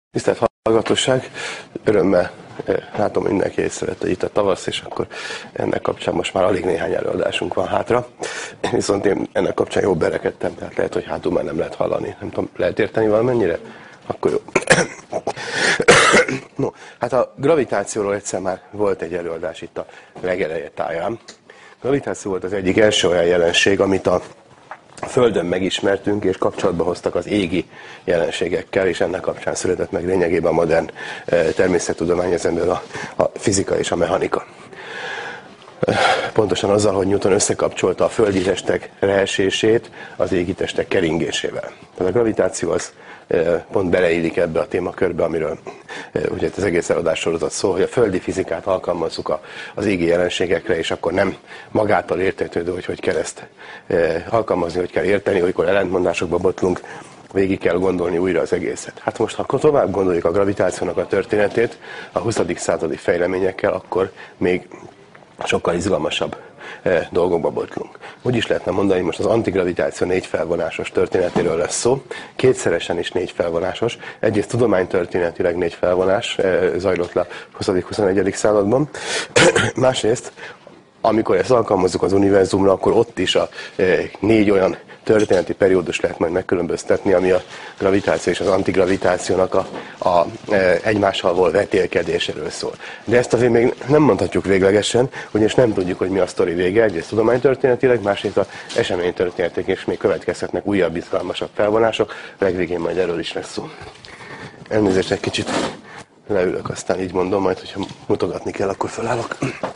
Tisztelt hallgatóság, örömmel látom, mindenki észrevette itt a tavasz, és akkor ennek kapcsán most már alig néhány előadásunk van hátra. Viszont én ennek kapcsán jobb berekedtem, tehát lehet, hogy hátul már nem lehet hallani. Nem tudom, lehet érteni valamennyire? Akkor jó. No, hát a gravitációról egyszer már volt egy előadás itt a legeleje táján. A gravitáció volt az egyik első olyan jelenség, amit a Földön megismertünk, és kapcsolatba hoztak az égi jelenségekkel, és ennek kapcsán született meg lényegében a modern természettudomány, ezen belül a fizika és a mechanika. Pontosan azzal, hogy Newton összekapcsolta a földi testek leesését az égi testek keringésével. Tehát a gravitáció az pont beleillik ebbe a témakörbe, amiről ugye az egész előadás sorozat szól, hogy a földi fizikát alkalmazzuk az égi jelenségekre, és akkor nem magától értetődő, hogy kell ezt alkalmazni, hogy kell érteni, olykor ellentmondásokba botlunk, végig kell gondolni újra az egészet. Hát most, ha tovább gondoljuk a gravitációnak a történetét a 20. századi fejleményekkel, akkor még sokkal izgalmasabb dolgokba botlunk. Úgy is lehetne mondani, most az antigravitáció 4 felvonásos történetéről lesz szó. Kétszeresen is 4 felvonásos. Egyrészt tudománytörténetileg 4 felvonás zajlott le a 20.-21. században. Másrészt, amikor ezt alkalmazzuk az univerzumra, akkor ott is a 4 olyan történeti periódus lehet majd megkülönböztetni, ami a gravitáció és az antigravitációnak a egymással való vetélkedéséről szól. De ezt azért még nem mondhatjuk véglegesen, ugyanis nem tudjuk, hogy mi a sztori vége, egyrészt tudománytörténetileg, másrészt az eseménytörténetek, és még következhetnek újabb, izgalmasabb felvonások, legvégén majd erről is lesz szó. Elnézést, egy kicsit leülök, aztán így mondom, majd hogyha mutogatni kell, akkor felállok.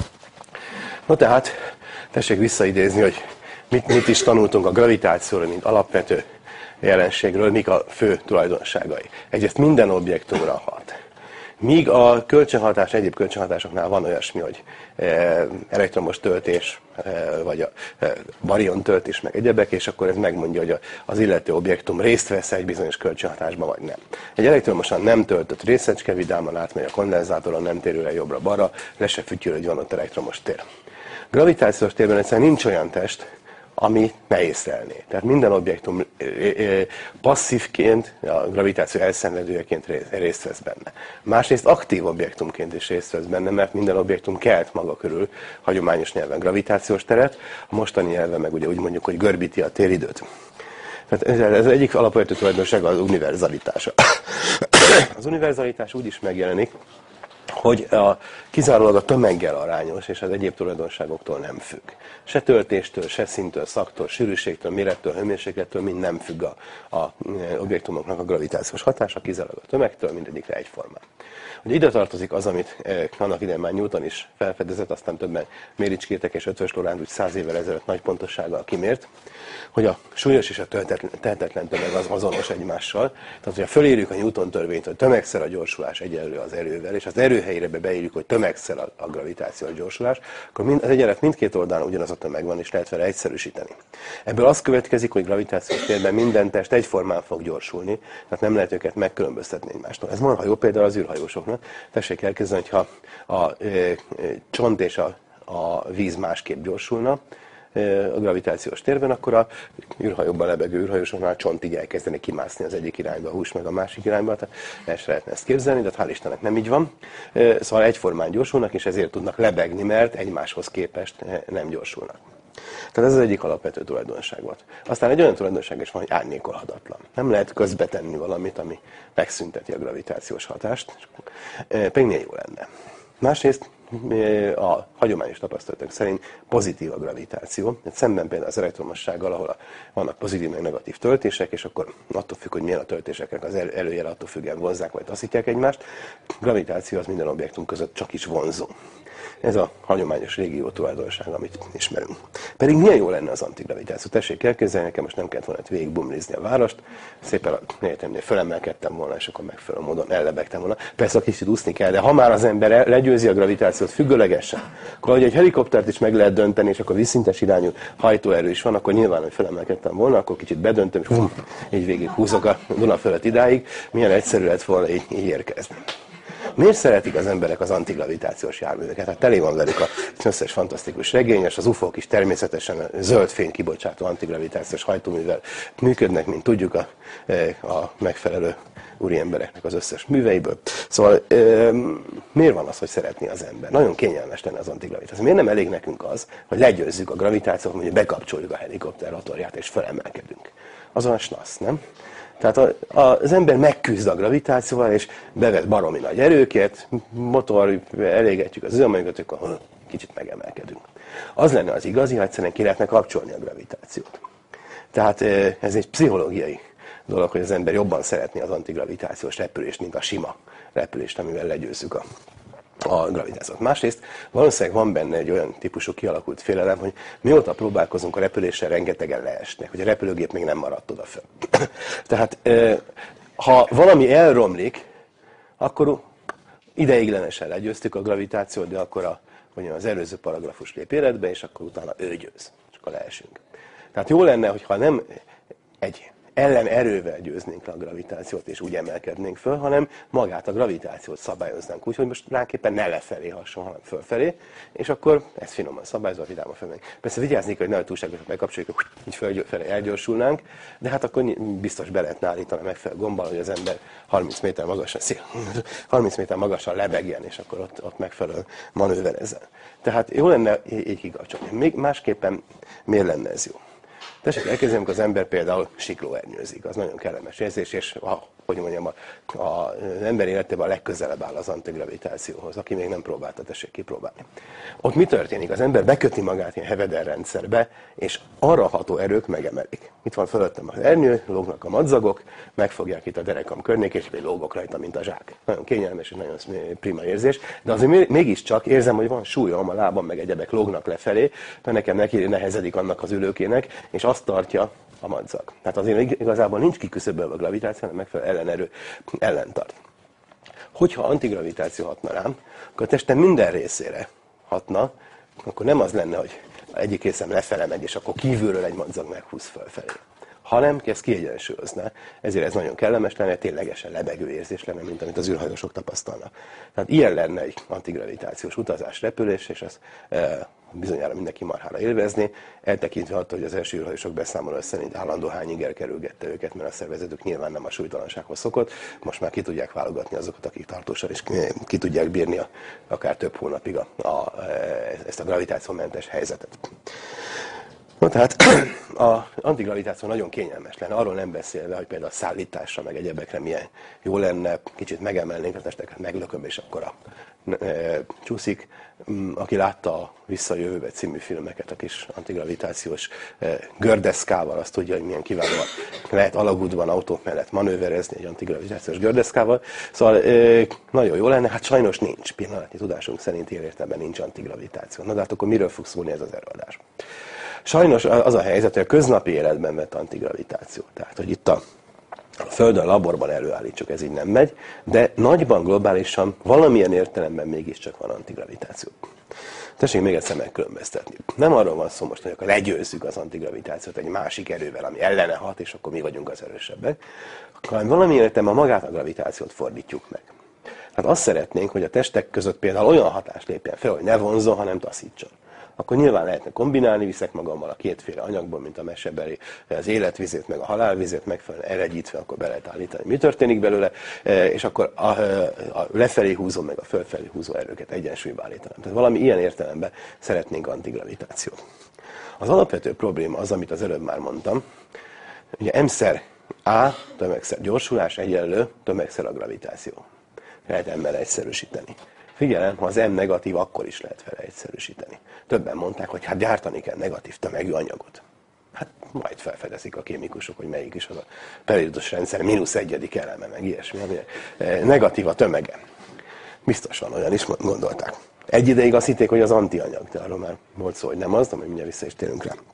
No tehát, tessék visszaidézni, hogy mit is tanultunk a gravitációról, mint alapvető jelenségről, mik a fő tulajdonságai. Egyrészt minden objektumra hat. Míg a kölcsönhatás, egyéb kölcsönhatásoknál van olyasmi, hogy elektromos töltés, vagy a barion töltés, meg egyebek, és akkor ez megmondja, hogy az illető objektum részt vesz egy bizonyos kölcsönhatásban, vagy nem. Egy elektromosan nem töltött részecske vidáman átmegy a kondenzátoron, nem térül el jobbra-balra, le se fütyül, hogy van ott elektromos tér. Gravitációs térben egyszerűen nincs olyan test, ami ne észlelné. Tehát minden objektum passzívként, a gravitáció elszenvedőjeként részt vesz benne. Másrészt aktív objektumként is részt vesz benne, mert minden objektum kelt maga körül hagyományos nyelven gravitációs teret, a mostani nyelven meg ugye úgy mondjuk, hogy görbíti a téridőt. Tehát ez egyik alapvető tulajdonsága az univerzalitása. Az univerzalitás úgy is megjelenik, hogy kizárólag a tömeggel arányos, és az egyéb tulajdonságoktól nem függ. Se töltéstől, se színtől, szaktól, sűrűségtől, mérettől, hőmérséklettől mind nem függ a objektumoknak a gravitációs hatása, kizárólag a tömegtől, mindegyikre egyformán. Ugye ide tartozik az, amit annak idején már Newton is felfedezett, aztán többen méricskéltek, és Eötvös Loránd úgy 100 évvel ezelőtt nagy pontossággal kimért, hogy a súlyos és a tehetetlen tömeg az azonos egymással. Tehát, hogyha fölírjuk a Newton törvényt, hogy tömegszer a gyorsulás egyenlő az erővel, és az erő helyére beírjuk, hogy tömegszer a gravitáció a gyorsulás, akkor az egyenlet mindkét oldalon ugyanaz a tömeg van, és lehet vele egyszerűsíteni. Ebből az következik, hogy gravitációs térben minden test egyformán fog gyorsulni, tehát nem lehet őket megkülönböztetni egymástól. Ez marha jó például az űrhajósoknak. Tessék elképzelni, hogyha a csont és a víz másképp gyorsulna a gravitációs térben, akkor a űrhajóban lebegő űrhajósoknál a csont így elkezdeni kimászni az egyik irányba, a hús meg a másik irányba, tehát el sem lehetne ezt képzelni, de hál' Istennek nem így van. Szóval egyformán gyorsulnak, és ezért tudnak lebegni, mert egymáshoz képest nem gyorsulnak. Tehát ez az egyik alapvető tulajdonság volt. Aztán egy olyan tulajdonság is van, hogy árnyékolhatatlan. Nem lehet közbetenni valamit, ami megszünteti a gravitációs hatást, pedig milyen jó lenne. Másrészt a hagyományos tapasztalatok szerint pozitív a gravitáció. Szemben például az elektromossággal, ahol vannak pozitív meg negatív töltések, és akkor attól függ, hogy milyen a töltéseknek az előjele, attól függően vonzzák vagy taszítják egymást. A gravitáció az minden objektum között csak is vonzó. Ez a hagyományos régió tulajdonság, amit ismerünk. Pedig milyen jó lenne az antigravitáció. Tessék elképzelni, nekem most nem kellett volna végigbumlizni a várost, szépen a egyetemnél fölemelkedtem volna, és akkor megfelelő módon ellebegtem volna. Persze a kicsit úszni kell, de ha már az ember legyőzi a gravitációt függőlegesen, akkor hogy egy helikoptert is meg lehet dönteni, és akkor vízszintes irányú hajtóerő is van, akkor nyilván, hogy fölemelkedtem volna, akkor kicsit bedöntöm, és így végig húzok a Duna fölött idáig, milyen egyszerű lett volna így érkezni. Miért szeretik az emberek az antigravitációs járműveket? Hát tele van velük az összes fantasztikus regényes, az UFO-k is természetesen zöld fény kibocsátó antigravitációs hajtóművel működnek, mint tudjuk a megfelelő úriembereknek az összes műveiből. Szóval miért van az, hogy szeretné az ember? Nagyon kényelmes lenne az antigravitáció. Miért nem elég nekünk az, hogy legyőzzük a gravitációt, mondjuk bekapcsoljuk a helikopter rotorját és felemelkedünk? Az olyan snasz, nem? Tehát az ember megküzd a gravitációval, és bevet baromi nagy erőket, motor, elégetjük az üzemanyagot, akkor kicsit megemelkedünk. Az lenne az igazi, ha egyszerűen ki lehetne kapcsolni a gravitációt. Tehát ez egy pszichológiai dolog, hogy az ember jobban szeretné az antigravitációs repülést, mint a sima repülést, amivel legyőzzük a gravitációt. Másrészt valószínűleg van benne egy olyan típusú kialakult félelem, hogy mióta próbálkozunk a repüléssel, rengetegen leesnek, hogy a repülőgép még nem maradt oda föl. Tehát ha valami elromlik, akkor ideiglenesen legyőztük a gravitációt, de akkor az előző paragrafus lép életbe, és akkor utána ő győz, és akkor leesünk. Tehát jó lenne, hogyha nem egy ellenerővel győznénk le a gravitációt, és úgy emelkednénk föl, hanem magát a gravitációt szabályoznánk úgy, hogy most ránképpen ne lefelé hasson, hanem fölfelé, és akkor ez finoman szabályozva, vidáman fölmenni. Persze vigyázni kell, hogy nagyon túlságosan megkapcsoljuk, hogy így fölfelé elgyorsulnánk, de hát akkor biztos be lehetne állítani megfelelő gombbal, hogy az ember 30 méter magasan lebegjen, és akkor ott megfelelő manőverezzen. Tehát jó lenne így kikapcsolni. Még másképpen miért lenne ez jó? Tessék elképzelni, amikor az ember például siklóernyőzik, az nagyon kellemes érzés, és az ember életében a legközelebb áll az antigravitációhoz. Aki még nem próbálta, tessék kipróbálni. Ott mi történik? Az ember beköti magát ilyen Heveder rendszerbe, és arra ható erők megemelik. Itt van fölöttem az ernyő, lógnak a madzagok, megfogják itt a derekam környékét, és lógok rajta, mint a zsák. Nagyon kényelmes és nagyon prima érzés, de azért mégiscsak érzem, hogy van súlyom, a lábam meg egyebek lógnak lefelé, mert nekem neki nehezedik annak az ülőkének, és azt tartja a madzag. Tehát azért igazából nincs kiküszöbölve a gravitáció, hanem megfelelő ellenerő ellentart. Hogyha antigravitáció hatna rám, akkor a testem minden részére hatna, akkor nem az lenne, hogy egyik részem lefele megy, és akkor kívülről egy madzag meghúz fölfelé. Hanem ez kiegyensúlyozná. Ezért ez nagyon kellemes lenne, ténylegesen lebegő érzés lenne, mint amit az űrhajósok tapasztalnak. Tehát ilyen lenne egy antigravitációs utazás, repülés, és ezt bizonyára mindenki marhára élvezni, eltekintve attól, hogy az első űrhajósok beszámoló szerint állandó hányinger kerülgette őket, mert a szervezetük nyilván nem a súlytalansághoz szokott. Most már ki tudják válogatni azokat, akik tartósan, és ki tudják bírni akár több hónapig ezt a gravitációmentes helyzetet. No, tehát az antigravitáció nagyon kényelmes lenne, arról nem beszélve, hogy például a szállításra, meg egyebekre milyen jó lenne, kicsit megemelnénk a testeket, meglököm, és akkor csúszik. Aki látta a Visszajövőbe című filmeket, a kis antigravitációs gördeszkával, azt tudja, hogy milyen kiválóan lehet alagútban autók mellett manőverezni egy antigravitációs gördeszkával. Szóval nagyon jó lenne, hát sajnos nincs, pillanatnyi tudásunk szerint értelmében nincs antigravitáció. Na de hát akkor miről fog szólni ez az előadás? Sajnos az a helyzet, hogy a köznapi életben vett antigravitáció. Tehát, hogy itt a Földön, a laborban előállítsuk, ez így nem megy, de nagyban, globálisan, valamilyen értelemben mégiscsak van antigravitáció. Tessék még egyszer megkülönböztetni. Nem arról van szó most, hogy akkor legyőzzük az antigravitációt egy másik erővel, ami ellene hat, és akkor mi vagyunk az erősebbek, hanem valamilyen értelemben magát a gravitációt fordítjuk meg. Hát azt szeretnénk, hogy a testek között például olyan hatás lépjen fel, hogy ne vonzon, hanem taszítson. Akkor nyilván lehetne kombinálni, viszek magammal a kétféle anyagból, mint a mesebeli, az életvizét, meg a halálvizét, megfelelően elegyítve, akkor be lehet állítani, mi történik belőle, és akkor a lefelé húzó, meg a fölfelé húzó erőket egyensúlyba állítanám. Tehát valami ilyen értelemben szeretnénk antigravitációt. Az alapvető probléma az, amit az előbb már mondtam, ugye M-szer A, tömegszer gyorsulás egyenlő tömegszer a gravitáció. Lehet M-mel egyszerűsíteni. Figyelem, ha az M negatív, akkor is lehet vele egyszerűsíteni. Többen mondták, hogy hát gyártani kell negatív tömegű anyagot. Hát majd felfedezik a kémikusok, hogy melyik is az a periódus rendszer -1. eleme, meg ilyesmi, ami negatív a tömege. Biztos van olyan is, gondolták. Egy ideig azt hitték, hogy az antianyag, de arról már volt szó, hogy nem az, de majd mindjárt vissza is térünk rá.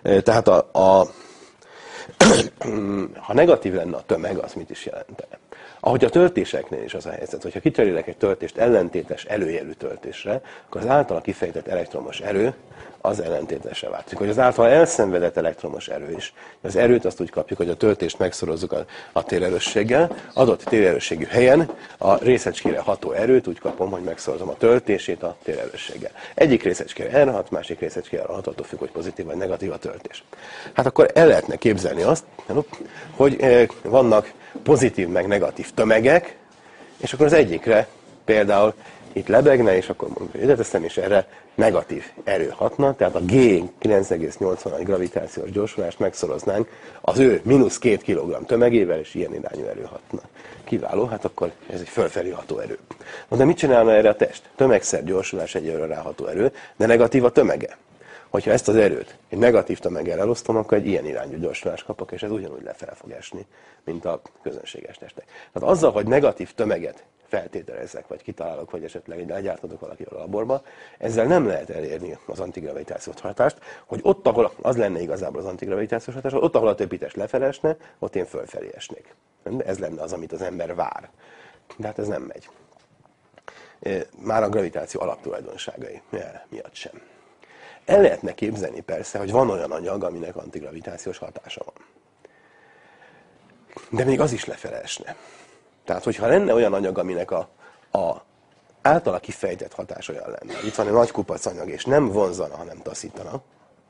Tehát ha negatív lenne a tömeg, az mit is jelentene? Ahogy a töltéseknél is az a helyzet, hogyha kicserélek egy töltést ellentétes előjelű töltésre, akkor az általa kifejtett elektromos erő az ellentétesre változik. Hogy az által elszenvedett elektromos erő is. Az erőt azt úgy kapjuk, hogy a töltést megszorozzuk a térerősséggel. Adott térerősségű helyen a részecskére ható erőt úgy kapom, hogy megszorozom a töltését a térerősséggel. Egyik részecskére erre hat, másik részecskére arra hat, attól függ, hogy pozitív vagy negatív a töltés. Hát akkor el lehetne képzelni azt, hogy vannak pozitív meg negatív tömegek, és akkor az egyikre például itt lebegne, és akkor ide teszem, és erre negatív erő hatna, tehát a G 9,81 gravitációs gyorsulást megszoroznánk az ő -2 kg tömegével, és ilyen irányú erő hatna. Kiváló, hát akkor ez egy fölfelé ható erő. Na de mit csinálna erre a test? Tömegszer gyorsulás egyelőre ráható erő, de negatív a tömege. Hogyha ezt az erőt egy negatív tömeggel elosztom, akkor egy ilyen irányú gyorsulást kapok, és ez ugyanúgy lefele fog esni, mint a közönséges testek. Tehát azzal, hogy negatív tömeget feltételezzek, vagy kitalálok, vagy esetleg legyártatok valakivel a laborba, ezzel nem lehet elérni az antigravitációs hatást, hogy ott, ahol az lenne igazából az antigravitációs hatás, ott, ahol a többi test lefele esne, ott én fölfelé esnék. Ez lenne az, amit az ember vár. De hát ez nem megy. Már a gravitáció alaptulajdonságai miatt sem. El lehetne képzelni persze, hogy van olyan anyag, aminek antigravitációs hatása van. De még az is lefele esne. Tehát, hogyha lenne olyan anyag, aminek a általa kifejtett hatás olyan lenne, itt van egy nagy kupac anyag, és nem vonzana, hanem taszítana,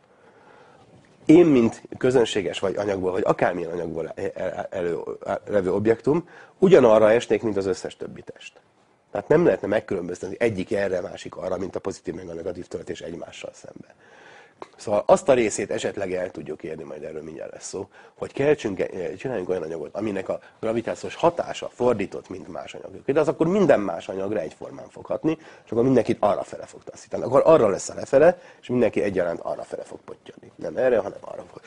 én, mint közönséges vagy anyagból, vagy akármilyen anyagból levő objektum, ugyanarra esnék, mint az összes többi test. Tehát nem lehetne megkülönböztetni egyik erre, másik arra, mint a pozitív meg a negatív töltés egymással szemben. Szóval azt a részét esetleg el tudjuk érni, majd erről mindjárt lesz szó, hogy csináljunk olyan anyagot, aminek a gravitációs hatása fordított, mint más anyagok. De az akkor minden más anyagra egyformán fog hatni, és akkor mindenkit arrafele fog taszítani. Akkor arra lesz a lefele, és mindenki egyaránt arrafele fog pottyadni. Nem erre, hanem arra fog.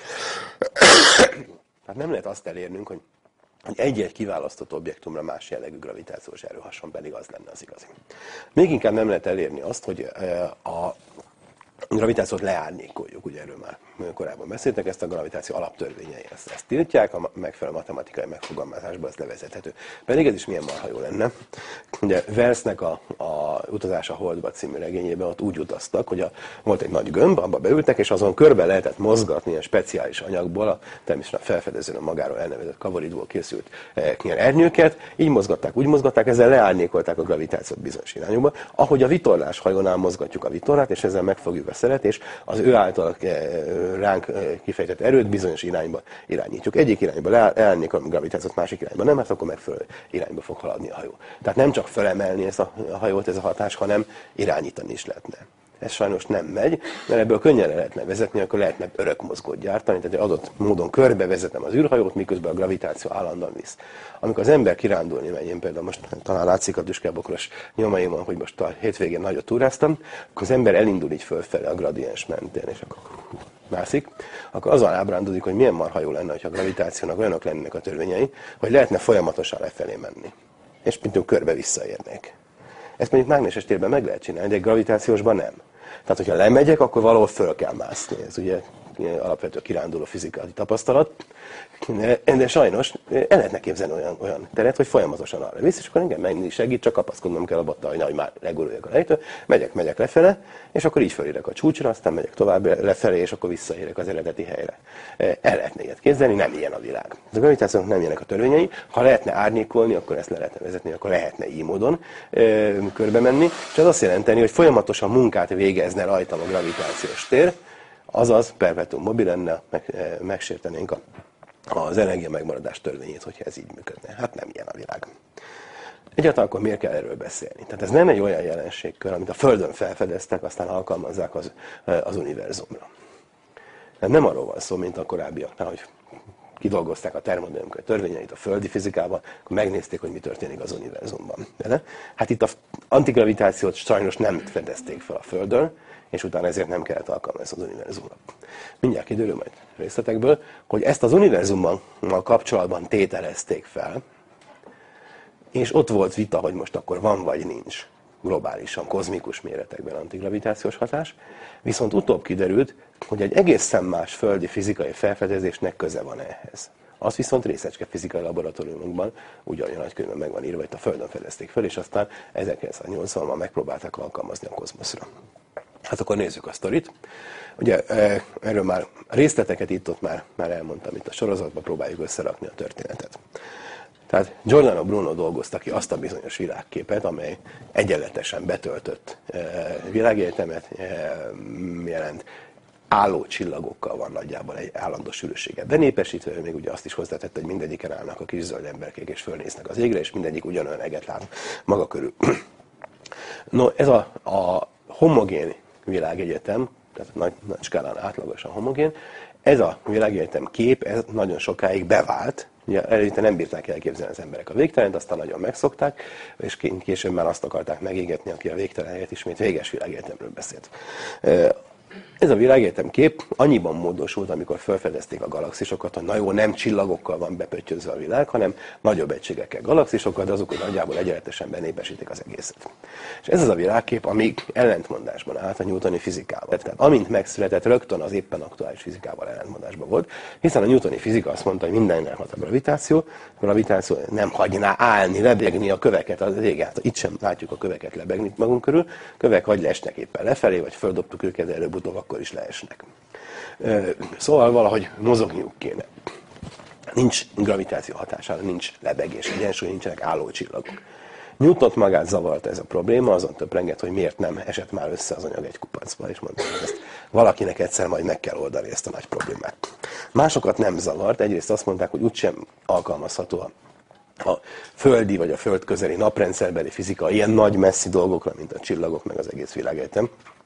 Tehát nem lehet azt elérnünk, hogy egy-egy kiválasztott objektumra más jellegű gravitációs erő hasson, pedig az lenne az igazi. Még inkább nem lehet elérni azt, hogy a gravitációt leárnyékoljuk, ugye erről már korábban beszéltek, ezt a gravitáció alaptörvényei ezt tiltják, a megfelelő matematikai megfogalmazásban ez levezethető. Pedig ez is milyen marha jó lenne. Ugye Versznek a Utazás a Holdba című regényében ott úgy utaztak, hogy volt egy nagy gömb, abba beültek, és azon körbe lehetett mozgatni ilyen speciális anyagból, természetesen a felfedezőn magáról elnevezett kavaridból készült ilyen ernyőket, így mozgatták, úgy mozgatták, ezzel leárnyékolták a gravitációt bizonyos irányokba. Ahogy a vitorláshajónál mozgatjuk a vitorlát, és ezzel megfogjuk a szeret, és az ő által ránk kifejtett erőt bizonyos irányba irányítjuk. Egyik irányba leállnék a gravitációt, másik irányba nem, hát akkor megfelelő irányba fog haladni a hajó. Tehát nem csak felemelni ezt a hajót, ez a hatás, hanem irányítani is lehetne. Ez sajnos nem megy, mert ebből könnyen lehetne vezetni, akkor lehetne örökmozgót gyártani, tehát adott módon körbevezetem az űrhajót, miközben a gravitáció állandóan visz. Amikor az ember kirándulni megy, én például most talán látszik a tüskebokros nyomaimon, hogy most a hétvégén nagyot túráztam, akkor az ember elindul így fölfele a gradiens mentén, és akkor mászik, akkor azon ábrándozik, hogy milyen marha jó lenne, hogyha a gravitációnak olyanok lennének a törvényei, hogy lehetne folyamatosan lefelé menni. És mint körbe visszaérnék. Ezt mondjuk mágneses térben meg lehet csinálni, de gravitációsban nem. Tehát, hogyha lemegyek, akkor valahol föl kell mászni. Ez ugye alapvető kiránduló fizikai tapasztalat. De sajnos el lehetne képzelni olyan teret, hogy folyamatosan arra visz, és akkor engem menni segít, csak kapaszkodnom kell a bottal, hogy már leguruljak a lejtő, megyek lefele, és akkor így fölérek a csúcsra, aztán megyek tovább lefelé, és akkor visszaérek az eredeti helyre. El lehetne ilyet képzelni, nem ilyen a világ. A gravitációnak nem ilyenek a törvényei, ha lehetne árnyékolni, akkor ezt le lehetne vezetni, akkor lehetne így módon körbe menni, és ez azt jelenteni, hogy folyamatosan munkát végezne rajtam a gravitációs tér, azaz perpetuum mobile, megsértenénk az energia megmaradás törvényét, hogyha ez így működne. Hát nem ilyen a világ. Egyáltalán akkor miért kell erről beszélni? Tehát ez nem egy olyan jelenségkör, amit a Földön felfedeztek, aztán alkalmazzák az univerzumra. Nem arról van szó, mint a korábbiaknál, hogy kidolgozták a termodinamikai törvényeit a földi fizikában, akkor megnézték, hogy mi történik az univerzumban. De hát itt az antigravitációt sajnos nem fedezték fel a Földön, és utána ezért nem kellett alkalmazni az univerzumra. Mindjárt kiderül majd részletekből, hogy ezt az univerzummal kapcsolatban tételezték fel, és ott volt vita, hogy most akkor van vagy nincs globálisan, kozmikus méretekben antigravitációs hatás, viszont utóbb kiderült, hogy egy egészen más földi fizikai felfedezésnek köze van ehhez. Az viszont részecskefizikai laboratóriumokban ugyanolyan nagykönyvben meg van írva, itt a Földön fedezték fel, és aztán 1980-ban megpróbálták alkalmazni a kozmoszra. Hát akkor nézzük a sztorit. Ugye erről már részleteket itt-ott már elmondtam, itt a sorozatban próbáljuk összerakni a történetet. Tehát Giordano Bruno dolgozta ki azt a bizonyos világképet, amely egyenletesen betöltött világegyetemet jelent. Álló csillagokkal van nagyjából egy állandó sűrűséget benépesítve, még ugye azt is hozzátette, hogy mindegyiken állnak a kis zöld emberkék, és fölnéznek az égre, és mindegyik ugyanolyan eget lát maga körül. No, ez a homogén világegyetem, tehát nagy skálán átlagosan homogén, ez a világegyetem kép, ez nagyon sokáig bevált. Ugye előtte nem bírták elképzelni az emberek a végtelent, aztán nagyon megszokták, és később már azt akarták megégetni, aki a végtelen helyett ismét véges világegyetemről beszélt. Ez a világegyetem kép annyiban módosult, amikor felfedezték a galaxisokat, hogy na jó, nem csillagokkal van bepöttyözve a világ, hanem nagyobb egységekkel galaxisokkal, de azok nagyjából egyenletesen benépesítik az egészet. És ez az a világkép, ami ellentmondásban állt a newtoni fizikával. Tehát amint megszületett, rögtön az éppen aktuális fizikával ellentmondásban volt, hiszen a newtoni fizika azt mondta, hogy mindennek hat a gravitáció nem hagyná állni, lebegni a köveket az égen. Hát itt sem látjuk a köveket lebegni magunk körül, kövek vagy leesnek éppen lefelé, vagy földobtuk őket, de előbb-utóbb akkor is leesnek. Szóval valahogy mozogniuk kéne. Nincs gravitáció hatására, nincs lebegés, egyensúly, nincsenek álló csillagok. Newtont magát zavarta ez a probléma, azon töprengett, hogy miért nem esett már össze az anyag egy kupacba, és mondta, hogy ezt valakinek egyszer majd meg kell oldani ezt a nagy problémát. Másokat nem zavart, egyrészt azt mondták, hogy úgysem alkalmazható a földi vagy a föld közeli naprendszerbeli fizika ilyen nagy messzi dolgokra, mint a csillagok, meg az egész világegyetem.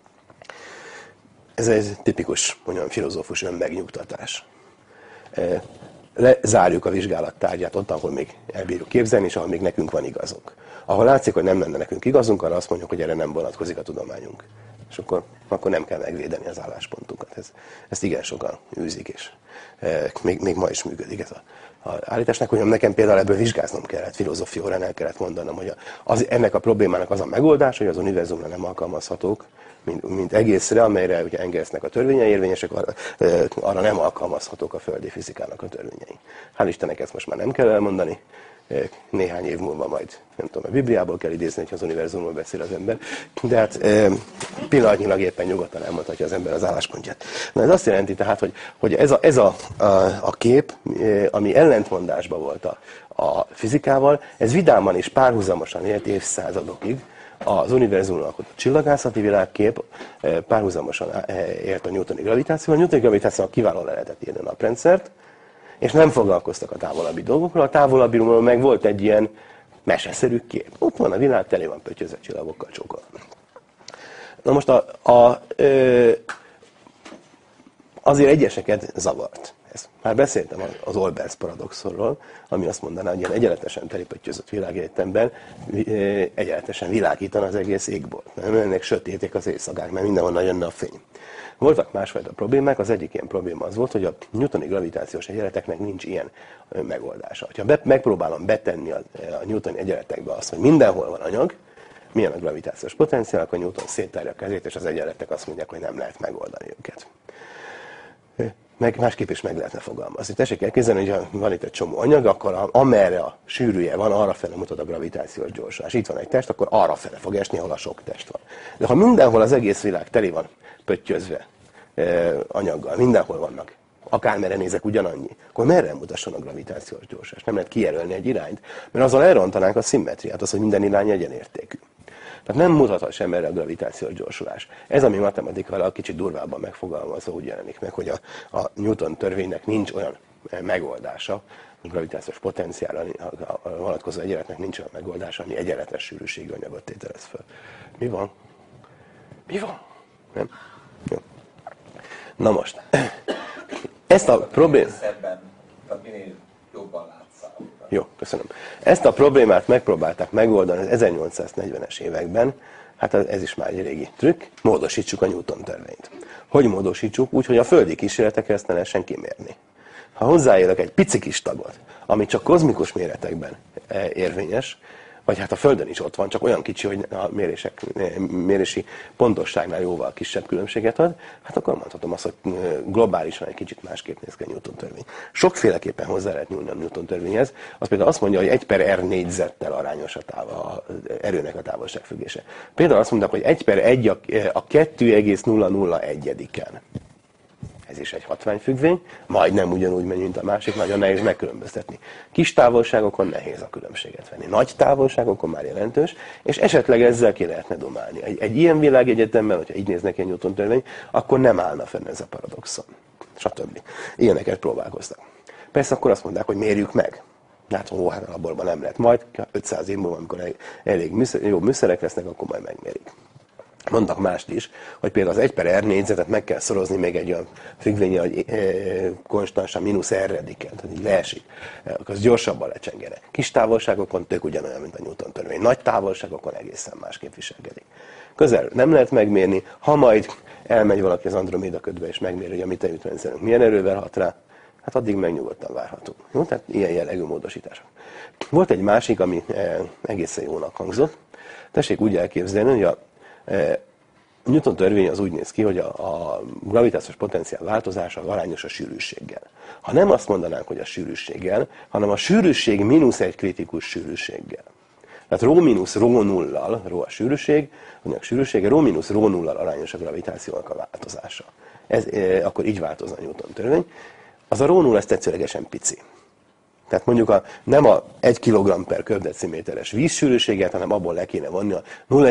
Ez egy tipikus, mondjam, filozófus önmegnyugtatás. Lezárjuk a vizsgálat tárgyát ott, ahol még elbírjuk képzelni, és ahol még nekünk van igazunk. Ahol látszik, hogy nem lenne nekünk igazunk, arra azt mondjuk, hogy erre nem vonatkozik a tudományunk. És akkor nem kell megvédeni az álláspontunkat. Ezt igen sokan űzik, és még ma is működik ez az állításnak, hogy nekem például ebből vizsgáznom kellett, filozófia órán el kellett mondanom, hogy ennek a problémának az a megoldás, hogy az univerzumra nem alkalmazhatók, mint egészre, amelyre ugye Engelsnek a törvényei érvényesek, arra nem alkalmazhatók a földi fizikának a törvényei. Hál' Istennek ezt most már nem kell elmondani, néhány év múlva majd, nem tudom, a Bibliából kell idézni, hogy az univerzumról beszél az ember, de hát pillanatnyilag éppen nyugodtan elmondhatja az ember az álláspontját. Na ez azt jelenti tehát, hogy ez a kép, ami ellentmondásban volt a fizikával, ez vidáman és párhuzamosan élt évszázadokig. Az univerzumnak alkotott csillagászati világkép párhuzamosan élt a newtoni gravitációval. A newtoni gravitációval kiválóan le lehetett írni a naprendszert, és nem foglalkoztak a távolabbi dolgokról. A távolabbiról meg volt egy ilyen meseszerű kép. Ott van a világ, tele van pöttyözött csillagokkal csókolva. Na most azért egyeseket zavart. Már beszéltem az Olbers paradoxonról, ami azt mondaná, hogy ilyen egyenletesen telipöttyözött világegyetemben egyenletesen világítana az egész égbolt. Nem lennének sötétek az éjszakák, mert mindenhonnan jönne a fény. Voltak másfajta problémák, az egyik ilyen probléma az volt, hogy a newtoni gravitációs egyenleteknek nincs ilyen megoldása. Ha megpróbálom betenni a newtoni egyenletekbe azt, hogy mindenhol van anyag, milyen a gravitációs potenciál, akkor Newton széttárja a kezét, és az egyenletek azt mondják, hogy nem lehet megoldani őket. Meg másképp is meg lehetne fogalmazni. Tessék elképzelni, hogy van itt egy csomó anyag, akkor amerre a sűrűje van, arra fele mutat a gravitációs gyorsulás. Itt van egy test, akkor arra fele fog esni, ahol a sok test van. De ha mindenhol az egész világ teli van pöttyözve anyaggal, mindenhol vannak, akármerre nézek ugyanannyi, akkor merre mutasson a gravitációs gyorsulás? Nem lehet kijelölni egy irányt, mert azzal elrontanánk a szimmetriát, az, hogy minden irány egyenértékű. Tehát nem mutathat sem erre a gravitációs gyorsulás. Ez, ami matematikailag kicsit durvábban megfogalmazva úgy jelenik meg, hogy a Newton törvénynek nincs olyan megoldása, a gravitációs potenciálra a vonatkozó egyenletnek nincs olyan megoldása, ami egyenletes sűrűségű anyagot tételez föl. Mi van? Mi van? Nem? Jó. Na most, ezt a problémát... Jó, köszönöm. Ezt a problémát megpróbálták megoldani az 1840-es években, hát ez is már egy régi trükk, módosítsuk a Newton törvényt. Hogy módosítsuk? Úgy, hogy a földi kísérletek ezt ne lehessen kimérni. Ha hozzáélek egy pici kis tagot, ami csak kozmikus méretekben érvényes, vagy hát a Földön is ott van, csak olyan kicsi, hogy a mérési pontosságnál jóval kisebb különbséget ad, hát akkor mondhatom azt, hogy globálisan egy kicsit másképp néz ki a Newton törvény. Sokféleképpen hozzá lehet nyúlni a Newton törvényhez. Az például azt mondja, hogy 1/r négyzettel arányos a erőnek a távolságfüggése. Például azt mondják, hogy 1/1 a 2,001-en. Ez is egy hatványfüggvény, majdnem ugyanúgy megy, mint a másik, nagyon nehéz megkülönböztetni. Kis távolságokon nehéz a különbséget venni. Nagy távolságokon már jelentős, és esetleg ezzel ki lehetne domálni. Egy ilyen világegyetemben, hogyha így néz neki a Newton törvény, akkor nem állna fenn ez a paradoxon. Stb. Ilyeneket próbálkoztak. Persze akkor azt mondták, hogy mérjük meg. Hát a laborban nem lehet. Majd 500 év múlva, amikor elég jó műszerek lesznek, akkor majd megmérik. Mondtak mást is, hogy például az 1/r négyzetet meg kell szorozni még egy olyan függvénye, hogy konstansan -r-ediken, tehát így leesik. Az gyorsabban lecsengene. Kis távolságokon tök ugyanolyan, mint a Newton törvény. Nagy távolságokon egészen másképp viselkedik. Közel nem lehet megmérni, ha majd elmegy valaki az Androméda ködbe és megméri, hogy a mi tejútrendszerünk milyen erővel hat rá, hát addig megnyugodtan várhatunk. Jó? Tehát ilyen jellegű módosítások. Volt egy másik, ami egészen jónak hangzott. Tessék úgy elképzelni, hogy a Newton törvény az úgy néz ki, hogy a gravitációs potenciál változása arányos a sűrűséggel. Ha nem azt mondanánk, hogy a sűrűséggel, hanem a sűrűség mínusz egy kritikus sűrűséggel. Tehát rho mínusz rho nullal, rho a sűrűség, anyag sűrűsége, rho mínusz rho nullal arányos a gravitációnak a változása. Akkor így változna a Newton törvény. Az a rho null, ez tetszőlegesen pici. Tehát mondjuk nem a 1 kg per köbdeciméteres vízsűrűséget, hanem abból le kéne vonni a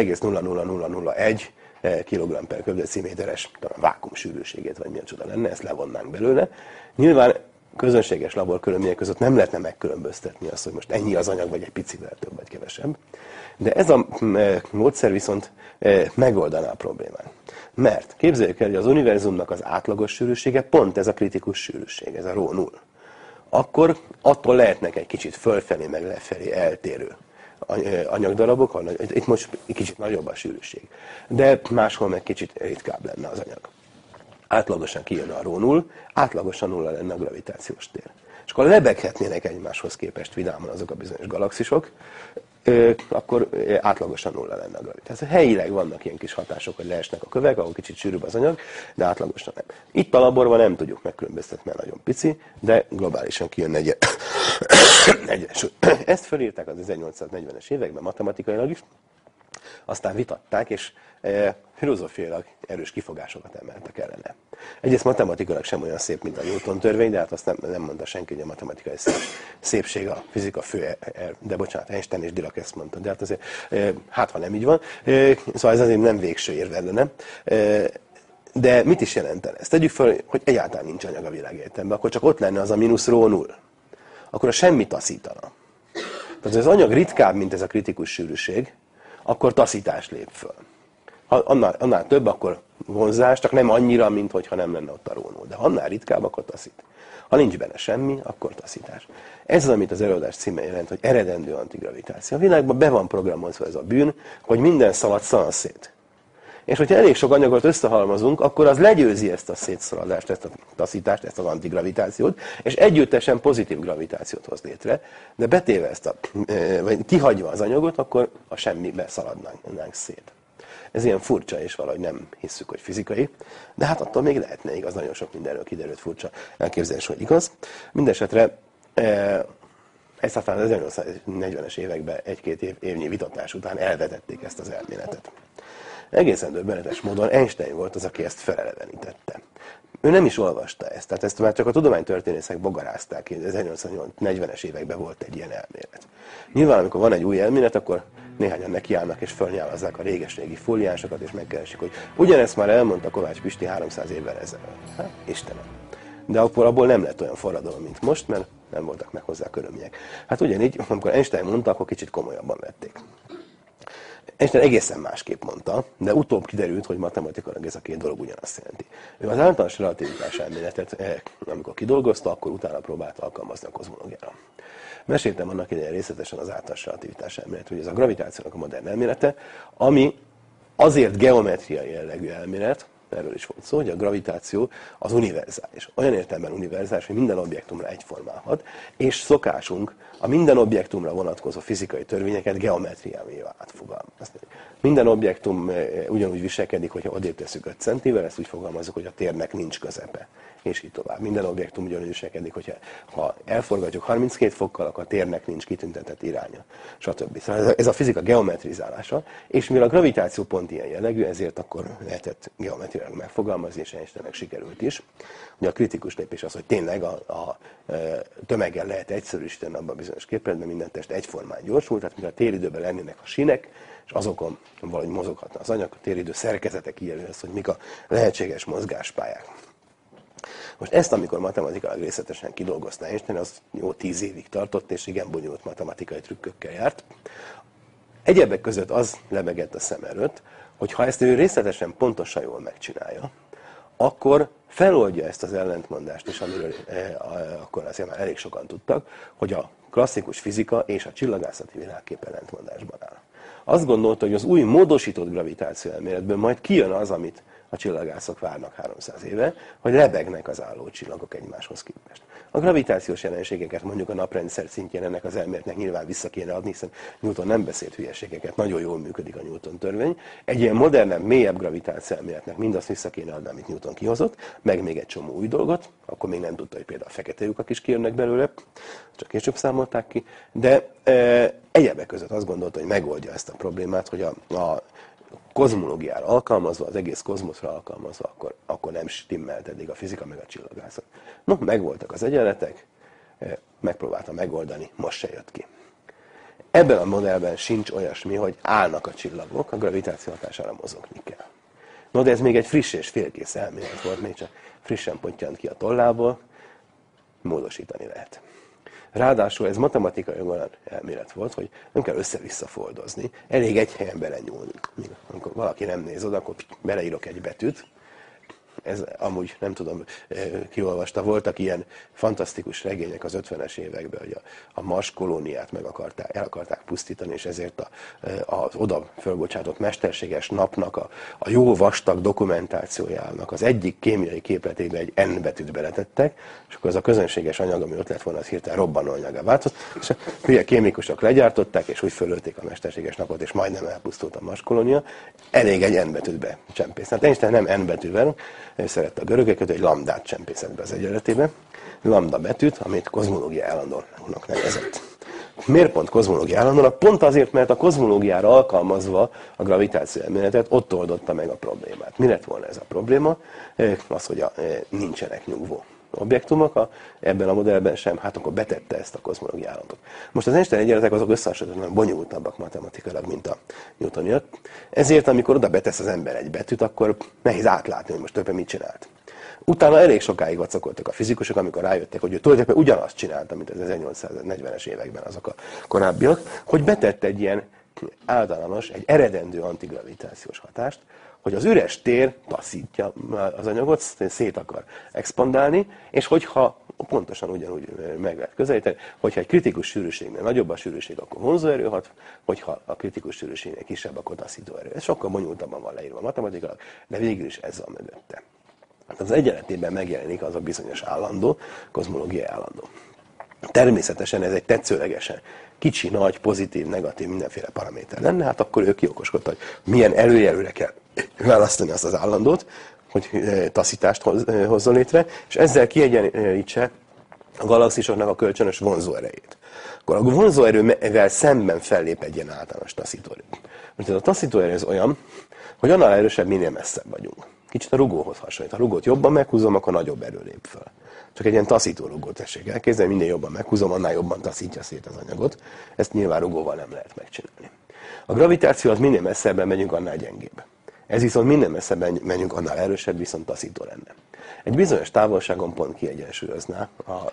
0,00001 kg per köbdeciméteres vákuumsűrűségét, vagy milyen csoda lenne, ezt levonnánk belőle. Nyilván közönséges laborkörülmények között nem lehetne megkülönböztetni azt, hogy most ennyi az anyag, vagy egy picivel több, vagy kevesebb. De ez a módszer viszont megoldaná a problémát. Mert képzeljük el, hogy az univerzumnak az átlagos sűrűsége pont ez a kritikus sűrűség, ez a rho null. Akkor attól lehetnek egy kicsit fölfelé, meg lefelé eltérő anyagdarabok, itt most egy kicsit nagyobb a sűrűség. De máshol meg kicsit ritkább lenne az anyag. Átlagosan kijönne a rho null, átlagosan nulla lenne a gravitációs tér. És akkor lebeghetnének egymáshoz képest vidáman azok a bizonyos galaxisok, akkor átlagosan nulla lenne a gravitáció. Helyileg vannak ilyen kis hatások, hogy leesnek a kövek, ahol kicsit sűrűbb az anyag, de átlagosan nem. Itt a laborban nem tudjuk megkülönböztetni, mert nagyon pici, de globálisan kijön egy egyensúly. Ezt felírták az 1840-es években matematikailag is, aztán vitatták, és filozófiailag erős kifogásokat emeltek ellene. Egyrészt matematikailag sem olyan szép, mint a Newton törvény, de hát azt nem mondta senki, hogy a matematikai szépség a fizika fő, de bocsánat, Einstein és Dirac ezt mondta, de hát azért, hát ha nem így van, szóval ez azért nem végső érv ellene. De mit is jelentene ez? Tegyük fel, hogy egyáltalán nincs anyag a világegyetemben, akkor csak ott lenne az a mínusz rho null. Akkor a semmi taszítana. Tehát az anyag ritkább, mint ez a kritikus sűrűség, akkor taszítás lép föl. Ha annál több, akkor vonzás, csak nem annyira, mint hogyha nem lenne ott a rho null. De ha annál ritkább, akkor taszít. Ha nincs benne semmi, akkor taszítás. Ez az, amit az előadás címe jelent, hogy eredendő antigravitáció. A világban be van programozva ez a bűn, hogy minden szalad szanszét. És hogyha elég sok anyagot összehalmozunk, akkor az legyőzi ezt a szétszaladást, ezt a taszítást, ezt az antigravitációt, és együttesen pozitív gravitációt hoz létre, de betéve vagy kihagyva az anyagot, akkor a semmibe szaladnánk szét. Ez ilyen furcsa, és valahogy nem hisszük, hogy fizikai, de hát attól még lehetne igaz, nagyon sok mindenről kiderült furcsa elképzelés, hogy igaz. Mindenesetre ezt aztán az 1840-es években egy-két évnyi vitatás után elvetették ezt az elméletet. Egészen döbbenetes módon Einstein volt az, aki ezt felelevenítette. Ő nem is olvasta ezt, tehát ezt már csak a tudománytörténészek bogarázták, hogy 1840-es években volt egy ilyen elmélet. Nyilván, amikor van egy új elmélet, akkor néhányan nekiállnak és fölnyálazzák a réges-régi fóliánsokat, és megkeresik, hogy ugyanezt már elmondta Kovács Pisti 300 évvel ezelőtt. Hát, Istenem. De akkor abból nem lett olyan forradalom, mint most, mert nem voltak meg hozzá körülmények. Hát ugyanígy, amikor Einstein mondta, akkor kicsit komolyabban vették. Einstein egészen másképp mondta, de utóbb kiderült, hogy matematikailag ez a két dolog ugyanazt jelenti. Ő az általános relativitás elméletet, amikor kidolgozta, akkor utána próbált alkalmazni a kozmológiára. Meséltem annak idején részletesen az általános relativitás elmélet, hogy ez a gravitációnak a modern elmélete, ami azért geometriai jellegű elmélet, erről is volt szó, hogy a gravitáció az univerzális. Olyan értelemben univerzális, hogy minden objektumra egyformán hat, és szokásunk a minden objektumra vonatkozó fizikai törvényeket geometriával átfogalmazni. Minden objektum ugyanúgy viselkedik, hogyha odébb tesszük 5 centivel, ezt úgy fogalmazunk, hogy a térnek nincs közepe, és így tovább. Minden objektum ugyanúgy viselkedik, hogyha elforgatjuk 32 fokkal, akkor a térnek nincs kitüntetett iránya, stb. Szóval ez a fizika geometrizálása, és mivel a gravitáció pont ilyen jellegű, ezért akkor lehetett geometriailag megfogalmazni, és Einsteinnek sikerült is. Ugye a kritikus lépés az, hogy tényleg a tömeggel lehet egyszerűsíteni abban a bizonyos képletben, minden test egyformán gyorsul, tehát mire a téridőben lennének a sinek, és azokon valahogy mozoghatna az anyag, a téridő szerkezete kijelöli azt, hogy mik a lehetséges mozgáspályák. Most ezt, amikor matematikailag részletesen kidolgozta Einstein, az jó 10 évig tartott, és igen bonyolult matematikai trükkökkel járt. Egyebek között az lebegett a szem előtt, hogy ha ezt ő részletesen, pontosan jól megcsinálja, akkor feloldja ezt az ellentmondást is, amiről akkor azért már elég sokan tudtak, hogy a klasszikus fizika és a csillagászati világkép ellentmondásban áll. Azt gondolta, hogy az új módosított gravitáció elméletből majd kijön az, amit a csillagászok várnak 300 éve, hogy lebegnek az álló csillagok egymáshoz képest. A gravitációs jelenségeket mondjuk a naprendszer szintjén ennek az elméletnek nyilván vissza kéne adni, hiszen Newton nem beszélt hülyeségeket, nagyon jól működik a Newton törvény. Egy ilyen modernebb, mélyebb gravitáció elméletnek mindazt vissza kéne adni, amit Newton kihozott, meg még egy csomó új dolgot, akkor még nem tudta, hogy például a fekete lyukak is kijönnek belőle, csak később számolták ki, de egyebek között azt gondolta, hogy megoldja ezt a problémát, hogy a kozmológiára alkalmazva, az egész kozmoszra alkalmazva, akkor nem stimmelt eddig a fizika meg a csillagászat. No, megvoltak az egyenletek, megpróbálta megoldani, most se jött ki. Ebben a modellben sincs olyasmi, hogy állnak a csillagok, a gravitáció hatására mozogni kell. No, de ez még egy friss és félkész elmélet volt, még csak frissen pottyant ki a tollából, módosítani lehet. Ráadásul ez matematikai olyan elmélet volt, hogy nem kell össze-vissza foldozni, elég egy helyen belenyúlni. Amikor valaki nem néz oda, akkor beleírok egy betűt. Ez amúgy, nem tudom, kiolvasta, voltak ilyen fantasztikus regények az 50-es években, hogy a Mars kolóniát el akarták pusztítani, és ezért az oda fölbocsátott mesterséges napnak a jó vastag dokumentációjának az egyik kémiai képletébe egy N betűt beletettek, és akkor az a közönséges anyag, ami ott lett volna, az hirtelen robbanóanyagá változott, és a hülye kémikusok legyártották, és úgy fölölték a mesterséges napot, és majdnem elpusztult a Mars kolónia, elég egy N betűt becsempészni. Hát Einstein nem N betűvel, ő szerette a görögöket, egy lambdát csempészett be az egyenletébe, lambda betűt, amit kozmológia állandónak nevezett. Miért pont kozmológia állandónak? Pont azért, mert a kozmológiára alkalmazva a gravitáció elméletet ott oldotta meg a problémát. Mi lett volna ez a probléma? Az, hogy nincsenek nyugvó objektumok, ebben a modellben sem, hát akkor betette ezt a kozmológia állandót. Most az Einstein egyenletek azok összehasonlítottan bonyolultabbak matematikailag, mint a Newtoniak. Ezért, amikor oda betesz az ember egy betűt, akkor nehéz átlátni, hogy most többen mit csinált. Utána elég sokáig vacakoltak a fizikusok, amikor rájöttek, hogy ő tulajdonképpen ugyanazt csinálta, mint az 1840-es években azok a korábbiak, hogy betett egy ilyen általános, egy eredendő antigravitációs hatást, hogy az üres tér taszítja az anyagot, szét akar expandálni, és hogyha pontosan ugyanúgy meg lehet közelíteni, hogyha egy kritikus sűrűségnél nagyobb a sűrűség, akkor vonzóerő hat, hogyha a kritikus sűrűségnél kisebb, akkor taszítóerő. Ez sokkal bonyolultabban van leírva matematikailag, de végül is ez van mögötte. Hát az egyenletében megjelenik az a bizonyos állandó, kozmológiai állandó. Természetesen ez egy tetszőlegesen kicsi, nagy, pozitív, negatív, mindenféle paraméter lenne, hát akkor ő kiokoskodta, hogy milyen előjelőre kell választani azt az állandót, hogy taszítást hozzon létre, és ezzel kiegyenlítse a galaxisoknak a kölcsönös vonzóerejét. Akkor a vonzóerővel szemben fellép egy ilyen általános taszítóerő. Most ez a taszítóerő az olyan, hogy annál erősebb, minél messzebb vagyunk. Kicsit a rugóhoz hasonlít. Ha a rugót jobban meghúzom, akkor nagyobb erő lép föl. Csak egy ilyen taszító rugót tessék elképzelni, minél jobban meghúzom, annál jobban taszítja szét az anyagot. Ezt nyilván rugóval nem lehet megcsinálni. A gravitáció az minél messzebben megyünk, annál gyengébb. Ez viszont minél messzebben megyünk, annál erősebb, viszont taszító lenne. Egy bizonyos távolságon pont kiegyensúlyozná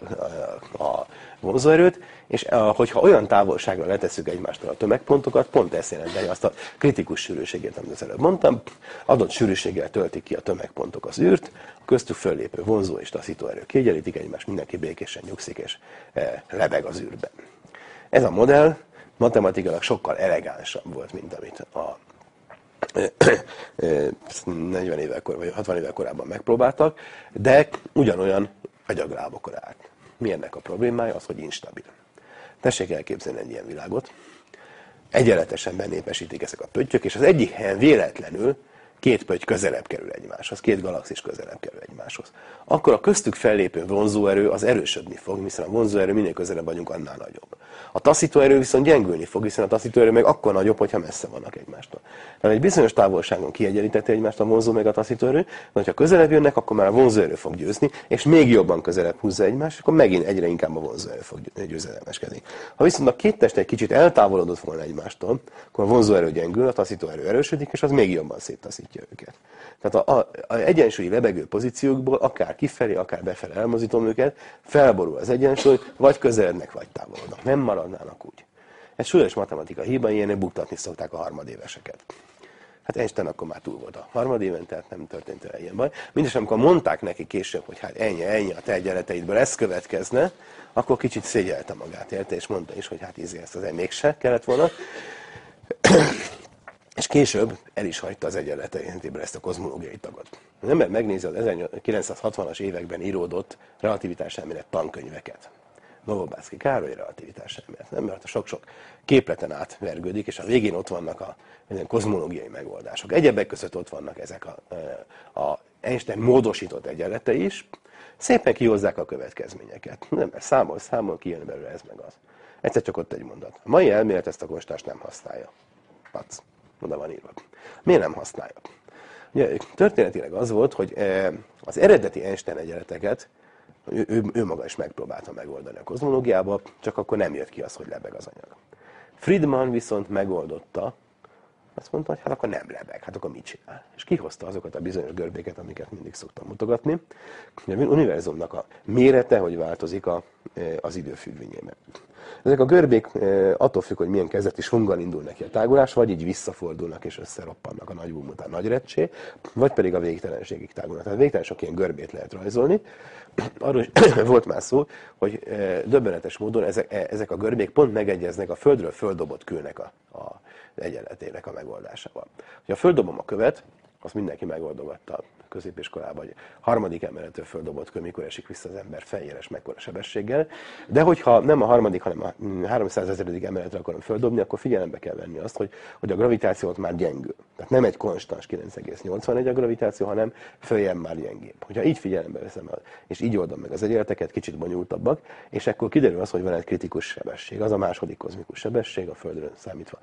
a vonzóerőt, és hogyha olyan távolságra letesszük egymástól a tömegpontokat, pont ezt jelenti azt a kritikus sűrűségét, amit az előbb mondtam, adott sűrűséggel töltik ki a tömegpontok az űrt, a köztük föllépő vonzó és taszítóerő kiegyenlítik egymást, mindenki békésen nyugszik és lebeg az űrben. Ez a modell matematikailag sokkal elegánsabb volt, mint amit 40 évvel vagy 60 évvel korábban megpróbáltak, de ugyanolyan agyaglábokon állt. Mi ennek a problémája? Az, hogy instabil. Tessék elképzelni egy ilyen világot. Egyenletesen benépesítik ezek a pöttyök, és az egyik helyen véletlenül két pötty közelebb kerül egymáshoz, két galaxis közelebb kerül egymáshoz. Akkor a köztük fellépő vonzóerő az erősödni fog, hiszen a vonzóerő minél közelebb vagyunk, annál nagyobb. A taszítóerő viszont gyengülni fog, hiszen a taszítóerő meg akkor nagyobb, hogyha messze vannak egymástól. Tehát egy bizonyos távolságon kiegyenlíteti egymást a vonzó meg a taszítóerő, de ha közelebb jönnek, akkor már a vonzóerő fog győzni, és még jobban közelebb húzza egymást, akkor megint egyre inkább a vonzóerő fog győzedelmeskedni. Ha viszont a két test egy kicsit eltávolodott volna egymástól, akkor a vonzóerő gyengül, a taszítóerő erősödik, és az még jobban széttaszítja őket. Tehát a egyensúlyi lebegő pozíciókból akár kifelé, akár befelé elmozdítom őket, felborul az egyensúly, vagy közelednek, vagy távolodnak. Nem maradnának úgy. Ez súlyos matematika hiba, ilyenek buktatni szokták a harmadéveseket. Hát Einstein akkor már túl volt a harmadéven, tehát nem történt el ilyen baj. Mindesen, amikor mondták neki később, hogy hát ennyi a te egyenleteidből ez következne, akkor kicsit szégyelte magát, érte, és mondta is, hogy hát ezt az mégse kellett volna. És később el is hagyta az egyenleteintéből ezt a kozmológiai tagot. Az ember megnézi az 1960-as években íródott relativitáselmélet tankönyveket. Novobászki Károly relativitáselmélet. Nem, mert sok-sok képleten átvergődik, és a végén ott vannak a kozmológiai megoldások. Egyebek között ott vannak ezek a Einstein módosított egyenletei is. Szépen kihozzák a következményeket. Nem, mert számol, kijön belőle ez meg az. Egyszer csak ott egy mondat. A mai elmélet ezt a konstást nem használja. Pac. Oda van írva. Miért nem használja? Ugye, történetileg az volt, hogy az eredeti Einstein egyenleteket ő maga is megpróbálta megoldani a kozmológiába, csak akkor nem jött ki az, hogy lebeg az anyag. Friedman viszont megoldotta, azt mondta, hogy hát akkor nem lebeg, hát akkor mit csinál? És kihozta azokat a bizonyos görbéket, amiket mindig szoktam mutogatni. A univerzumnak a mérete, hogy változik az idő függvényében. Ezek a görbék attól függ, hogy milyen kezdeti svunggal indul neki a tágulás, vagy így visszafordulnak és összeroppannak a nagy boom után nagy recsé, vagy pedig a végtelenségig tágulnak. Tehát végtelen sok ilyen görbét lehet rajzolni. Arról is volt már szó, hogy döbbenetes módon ezek a görbék pont megegyeznek a földről földobott kőnek az egyenletének a megoldásával. Ha földobom a követ, azt mindenki megoldogatta a középiskolában, hogy harmadik emeletről földobott kő, mikor esik vissza az ember fejére, és mekkora sebességgel. De hogyha nem a harmadik, hanem a 300 000. emeletre akarom földobni, akkor figyelembe kell venni azt, hogy a gravitáció ott már gyengül. Tehát nem egy konstans 9,81 a gravitáció, hanem följebb már gyengébb. Hogyha így figyelembe veszem, és így oldom meg az egyenleteket, kicsit bonyolultabbak, és akkor kiderül az, hogy van egy kritikus sebesség. Az a második kozmikus sebesség, a Földről számítva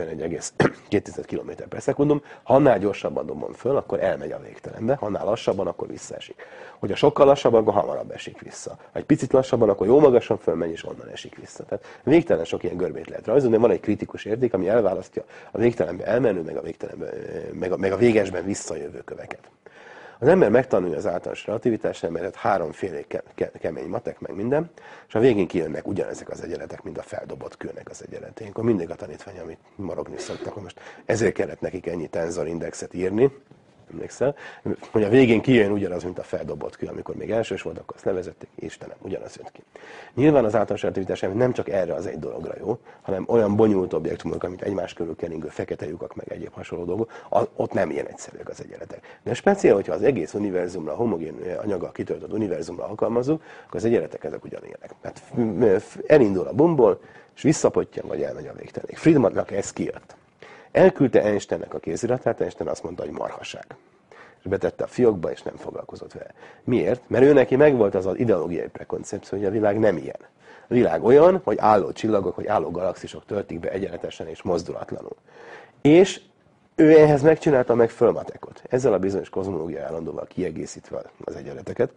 11,2 km/s. Ha annál gyorsabban dobom föl, akkor elmegy a végtelenbe, ha annál lassabban, akkor visszaesik. Hogyha sokkal lassabban, akkor hamarabb esik vissza. Ha egy picit lassabban, akkor jó magasan fölmegy, és onnan esik vissza. Tehát végtelen sok ilyen görbét lehet rajzolni, de van egy kritikus érték, ami elválasztja a végtelenbe elmenő, meg a végesben visszajövő köveket. Az ember megtanulja az általános relativitás elméletet, háromféle kemény matek, meg minden, és a végén kijönnek ugyanezek az egyenletek, mint a feldobott kőnek az egyenletén. Akkor mindig a tanítvány, amit marogni szoktak, hogy most ezért kellett nekik ennyi tenzorindexet írni, emlékszel, hogy a végén kijön ugyanaz, mint a feldobott kő, amikor még elsős volt, akkor azt levezették, Istenem, ugyanaz jött ki. Nyilván az általános relativitás nem csak erre az egy dologra jó, hanem olyan bonyolult objektumok, amit egymás körül keringő fekete lyukak, meg egyéb hasonló dolgok, ott nem ilyen egyszerűek az egyenletek. De speciál, hogyha az egész univerzumra, homogén anyaggal kitöltött univerzumra alkalmazzuk, akkor az egyenletek ezek ugyanilyenek. Hát elindul a bumbból, és visszapottyan, vagy elmegy a végtelenig. Friedmannak ez kijött. Elküldte Einsteinnek a kéziratát, Einstein azt mondta, hogy marhaság. És betette a fiókba, és nem foglalkozott vele. Miért? Mert ő neki megvolt az az ideológiai prekoncepció, hogy a világ nem ilyen. A világ olyan, hogy álló csillagok, hogy álló galaxisok töltik be egyenletesen és mozdulatlanul. És ő ehhez megcsinálta meg fölmatekot. Ezzel a bizonyos kozmológiai állandóval kiegészítve az egyenleteket.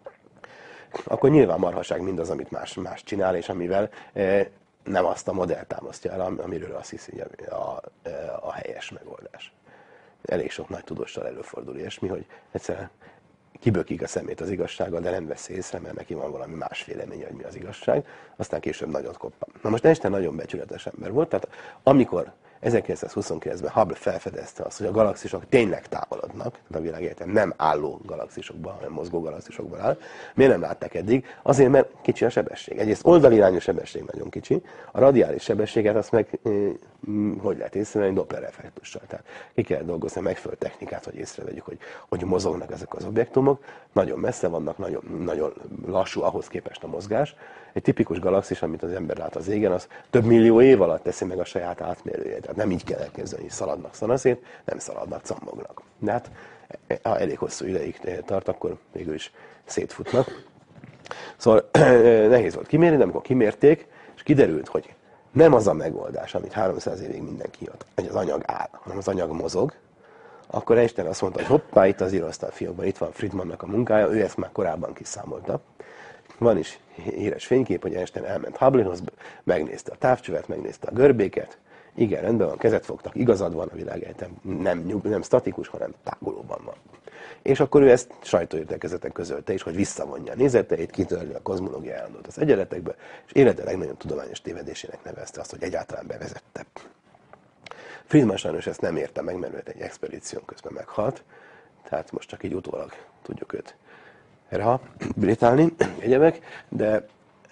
Akkor nyilván marhaság mindaz, amit más csinál, és amivel nem azt a modellt támasztja el, amiről azt hiszi, hogy a helyes megoldás. Elég sok nagy tudóssal előfordul ilyesmi, hogy egyszerűen kibökik a szemét az igazsággal, de nem veszi észre, mert neki van valami más véleménye, hogy mi az igazság, aztán később nagyot koppan. Na most Einstein nagyon becsületes ember volt, tehát amikor 1929-ben Hubble felfedezte azt, hogy a galaxisok tényleg távolodnak, tehát a világegyetem nem álló galaxisokban, hanem mozgó galaxisokban áll. Miért nem látták eddig? Azért, mert kicsi a sebesség. Egyrészt oldalirányú sebesség nagyon kicsi, a radiális sebességet azt meg hogy lehet észrevenni? Doppler effektussal. Tehát ki kell dolgozni megfelelő technikát, hogy észrevegyük, hogy mozognak ezek az objektumok. Nagyon messze vannak, nagyon lassú ahhoz képest a mozgás. Egy tipikus galaxis, amit az ember lát az égen, az több millió év alatt teszi meg a saját átmérőjét. Tehát nem így kell elképzelni, hogy szaladnak szanaszét, nem szaladnak, cammognak. De hát, ha elég hosszú ideig tart, akkor végül is szétfutnak. Szóval nehéz volt kimérni, de amikor kimérték, és kiderült, hogy nem az a megoldás, amit 300 évig mindenki jött, hogy az anyag áll, hanem az anyag mozog, akkor Einstein azt mondta, hogy hoppá, itt az íróasztal fiókban, itt van Friedmannak a munkája, ő ezt már korábban kiszámolta. Van is híres fénykép, hogy Einstein elment Hubble-hoz, megnézte a távcsövet, megnézte a görbéket, igen, rendben van, kezet fogtak, igazad van, a világegyetem nem statikus, hanem tágulóban van. És akkor ő ezt sajtóértekezeten közölte is, hogy visszavonja a nézeteit, kitörli a kozmológiai állandót az egyenletekbe, és élete legnagyobb tudományos tévedésének nevezte azt, hogy egyáltalán bevezette. Friedman sajnos ezt nem érte meg, mert egy expedíción közben meghalt, tehát most csak így utólag tudjuk őt rehabilitálni, egyebek, de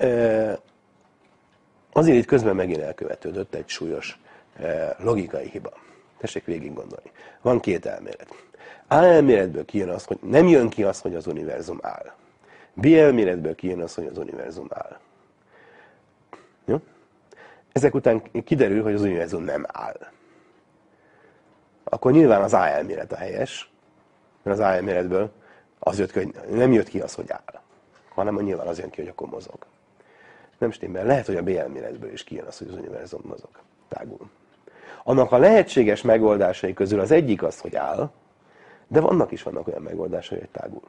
azért itt közben megint elkövetődött egy súlyos logikai hiba. Tessék végig gondolni. Van két elmélet. A elméletből kijön az, hogy nem jön ki az, hogy az univerzum áll. B elméletből kijön az, hogy az univerzum áll. Jó? Ezek után kiderül, hogy az univerzum nem áll. Akkor nyilván az A elmélet a helyes, mert az A elméletből az jött ki, hogy nem jött ki az, hogy áll, hanem nyilván az jön ki, hogy akkor mozog. Nem stimmel. Lehet, hogy a B elméletből is kijön az, hogy az univerzum mozog, tágul. Annak a lehetséges megoldásai közül az egyik az, hogy áll, de vannak olyan megoldásai, hogy tágul.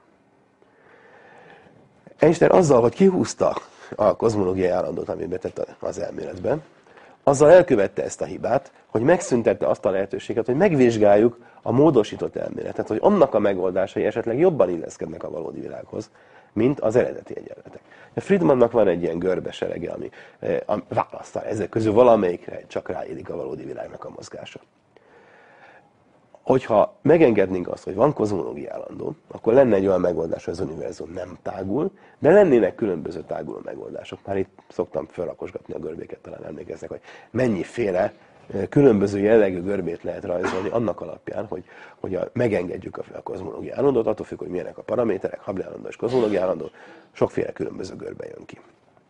Einstein azzal, hogy kihúzta a kozmológiai állandót, amit betett az elméletben, azzal elkövette ezt a hibát, hogy megszüntette azt a lehetőséget, hogy megvizsgáljuk a módosított elméletet, hogy annak a megoldásai esetleg jobban illeszkednek a valódi világhoz, mint az eredeti egyenletek. Friedmannak van egy ilyen görbeserege, ami választál ezek közül valamelyikre csak ráérik a valódi világnak a mozgása. Hogyha megengednénk azt, hogy van kozmológiai állandó, akkor lenne egy olyan megoldás, hogy az univerzum nem tágul, de lennének különböző táguló megoldások. Már itt szoktam felrakosgatni a görbéket, talán emlékeznek, hogy mennyiféle különböző jellegű görbét lehet rajzolni annak alapján, hogy megengedjük a kozmológiai állandót, attól függ, hogy milyenek a paraméterek, Hubble állandó és kozmológiai állandó, sokféle különböző görbe jön ki.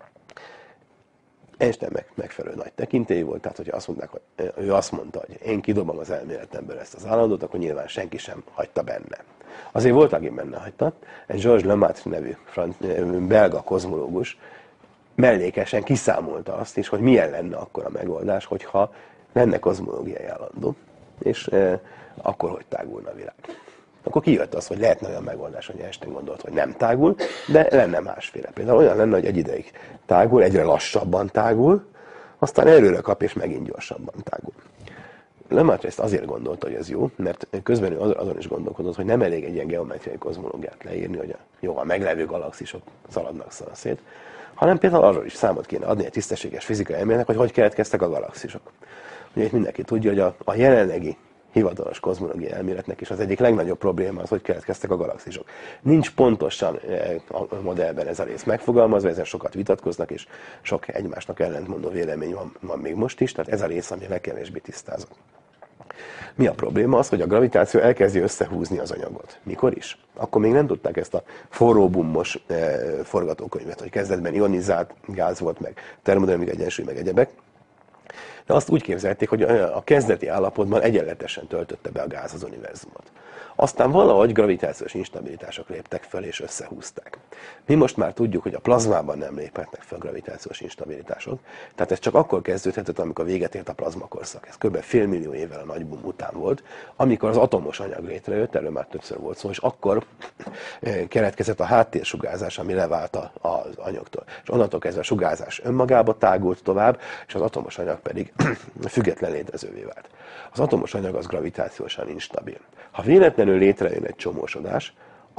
Einstein megfelelő nagy tekintély volt, tehát hogyha azt mondták, hogy ő azt mondta, hogy én kidobom az elméletemből ezt az állandót, akkor nyilván senki sem hagyta benne. Azért volt, aki benne hagyta, egy Georges Lemaitre nevű belga kozmológus mellékesen kiszámolta azt is, hogy milyen lenne akkor a megoldás, hogyha lenne kozmológiai állandó, és akkor hogy tágulna a világ. Akkor kijött az, hogy lehetne olyan megoldás, hogy Einstein gondolt, hogy nem tágul, de lenne másféle. Például olyan lenne, hogy egy ideig tágul, egyre lassabban tágul, aztán erőre kap, és megint gyorsabban tágul. Lemaitre ezt azért gondolta, hogy ez jó, mert közben ő azon is gondolkodott, hogy nem elég egy ilyen geometriai kozmológiát leírni, hogy a meglevő galaxisok szaladnak szanaszét, hanem például arról is számot kéne adni egy tisztességes fizikai elméletnek, hogy keletkeztek a galaxisok. Ugye itt mindenki tudja, hogy a jelenlegi hivatalos kozmológiai elméletnek is az egyik legnagyobb probléma az, hogy keletkeztek a galaxisok. Nincs pontosan a modellben ez a rész megfogalmazva, ezen sokat vitatkoznak, és sok egymásnak ellentmondó vélemény van még most is, tehát ez a rész, ami legkevésbé tisztázott. Mi a probléma? Az, hogy a gravitáció elkezdi összehúzni az anyagot. Mikor is? Akkor még nem tudták ezt a forró bummos forgatókönyvet, hogy kezdetben ionizált gáz volt, meg termodinamikai egyensúly, meg egyebek. De azt úgy képzelték, hogy a kezdeti állapotban egyenletesen töltötte be a gáz az univerzumot. Aztán valahogy gravitációs instabilitások léptek föl és összehúzták. Mi most már tudjuk, hogy a plazmában nem léphetnek fel gravitációs instabilitások, tehát ez csak akkor kezdődhetett, amikor véget ért a plazmakorszak. Ez kb. Fél millió évvel a nagy boom után volt, amikor az atomos anyag létrejött, erről már többször volt szó, és akkor keletkezett a háttérsugárzás, ami levált az anyagtól. És onnantól kezdve a sugárzás önmagába tágult tovább, és az atomos anyag pedig független létezővé vált. Az atomos anyag az gravitációsan instabil. Ha véletlenül létrejön egy csomósodás,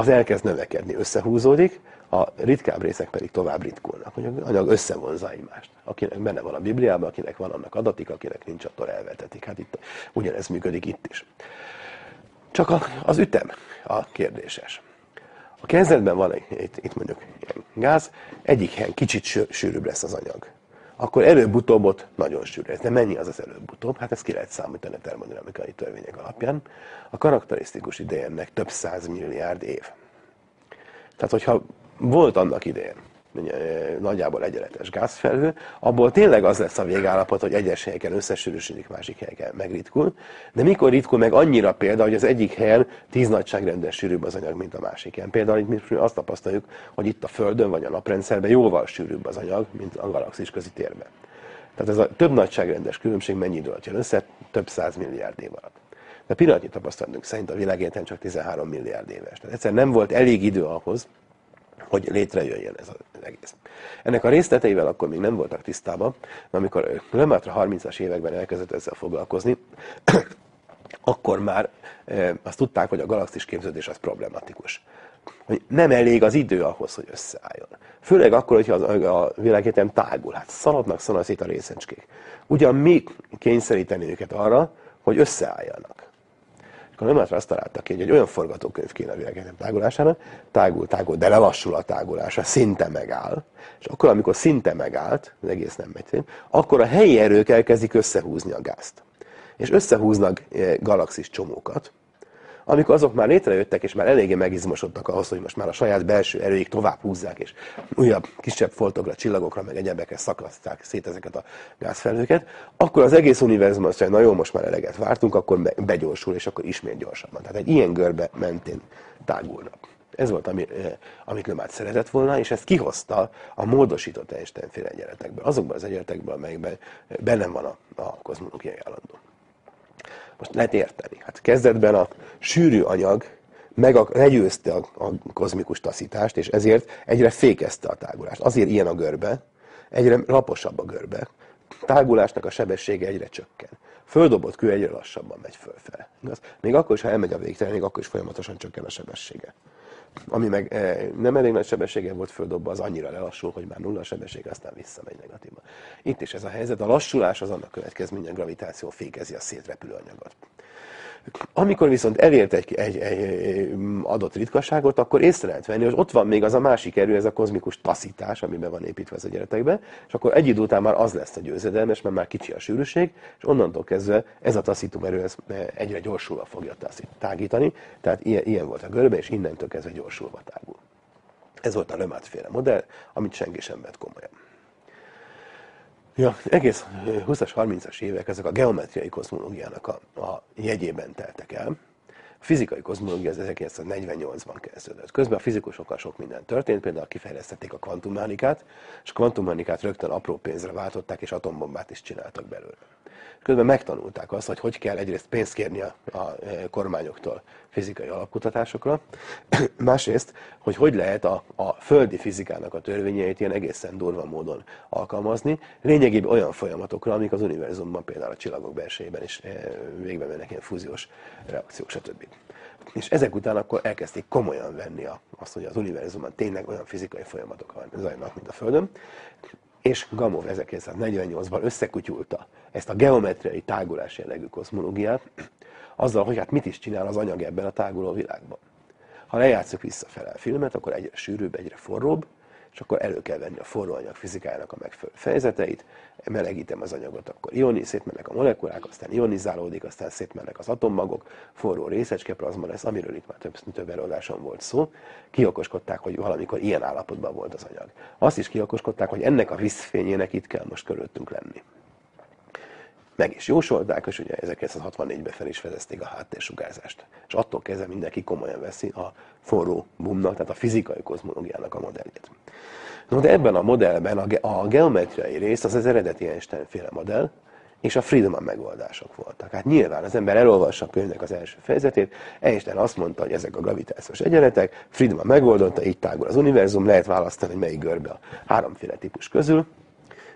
az elkezd növekedni, összehúzódik, a ritkább részek pedig tovább ritkulnak, hogy az anyag összevonzza egymást. Akinek benne van a Bibliában, akinek van annak adatik, akinek nincs, attól elvetetik. Hát itt ugyanez működik itt is. Csak az ütem a kérdéses. A kezdetben van itt mondjuk ilyen gáz, egyik helyen kicsit sűrűbb lesz az anyag. Akkor előbb-utóbb ott nagyon sűrű lesz. De mennyi az előbb-utóbb? Hát ezt ki lehet számítani a termodinamikai törvények alapján. A karakterisztikus ideje ennek több 100 milliárd év. Tehát, hogyha volt annak idején nagyjából egyenletes gázfelhő, abból tényleg az lesz a végállapot, hogy egyes helyeken összesűrűsödik, másik helyeken megritkul. De mikor ritkul meg annyira például, hogy az egyik helyen 10 nagyságrendel sűrűbb az anyag, mint a másik helyen. Például itt mi azt tapasztaljuk, hogy itt a Földön vagy a naprendszerben jóval sűrűbb az anyag, mint a galaxis közi térben. Tehát ez a több nagyságrendes különbség mennyi idő alatt jön össze? Több 100 milliárd év alatt. De pillanatnyi tapasztalatunk szerint a világegyetem csak 13 milliárd éves. Tehát egyszerűen nem volt elég idő ahhoz, hogy létrejöjjön ez az egész. Ennek a részleteivel akkor még nem voltak tisztában, de amikor Lemaitre 30-as években elkezdett ezzel foglalkozni, akkor már azt tudták, hogy a galaxis képződés az problematikus. Hogy nem elég az idő ahhoz, hogy összeálljon. Főleg akkor, hogyha a világegyetem tágul. Hát szaladnak szét a részecskék. Ugyan mi kényszeríteni őket arra, hogy összeálljanak. A Lemaitre azt találta ki, hogy egy olyan forgatókönyv kéne a világegyetem tágulására, tágul, de lelassul a tágulása, szinte megáll. És akkor, amikor szinte megállt, az egész nem megy, akkor a helyi erők elkezdik összehúzni a gázt. És összehúznak galaxis csomókat, amikor azok már létrejöttek, és már eléggé megizmosodtak ahhoz, hogy most már a saját belső erőik tovább húzzák, és újabb, kisebb foltokra, csillagokra, meg egyebekre szakaszták szét ezeket a gázfelhőket, akkor az egész univerzum azt mondja, na jó, most már eleget vártunk, akkor begyorsul, és akkor ismét gyorsabban. Tehát egy ilyen görbe mentén tágulnak. Ez volt, amit Lemaitre szeretett volna, és ezt kihozta a módosított Einstein-féle egyenletekből. Azokban az egyenletekből, amelyekben benne van a kozmológiai állandó. Most lehet érteni. Hát kezdetben a sűrű anyag legyőzte a kozmikus taszítást, és ezért egyre fékezte a tágulást. Azért ilyen a görbe, egyre laposabb a görbe. Tágulásnak a sebessége egyre csökken. Földobott kő egyre lassabban megy fölfele. Igaz? Még akkor is, ha elmegy a végtelen, még akkor is folyamatosan csökken a sebessége. Ami meg nem elég nagy sebessége volt földobva, az annyira lelassul, hogy már nulla sebesség, aztán visszamegy negatívba. Itt is ez a helyzet. A lassulás az annak következménye, a gravitáció fékezi a szétrepülő anyagot. Amikor viszont elért egy adott ritkaságot, akkor észre lehet venni, hogy ott van még az a másik erő, ez a kozmikus taszítás, amiben van építve az egyenletekben, és akkor egy idő után már az lesz a győzedelmes, mert már kicsi a sűrűség, és onnantól kezdve ez a taszító erő egyre gyorsulva fogja tágítani, tehát ilyen volt a görbe, és innentől kezdve gyorsulva tágul. Ez volt a Lemaitre-féle modell, amit senki sem vett komolyan. Ja, egész 20-as, 30-as évek ezek a geometriai kozmológiának a jegyében teltek el. A fizikai kozmológia az 1948-ban kezdődött. Közben a fizikusokkal sok minden történt, például kifejlesztették a kvantummechanikát, és a kvantummechanikát rögtön apró pénzre váltották, és atombombát is csináltak belőle. Közben megtanulták azt, hogy kell egyrészt pénzt kérni a kormányoktól fizikai alapkutatásokra, másrészt, hogy lehet a földi fizikának a törvényeit ilyen egészen durva módon alkalmazni, lényegében olyan folyamatokra, amik az univerzumban, például a csillagok belsejében is végbe mennek, ilyen fúziós reakciók, stb. És ezek után akkor elkezdték komolyan venni azt, hogy az univerzumban tényleg olyan fizikai folyamatok zajlanak, mint a Földön, és Gamow 1948-ban összekutyulta ezt a geometriai tágulás jellegű kozmológiát, azzal, hogy hát mit is csinál az anyag ebben a táguló világban. Ha lejátszuk visszafele a filmet, akkor egyre sűrűbb, egyre forróbb, és akkor elő kell venni a forró anyag fizikájának a megfelelő fejezeteit, melegítem az anyagot, akkor szétmennek a molekulák, aztán ionizálódik, aztán szétmennek az atommagok, forró részecskeplazma lesz, amiről itt már több előadáson volt szó. Kiokoskodták, hogy valamikor ilyen állapotban volt az anyag. Azt is kiokoskodták, hogy ennek a vízfényének itt kell most körülöttünk lenni. Meg is jósolták, és ugye 1964-ben fel is fedezték a háttérsugárzást. És attól kezdve mindenki komolyan veszi a forró boomnak, tehát a fizikai kozmológiának a modelljét. No, de ebben a modellben a geometriai rész az eredeti Einstein-féle modell, és a Friedmann megoldások voltak. Hát nyilván az ember elolvassa a könyvnek az első fejezetét, Einstein azt mondta, hogy ezek a gravitációs egyenletek, Friedmann megoldotta, így tágul az univerzum, lehet választani, hogy melyik görbe a háromféle típus közül,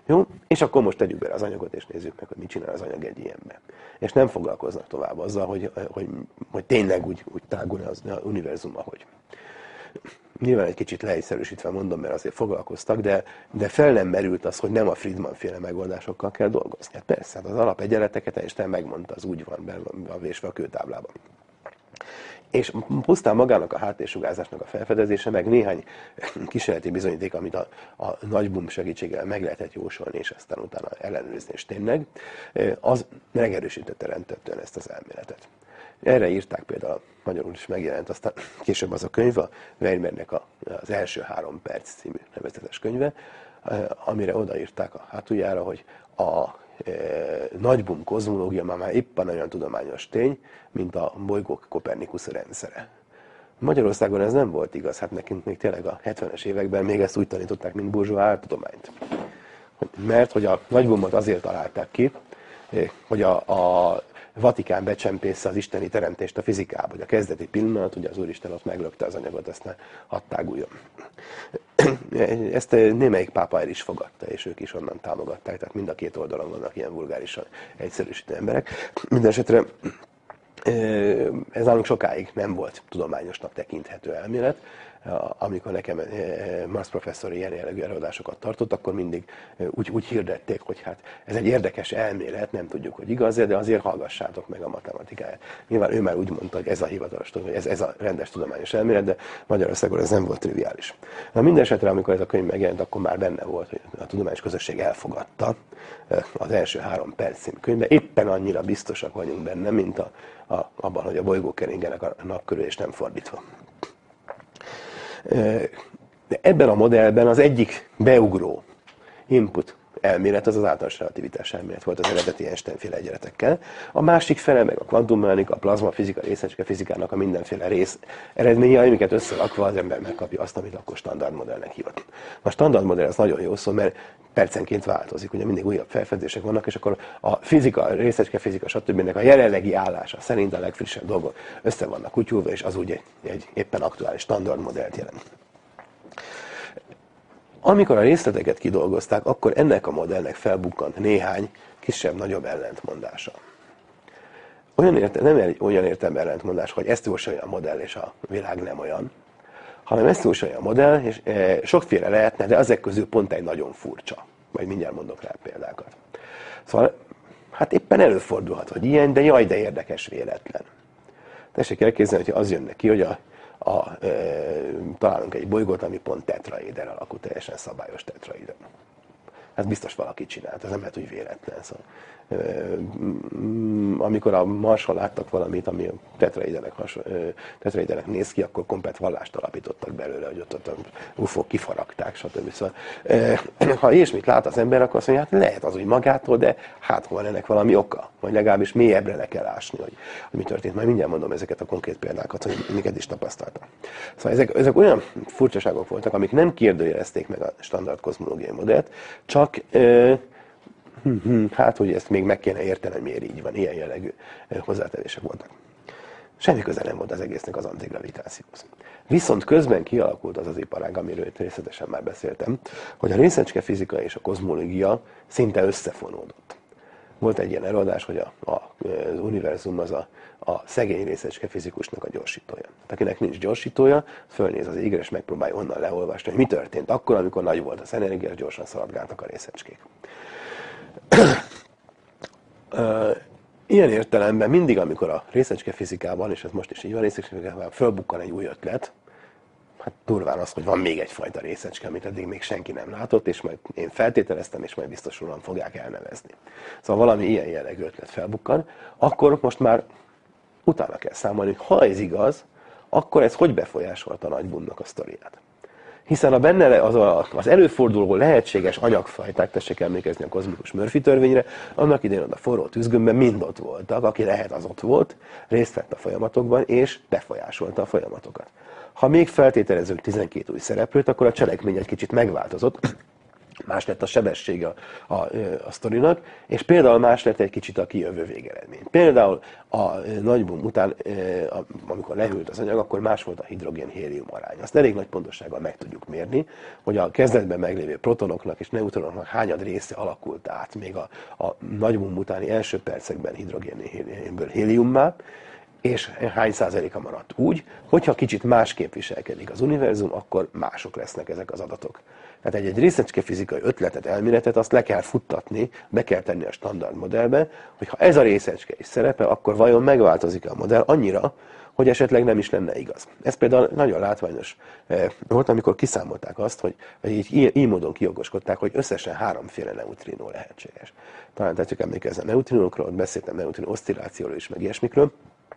Jó? És akkor most tegyük bele az anyagot, és nézzük meg, hogy mit csinál az anyag egy ilyenben. És nem foglalkoznak tovább azzal, hogy tényleg úgy tágul az univerzum, ahogy. Nyilván egy kicsit leegyszerűsítve mondom, mert azért foglalkoztak, de fel nem merült az, hogy nem a Friedman-féle megoldásokkal kell dolgozni. Hát persze, hát az alapegyenleteket Einstein megmondta, az úgy van vésve a kőtáblában. És pusztán magának a háttérsugárzásnak a felfedezése, meg néhány kísérleti bizonyíték, amit a nagy boom segítségével meg lehetett jósolni, és aztán utána ellenőrizni, és tényleg, az megerősítette rendtetően ezt az elméletet. Erre írták például, magyarul is megjelent, aztán később az a könyv, a Weimernek az első 3 perc című nevezetes könyve, amire odaírták a hátuljára, hogy a nagy boom kozmológia már éppen olyan tudományos tény, mint a bolygók Kopernikusz rendszere. Magyarországon ez nem volt igaz, hát nekünk még tényleg a 70-es években még ezt úgy tanították, mint burzsóá áltudományt. Mert hogy a nagy boomot azért találták ki, hogy a Vatikán becsempésze az isteni teremtést a fizikába, hogy a kezdeti pillanat, ugye az Úristen ott meglökte az anyagot, aztán hadd táguljon. Ezt némelyik pápa el is fogadta, és ők is onnan támogatták, tehát mind a két oldalon vannak ilyen vulgárisan egyszerűsítő emberek. Mindenesetre ez nálunk sokáig nem volt tudományosnak tekinthető elmélet. Amikor nekem Marx professzor ilyen jellegű előadásokat tartott, akkor mindig úgy hirdették, hogy hát ez egy érdekes elmélet, nem tudjuk, hogy igaz, de azért hallgassátok meg a matematikáját. Nyilván ő már úgy mondta, hogy ez a hivatalos tudomány, ez a rendes tudományos elmélet, de Magyarországon ez nem volt triviális. Na minden esetre, amikor ez a könyv megjelent, akkor már benne volt, hogy a tudományos közösség elfogadta az első 3 perc című könyvben. Éppen annyira biztosak vagyunk benne, mint abban, hogy a bolygók keringenek a nap körül, és nem fordítva. De ebben a modellben az egyik beugró input elmélet az általános relativitás elmélet volt az eredeti Einstein-féle egyenletekkel. A másik fele meg a kvantummechanika, a plazmafizika, részecske fizikának a mindenféle rész eredménye, amiket összerakva az ember megkapja azt, amit akkor standardmodellnek hívott. A standardmodell az nagyon jó szó, mert percenként változik, ugye mindig újabb felfedezések vannak, és akkor a fizika, a részecske fizika, stb. A jelenlegi állása szerint a legfrissebb dolgok össze vannak kutyulva, és az úgy egy éppen aktuális standardmodellt jelent. Amikor a részleteket kidolgozták, akkor ennek a modellnek felbukkant néhány kisebb-nagyobb ellentmondása. Nem egy olyan értelme ellentmondás, hogy ezt jósolja a modell, és a világ nem olyan, hanem ezt jósolja a modell, és sokféle lehetne, de ezek közül pont egy nagyon furcsa. Majd mindjárt mondok rá példákat. Szóval, hát éppen előfordulhat, hogy ilyen, de jaj, de érdekes véletlen. Tessék elképzelni, hogy az jön neki, hogy találunk egy bolygót, ami pont tetraéder alakú, teljesen szabályos tetraéder. Hát biztos valaki csinált, ez nem lehet úgy véletlen. Szóval, amikor a Marson láttak valamit, ami a tetraédernek néz ki, akkor komplett vallást alapítottak belőle, hogy ott a UFO-k kifaragták, stb. Szóval, ha ilyesmit lát az ember, akkor azt mondja, hát lehet az úgy magától, de hát van ennek valami oka, vagy legalábbis mélyebbre le kell ásni, hogy mi történt. Majd mindjárt mondom ezeket a konkrét példákat, hogy miket is tapasztaltam. Szóval ezek olyan furcsaságok voltak, amik nem kérdőjelezték meg a standard kozmológiai modellt, csak hát, hogy ezt még meg kéne érteni, hogy miért így van, ilyen jellegű hozzátevések voltak. Semmi köze nem volt az egésznek az antigravitációhoz. Viszont közben kialakult az az iparág, amiről részletesen már beszéltem, hogy a részecske fizika és a kozmológia szinte összefonódott. Volt egy ilyen előadás, hogy az univerzum az a szegény részecske fizikusnak a gyorsítója. Hát, akinek nincs gyorsítója, fölnéz az égre, és megpróbálja onnan leolvasni, hogy mi történt akkor, amikor nagy volt az energia, és gyorsan szaladgáltak a részecskék. Ilyen értelemben mindig, amikor a részecske fizikában, és ez most is így van, részecske fizikában fölbukkan egy új ötlet, hát durván az, hogy van még egyfajta részecske, amit eddig még senki nem látott, és majd én feltételeztem, és majd biztos rólam fogják elnevezni. Szóval valami ilyen jellegű ötlet felbukkan, akkor most már utána kell számolni, hogy ha ez igaz, akkor ez hogy befolyásolta a nagy boomnak a sztoriát. Hiszen a benne az előforduló lehetséges anyagfajták, tessék emlékezni a kozmikus Murphy törvényre, annak idején a forró tüzgömben mind ott voltak, aki lehet az ott volt, részt vett a folyamatokban, és befolyásolta a folyamatokat. Ha még feltételezünk 12 új szereplőt, akkor a cselekmény egy kicsit megváltozott, más lett a sebessége a sztorinak, és például más lett egy kicsit a kijövő végeredmény. Például a nagy boom után, amikor lehűlt az anyag, akkor más volt a hidrogén-hélium arány. Azt elég nagy pontossággal meg tudjuk mérni, hogy a kezdetben meglévő protonoknak és neutronoknak hányad része alakult át még a nagy boom utáni első percekben hidrogénből héliummá, és hány százaléka maradt úgy, hogyha kicsit másképp viselkedik az univerzum, akkor mások lesznek ezek az adatok. Tehát egy részecskefizikai ötletet, elméletet, azt le kell futtatni, be kell tenni a standard modellbe, hogy ha ez a részecske is szerepel, akkor vajon megváltozik a modell annyira, hogy esetleg nem is lenne igaz. Ez például nagyon látványos volt, amikor kiszámolták azt, hogy így módon kiokoskodták, hogy összesen 3 neutrinó lehetséges. Talán tetszük emlékezni a neutrinókról, beszéltem neutrino oszcillációról is, meg ilyesmikről.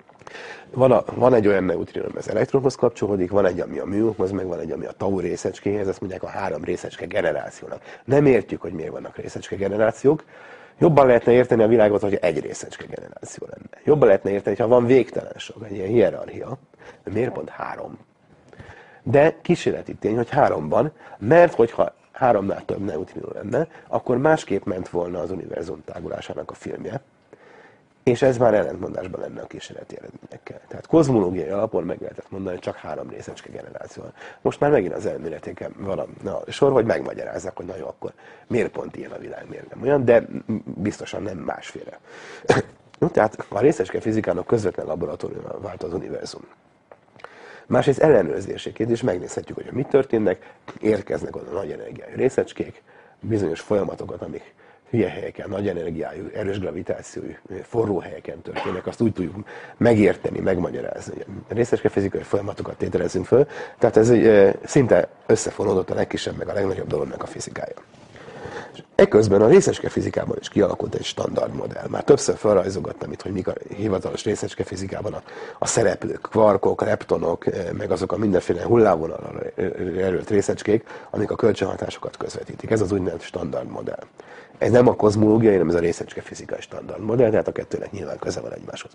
Van egy olyan neutrino, ami az elektronhoz kapcsolódik, van egy, ami a műokhoz, meg van egy, ami a tau részecskéhez, ezt mondják a 3 részecske generációnak. Nem értjük, hogy miért vannak részecske generációk. Jobban lehetne érteni a világot, hogy egy részecske generáció lenne. Jobban lehetne érteni, ha van végtelen sok, egy ilyen hierarchia. De miért pont 3? De kísérleti tény, hogy 3 van, mert hogyha 3-nál több neutrino lenne, akkor másképp ment volna az univerzum tágulásának a filmje. És ez már ellentmondásban lenne a kísérleti eredményekkel. Tehát kozmológiai alapon meg lehetett mondani, hogy csak 3 részecske generáció van. Most már megint az elméletéken van a sor, hogy megmagyarázzák, hogy na jó, akkor miért pont ilyen a világ, miért nem olyan, de biztosan nem másféle. Tehát a részecske fizikának közvetlen laboratóriumban vált az univerzum. Másrészt ellenőrzéséként is megnézhetjük, hogy mit történnek, érkeznek oda nagy energiájú részecskék, bizonyos folyamatokat, amik hülye helyeken, nagy energiájú, erős gravitációjú, forró helyeken történnek, azt úgy tudjuk megérteni, megmagyarázni. Részecske fizikai folyamatokat tételezünk föl, tehát ez szinte összefonódott a legkisebb meg a legnagyobb dolognak a fizikája. És eközben a részecske fizikában is kialakult egy standard modell. Már többször felrajzogattam itt, hogy mik a hivatalos részecske fizikában a szereplők, kvarkok, leptonok, meg azok a mindenféle hullámvonalra erőlt részecskék, amik a kölcsönhatásokat közvetítik. Ez az úgynevezett standard modell. Ez nem a kozmológiai, hanem ez a részecske fizikai standard modell, tehát a kettőnek nyilván köze van egymáshoz.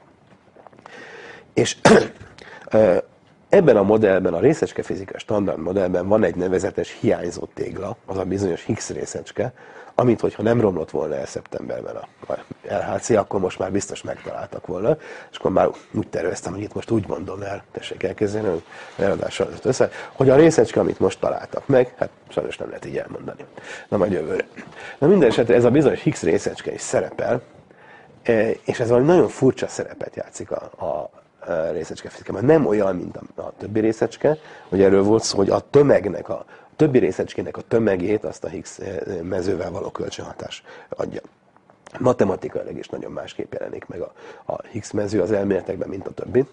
És ebben a modellben, a részecske fizikai standard modellben van egy nevezetes hiányzó tégla, az a bizonyos Higgs részecske, amit, hogyha nem romlott volna el szeptemberben a LHC, akkor most már biztos megtaláltak volna, és akkor már úgy terveztem, hogy itt most úgy mondom el, tessék elkezdeni, hogy eladással össze, hogy a részecske, amit most találtak meg, hát sajnos nem lehet így elmondani. Na majd jövőre. Na minden esetre ez a bizonyos Higgs részecske is szerepel, és ez valami nagyon furcsa szerepet játszik a részecske fizikában. Nem olyan, mint a többi részecske, hogy erről volt szó, hogy a tömegnek, a többi részecskének a tömegét azt a Higgs mezővel való kölcsönhatás adja. Matematikailag is nagyon másképp jelenik meg a Higgs mező az elméletekben, mint a többi.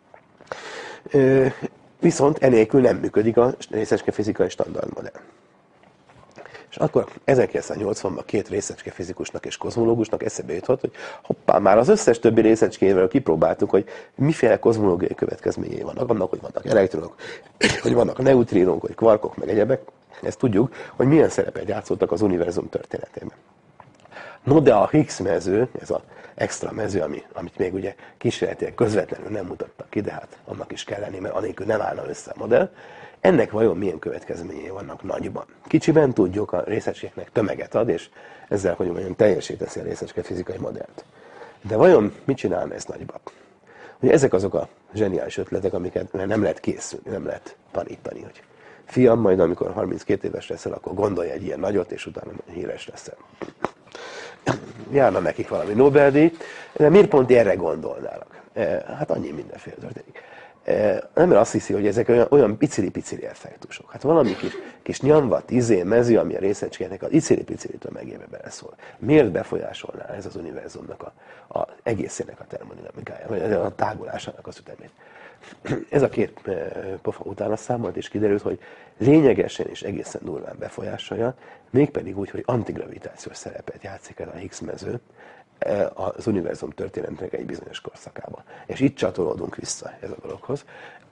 Viszont enélkül nem működik a részecske fizikai standard modell. És akkor 1980-ban 2 részecske fizikusnak és kozmológusnak eszébe jutott, hogy hoppá, már az összes többi részecskével kipróbáltuk, hogy miféle kozmológiai következményei vannak. Annak, hogy vannak elektronok, hogy vannak neutrinok, hogy kvarkok, meg egyebek. Ezt tudjuk, hogy milyen szerepet játszottak az univerzum történetében. No, de a Higgs mező, ez az extra mező, amit még ugye kísérletileg közvetlenül nem mutattak ki, de hát annak is kell lenni, mert anélkül nem állna össze a modell. Ennek vajon milyen következményei vannak nagyban? Kicsiben tudjuk, a részecskéknek tömeget ad, és ezzel, hogy mondjam, teljesé teszi a részecske fizikai modellt. De vajon mit csinálna ez nagyban? Ugye ezek azok a zseniális ötletek, amiket nem lehet készülni, nem lehet tanítani, hogy fiam, majd amikor 32 éves leszel, akkor gondolj egy ilyen nagyot, és utána híres leszel. Járna nekik valami Nobel-díj, de miért pont erre gondolnának? Hát annyi mindenféle történik. Nem azt hiszi, hogy ezek olyan picili-picili effektusok. Hát valami kis nyomvat, mező, ami a részecskének az icili-picili tömegébe beleszól. Miért befolyásolná ez az univerzumnak a egészének a termodinamikája, vagy a tágulásának az ütemét? Ez a 2 pofa utána számolt, és kiderült, hogy lényegesen és egészen durván befolyásolja, mégpedig úgy, hogy antigravitációs szerepet játszik ez a Higgs mező az univerzum történetének egy bizonyos korszakában. És itt csatolódunk vissza ez a dologhoz.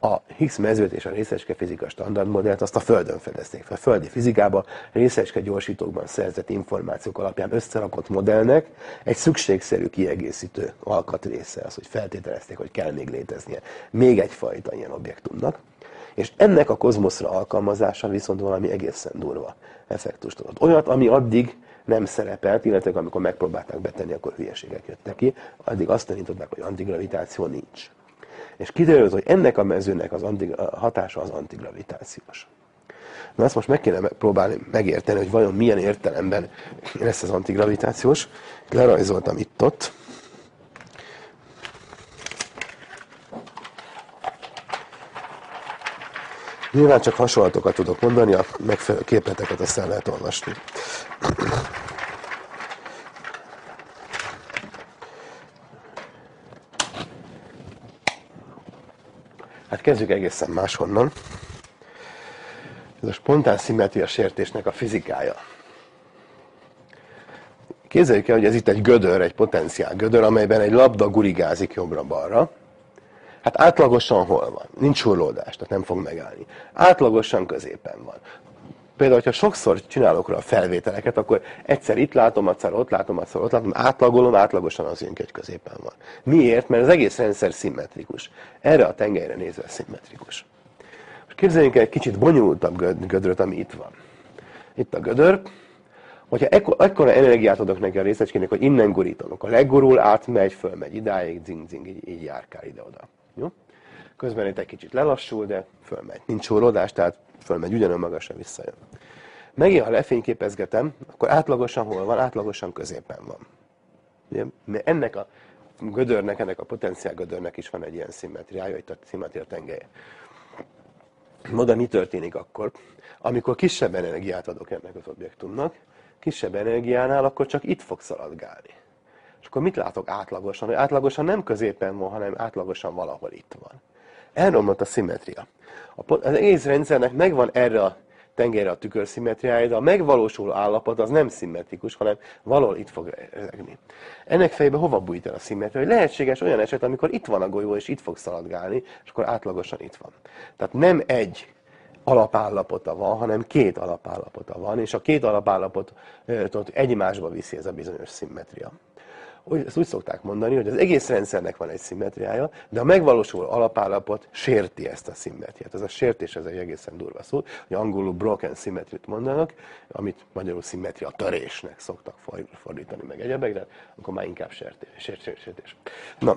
a Higgs mezőt és a részecske fizika standardmodellt azt a Földön fedezték fel. A földi fizikában részecske gyorsítókban szerzett információk alapján összerakott modellnek egy szükségszerű kiegészítő alkatrésze az, hogy feltételezték, hogy kell még léteznie még egyfajta ilyen objektumnak. És ennek a kozmoszra alkalmazása viszont valami egészen durva effektust adott. Olyat, ami addig nem szerepelt, illetve amikor megpróbálták betenni, akkor hülyeségek jöttek ki, addig azt tanították, hogy antigravitáció nincs. És kiderült, hogy ennek a mezőnek az hatása az antigravitációs. Na ezt most meg kéne próbálni megérteni, hogy vajon milyen értelemben lesz az antigravitációs. Lerajzoltam itt-ott. Nyilván csak hasonlatokat tudok mondani, a megfelelő képleteket azt el lehet olvasni. Hát kezdjük egészen máshonnan. Ez a spontán szimmetria sértésnek a fizikája. Képzeljük el, hogy ez itt egy gödör, egy potenciál gödör, amelyben egy labda gurigázik jobbra-balra. Hát átlagosan hol van? Nincs hurlódás, tehát nem fog megállni. Átlagosan középen van. Például, hogyha sokszor csinálok rá a felvételeket, akkor egyszer itt látom, egyszer ott látom, átlagolom, átlagosan az jön, hogy középen van. Miért? Mert az egész rendszer szimmetrikus. Erre a tengelyre nézve szimmetrikus. Most képzeljünk el egy kicsit bonyolultabb gödröt, ami itt van. Itt a gödör. Hogyha ekkora energiát adok neki a részecskének, hogy innen gurítom, akkor legurul, átmegy, fölmegy idáig, zing-zing, így járkál ide-oda. Jó? Közben itt egy kicsit lelassul, de fölmegy. Nincs hurlódás, tehát fölmegy ugyanolyan magasra, visszajön. Megint, ha lefényképezgetem, akkor átlagosan hol van? Átlagosan középen van. Ugye? Mert ennek a gödörnek, ennek a potenciál gödörnek is van egy ilyen szimmetriája, itt a szimmetria tengelye. Oda mi történik akkor? Amikor kisebb energiát adok ennek az objektumnak, kisebb energiánál, akkor csak itt fog szaladgálni. És akkor mit látok átlagosan? Hogy átlagosan nem középen van, hanem átlagosan valahol itt van. Elromlott a szimmetria. Az egész rendszernek megvan erre a tengelyre a tükörszimmetriája, de a megvalósuló állapot az nem szimmetrikus, hanem valahol itt fog rezegni. Ennek fejében hova bújt el a szimmetria? Hogy lehetséges olyan eset, amikor itt van a golyó, és itt fog szaladgálni, és akkor átlagosan itt van. Tehát nem egy alapállapota van, hanem két alapállapota van, és a két alapállapotot egymásba viszi ez a bizonyos szimmetria. Ezt úgy szokták mondani, hogy az egész rendszernek van egy szimmetriája, de a megvalósuló alapállapot sérti ezt a szimmetriát. Ez a sértés, ez egy egészen durva szó, hogy angolul broken symmetry-t mondanak, amit magyarul szimmetria törésnek szoktak fordítani meg egyebek, de akkor már inkább sértés. Na,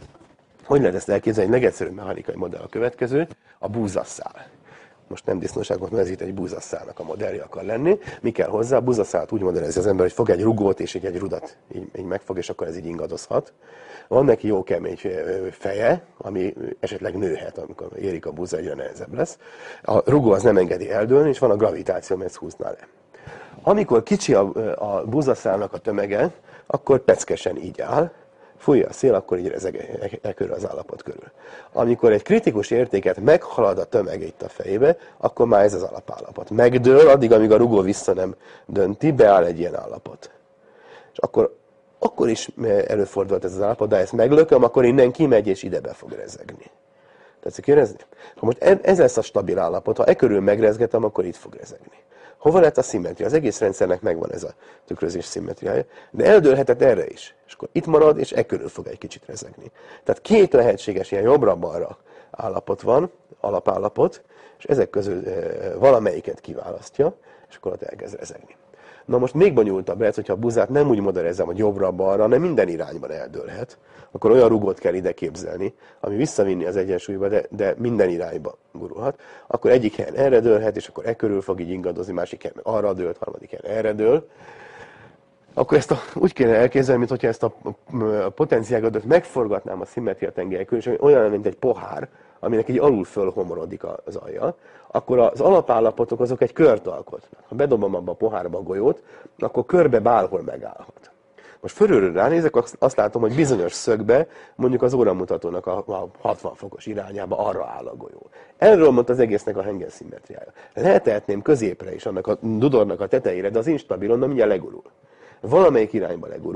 hogy lehet ezt elképzelni? Egy legegyszerűbb mechanikai modell a következő, a búzaszál. Most nem disznóságot, mert ez itt egy búzaszálnak a modellje akar lenni. Mi kell hozzá? A búzaszált úgy modellezi az ember, hogy fog egy rugót és egy rudat így megfog, és akkor ez így ingadozhat. Van neki jó kemény feje, ami esetleg nőhet, amikor érik a búza, egyre nehezebb lesz. A rugó az nem engedi eldőlni, és van a gravitáció, mert ezt húzná le. Amikor kicsi a búzaszálnak a tömege, akkor peckesen így áll, fújja a szél, akkor így rezeg körül az állapot körül. Amikor egy kritikus értéket meghalad a tömeg itt a fejébe, akkor már ez az alapállapot. Megdől, addig, amíg a rugó vissza nem dönti, beáll egy ilyen állapot. És akkor is előfordult ez az állapot, de ezt meglököm, akkor innen kimegy és ide be fog rezegni. Tetszik érezni? Ha most ez lesz a stabil állapot, ha körül megrezgetem, akkor itt fog rezegni. Hova lett a szimmetria? Az egész rendszernek megvan ez a tükrözés szimmetriája, de eldőlhetett erre is. És akkor itt marad, és körül fog egy kicsit rezegni. Tehát két lehetséges ilyen jobbra-balra állapot van, alapállapot, és ezek közül valamelyiket kiválasztja, és akkor ott elkezd rezegni. Na most még bonyolultabb lehet, hogyha a buzát nem úgy modellezem, hogy jobbra-balra, hanem minden irányban eldőlhet. Akkor olyan rugót kell ide képzelni, ami visszavinni az egyensúlyba, de minden irányba gurulhat. Akkor egyik helyen erre dőlhet, és akkor körül fog így ingadozni, másik helyen arra dőlt, harmadik helyen erre dől. Akkor ezt úgy kéne elképzelni, mintha ezt a potenciálgödört megforgatnám a szimmetria tengely körül, és olyan, mint egy pohár, aminek így alul fölhomorodik az alja, akkor az alapállapotok azok egy kört alkotnak. Ha bedobom abba a pohárba a golyót, akkor körbe bárhol megállhat. Most fölülről ránézek, azt látom, hogy bizonyos szögbe, mondjuk az óramutatónak a 60 fokos irányába arra áll a golyó. Erről mondta az egésznek a Hengel szimmetriája. Lehetetném középre is, annak a dudornak a tetejére, de az instabil, onnan mindjárt legurul. Valamelyik irányba legurul,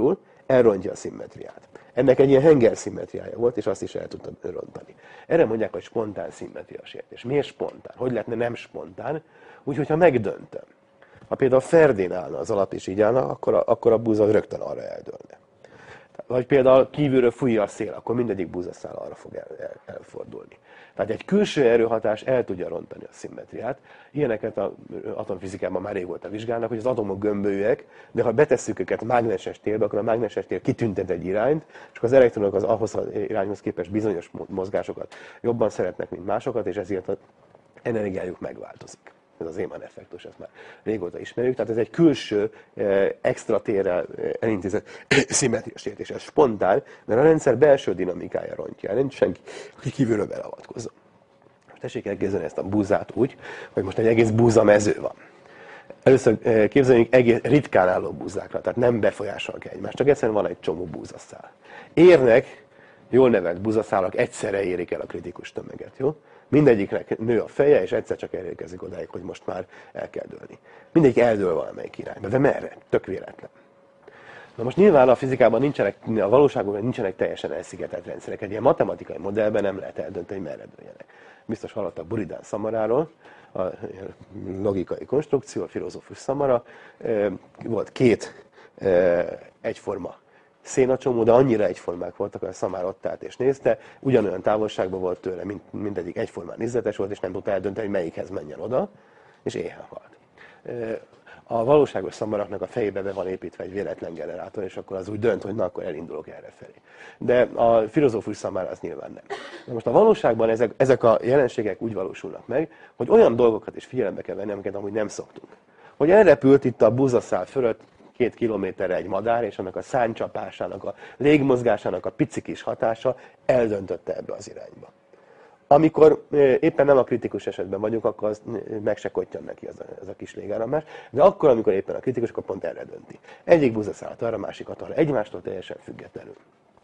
elrontja a szimmetriát. Ennek egy ilyen henger szimmetriája volt, és azt is el tudta rontani. Erre mondják, hogy spontán szimmetriasértés. Miért spontán? Hogy lehetne nem spontán? Úgy, hogyha megdöntöm. Ha például ferdén állna az alap, és így állna, akkor a búza rögtön arra eldőlne. Vagy például kívülről fújja a szél, akkor mindegyik búzaszál arra fog elfordulni. Tehát egy külső erőhatás el tudja rontani a szimmetriát. Ilyeneket az atomfizikában már régóta vizsgálnak, hogy az atomok gömbölyűek, de ha betesszük őket mágneses térbe, akkor a mágneses tér kitüntet egy irányt, és akkor az elektronok az ahhoz az irányhoz képest bizonyos mozgásokat jobban szeretnek, mint másokat, és ezért az energiájuk megváltozik. Ez az Zeeman effektus, ezt már régóta ismerjük. Tehát ez egy külső, extra térrel elintézett szimmetriasértés. Ez spontán, mert a rendszer belső dinamikája rontja el. Nincs senki, aki kívülről beleavatkozza. Most tessék elképzelni ezt a búzát úgy, hogy most egy egész búzamező van. Először képzeljünk egész ritkán álló búzákra, tehát nem befolyásolnak egymást, csak egyszerűen van egy csomó búzaszál. Érnek, jól nevelt búzaszálak egyszerre érik el a kritikus tömeget, jó? Mindegyiknek nő a feje, és egyszer csak elérkezik odáig, hogy most már el kell dőlni. Mindegyik eldől valamelyik irányba, de merre? Tök véletlen. Na most nyilván a fizikában a valóságban nincsenek teljesen elszigetelt rendszerek. Egy ilyen matematikai modellben nem lehet eldönteni, hogy merre dőljenek. Biztos hallottak Buridan Szamaráról, a logikai konstrukció, a filozófus Szamara. Volt két egyforma szénacsomó, de annyira egyformák voltak, hogy a Szamár ott állt és nézte, ugyanolyan távolságban volt tőle, mindegyik egyformán nézetes volt, és nem tudta eldönteni, hogy melyikhez menjen oda, és éhen halt. A valóságos Szamaraknak a fejébe be van építve egy véletlen generátor, és akkor az úgy dönt, hogy na, akkor elindulok errefelé. De a filozófus Szamár az nyilván nem. De most a valóságban ezek a jelenségek úgy valósulnak meg, hogy olyan dolgokat is figyelembe kell venni, amiket amúgy nem szoktunk. Hogy elrepült itt a búzaszál fölött 2 kilométerre egy madár, és annak a szárnycsapásának, a légmozgásának a pici kis hatása eldöntötte ebbe az irányba. Amikor éppen nem a kritikus esetben vagyunk, akkor az meg se kottyan neki ez a kis légáramlás, de akkor, amikor éppen a kritikus, akkor pont erre dönti. Egyik búzaszállat arra, másikat arra, egymástól teljesen függetlenül.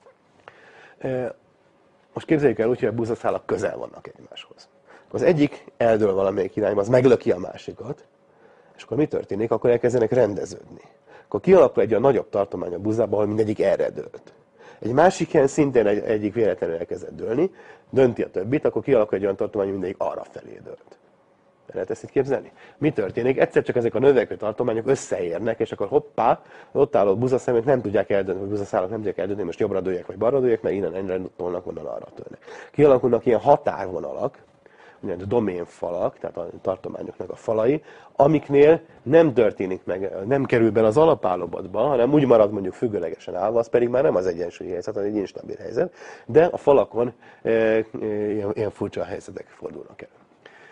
Most képzeljük el úgy, hogy a búzaszálak közel vannak egymáshoz. Az egyik eldől valamelyik irányba, az meglöki a másikat, és akkor mi történik? Akkor elkezdenek rendeződni. Akkor kialakul egy olyan nagyobb tartomány a búzában, ahol mindegyik erre dőlt. Egy másik helyen szintén egyik véletlenül elkezdett dőlni, dönti a többit, akkor kialakul egy olyan tartomány, hogy mindegyik arra felé dőlt. Lehet ezt itt képzelni? Mi történik? Egyszer csak ezek a növekvő tartományok összeérnek, és akkor hoppá, ott álló búzaszemek nem tudják eldönteni, vagy búzaszálak nem tudják eldönteni, most jobbra dőljek, vagy balra dőljek, mert innen ennyire tolnak, onnan arra tőlnek. Kialakulnak ilyen határvonalak, úgynevezett doménfalak, tehát a tartományoknak a falai, amiknél nem történik meg, nem kerül be az alapállapotba, hanem úgy marad mondjuk függőlegesen állva, az pedig már nem az egyensúlyi helyzet, hanem egy instabil helyzet, de a falakon ilyen furcsa helyzetek fordulnak elő.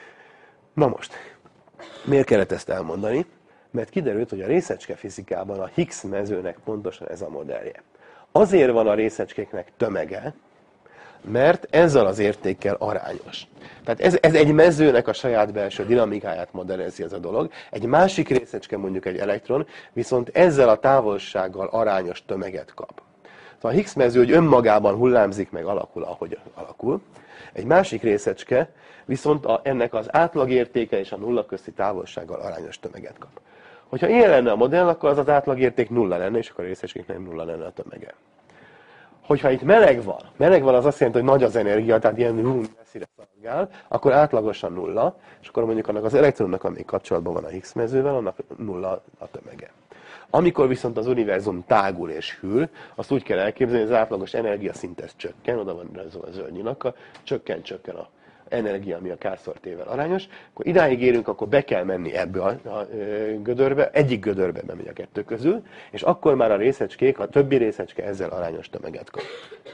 Na most, miért kellett ezt elmondani? Mert kiderült, hogy a részecske fizikában a Higgs mezőnek pontosan ez a modellje. Azért van a részecskéknek tömege, mert ezzel az értékkel arányos. Tehát ez egy mezőnek a saját belső dinamikáját modellezi ez a dolog. Egy másik részecske, mondjuk egy elektron, viszont ezzel a távolsággal arányos tömeget kap. Tehát a Higgs mező, hogy önmagában hullámzik, meg alakul, ahogy alakul. Egy másik részecske viszont ennek az átlagértéke és a nulla közti távolsággal arányos tömeget kap. Hogyha ilyen lenne a modell, akkor az átlagérték nulla lenne, és akkor a részecskéknek nulla lenne a tömege. Hogyha itt meleg van az azt jelenti, hogy nagy az energia, tehát ilyen messzire szaladgál, akkor átlagosan nulla, és akkor mondjuk annak az elektronnak, ami kapcsolatban van a Higgs mezővel, annak nulla a tömege. Amikor viszont az univerzum tágul és hűl, azt úgy kell elképzelni, hogy az átlagos energia szintesz csökken, oda van a zöld nyilakkal, csökken az energia, ami a K/T-vel arányos, akkor idáig érünk, akkor be kell menni ebbe a gödörbe, egyik gödörbe bemegy a kettő közül, és akkor már a részecskék, a többi részecske ezzel arányos tömeget kap.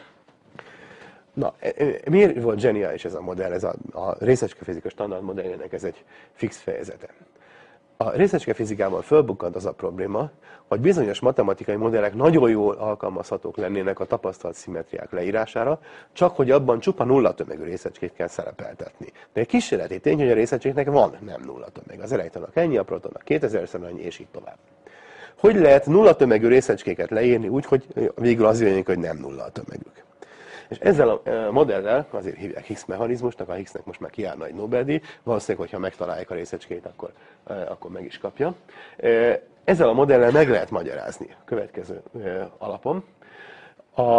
Na, miért volt zseniális ez a modell, ez a részecskefizika standard modelljének ez egy fix fejezete? A részecskefizikában fölbukkant az a probléma, hogy bizonyos matematikai modellek nagyon jól alkalmazhatók lennének a tapasztalt szimmetriák leírására, csak hogy abban csupa nulla tömegű részecskék kell szerepeltetni. De egy kísérleti tény, hogy a részecskéknek van nem nulla tömeg. Az elektronnak ennyi, a protonnak 2000-szer annyi, és így tovább. Hogy lehet nulla tömegű részecskéket leírni úgy, hogy végül az jön, hogy nem nulla a tömegük? És ezzel a modellel, azért hívják Higgs mechanizmusnak, a Higgsnek most már kijárna egy Nobel-díj, valószínűleg, hogyha megtalálják a részecskét, akkor meg is kapja. Ezzel a modellel meg lehet magyarázni a következő alapon. A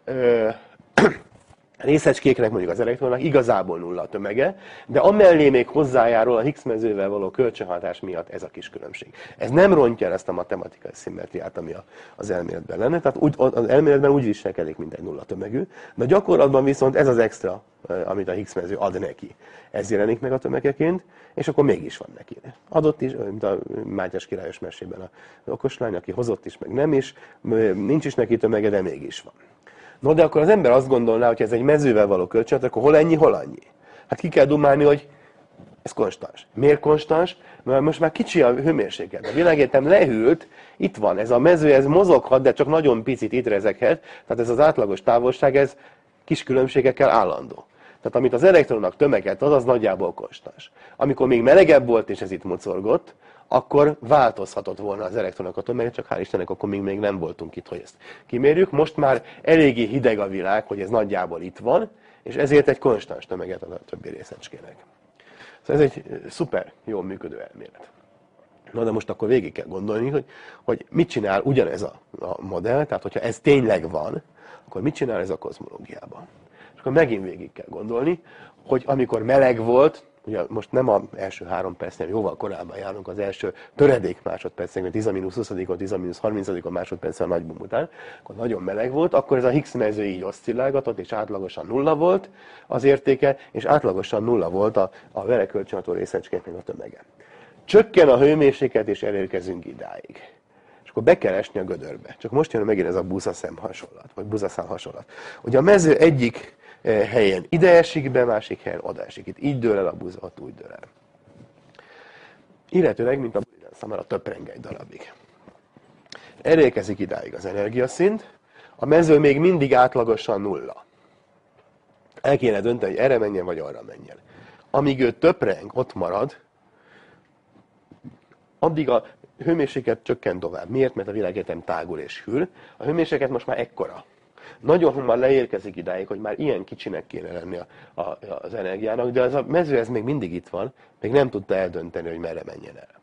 részecskéknek, mondjuk az elektronnak igazából nulla a tömege, de amellé még hozzájárul a Higgs mezővel való kölcsönhatás miatt ez a kis különbség. Ez nem rontja el ezt a matematikai szimmetriát, ami az elméletben lenne, tehát az elméletben úgy viselkedik, mint egy nulla tömegű, de gyakorlatban viszont ez az extra, amit a Higgs mező ad neki. Ez jelenik meg a tömegeként, és akkor mégis van neki. Adott is, mint a Mátyás királyos mesében az okoslány, aki hozott is, meg nem is, nincs is neki tömege, de mégis van. No, de akkor az ember azt gondolná, hogy ez egy mezővel való kölcsönhat, akkor hol ennyi, hol annyi. Hát ki kell dumálni, hogy ez konstans. Miért konstans? Mert most már kicsi a hőmérséklet. A világegyetem lehűlt, itt van, ez a mező, ez mozoghat, de csak nagyon picit itt rezeghet, tehát ez az átlagos távolság, ez kis különbségekkel állandó. Tehát amit az elektronnak tömeget ad, az nagyjából konstans. Amikor még melegebb volt, és ez itt mocorgott, akkor változhatott volna az elektronok a tömege, csak hál' Istennek akkor még nem voltunk itt, hogy ezt kimérjük. Most már eléggé hideg a világ, hogy ez nagyjából itt van, és ezért egy konstans tömeget ad a többi részecskének. Szóval ez egy szuper jól működő elmélet. Na de most akkor végig kell gondolni, hogy mit csinál ugyanez a modell, tehát hogyha ez tényleg van, akkor mit csinál ez a kozmológiában. És akkor megint végig kell gondolni, hogy amikor meleg volt, ugye most nem az első 3 percnél, jóval korábban járunk az első töredék másodpercnél, 10-20-on, 10-30-on másodperccel a nagybum után, akkor nagyon meleg volt, akkor ez a Higgs mező így oszcillálgatott, és átlagosan nulla volt az értéke, és átlagosan nulla volt a vele kölcsönható részecskéknek a tömege. Csökken a hőmérséklet, és elérkezünk idáig. És akkor be kell esni a gödörbe. Csak most jön megint ez a buszaszem hasonlat, vagy buszaszál hasonlat. Ugye a mező egyik helyen ide esik be, másik helyen oda esik. Itt így dől el a buza, ott úgy dől el. Illetőleg, mint a számára töpreng egy darabig. Elérkezik idáig az energiaszint, a mező még mindig átlagosan nulla. El kéne dönteni, hogy erre menjen, vagy arra menjen. Amíg ő töpreng, ott marad, addig a hőmérséklet csökken tovább. Miért? Mert a világegyetem tágul és hűl. A hőmérséklet most már ekkora. Nagyon hamar leérkezik idáig, hogy már ilyen kicsinek kéne lenni az energiának, de ez a mező ez még mindig itt van, még nem tudta eldönteni, hogy merre menjen el.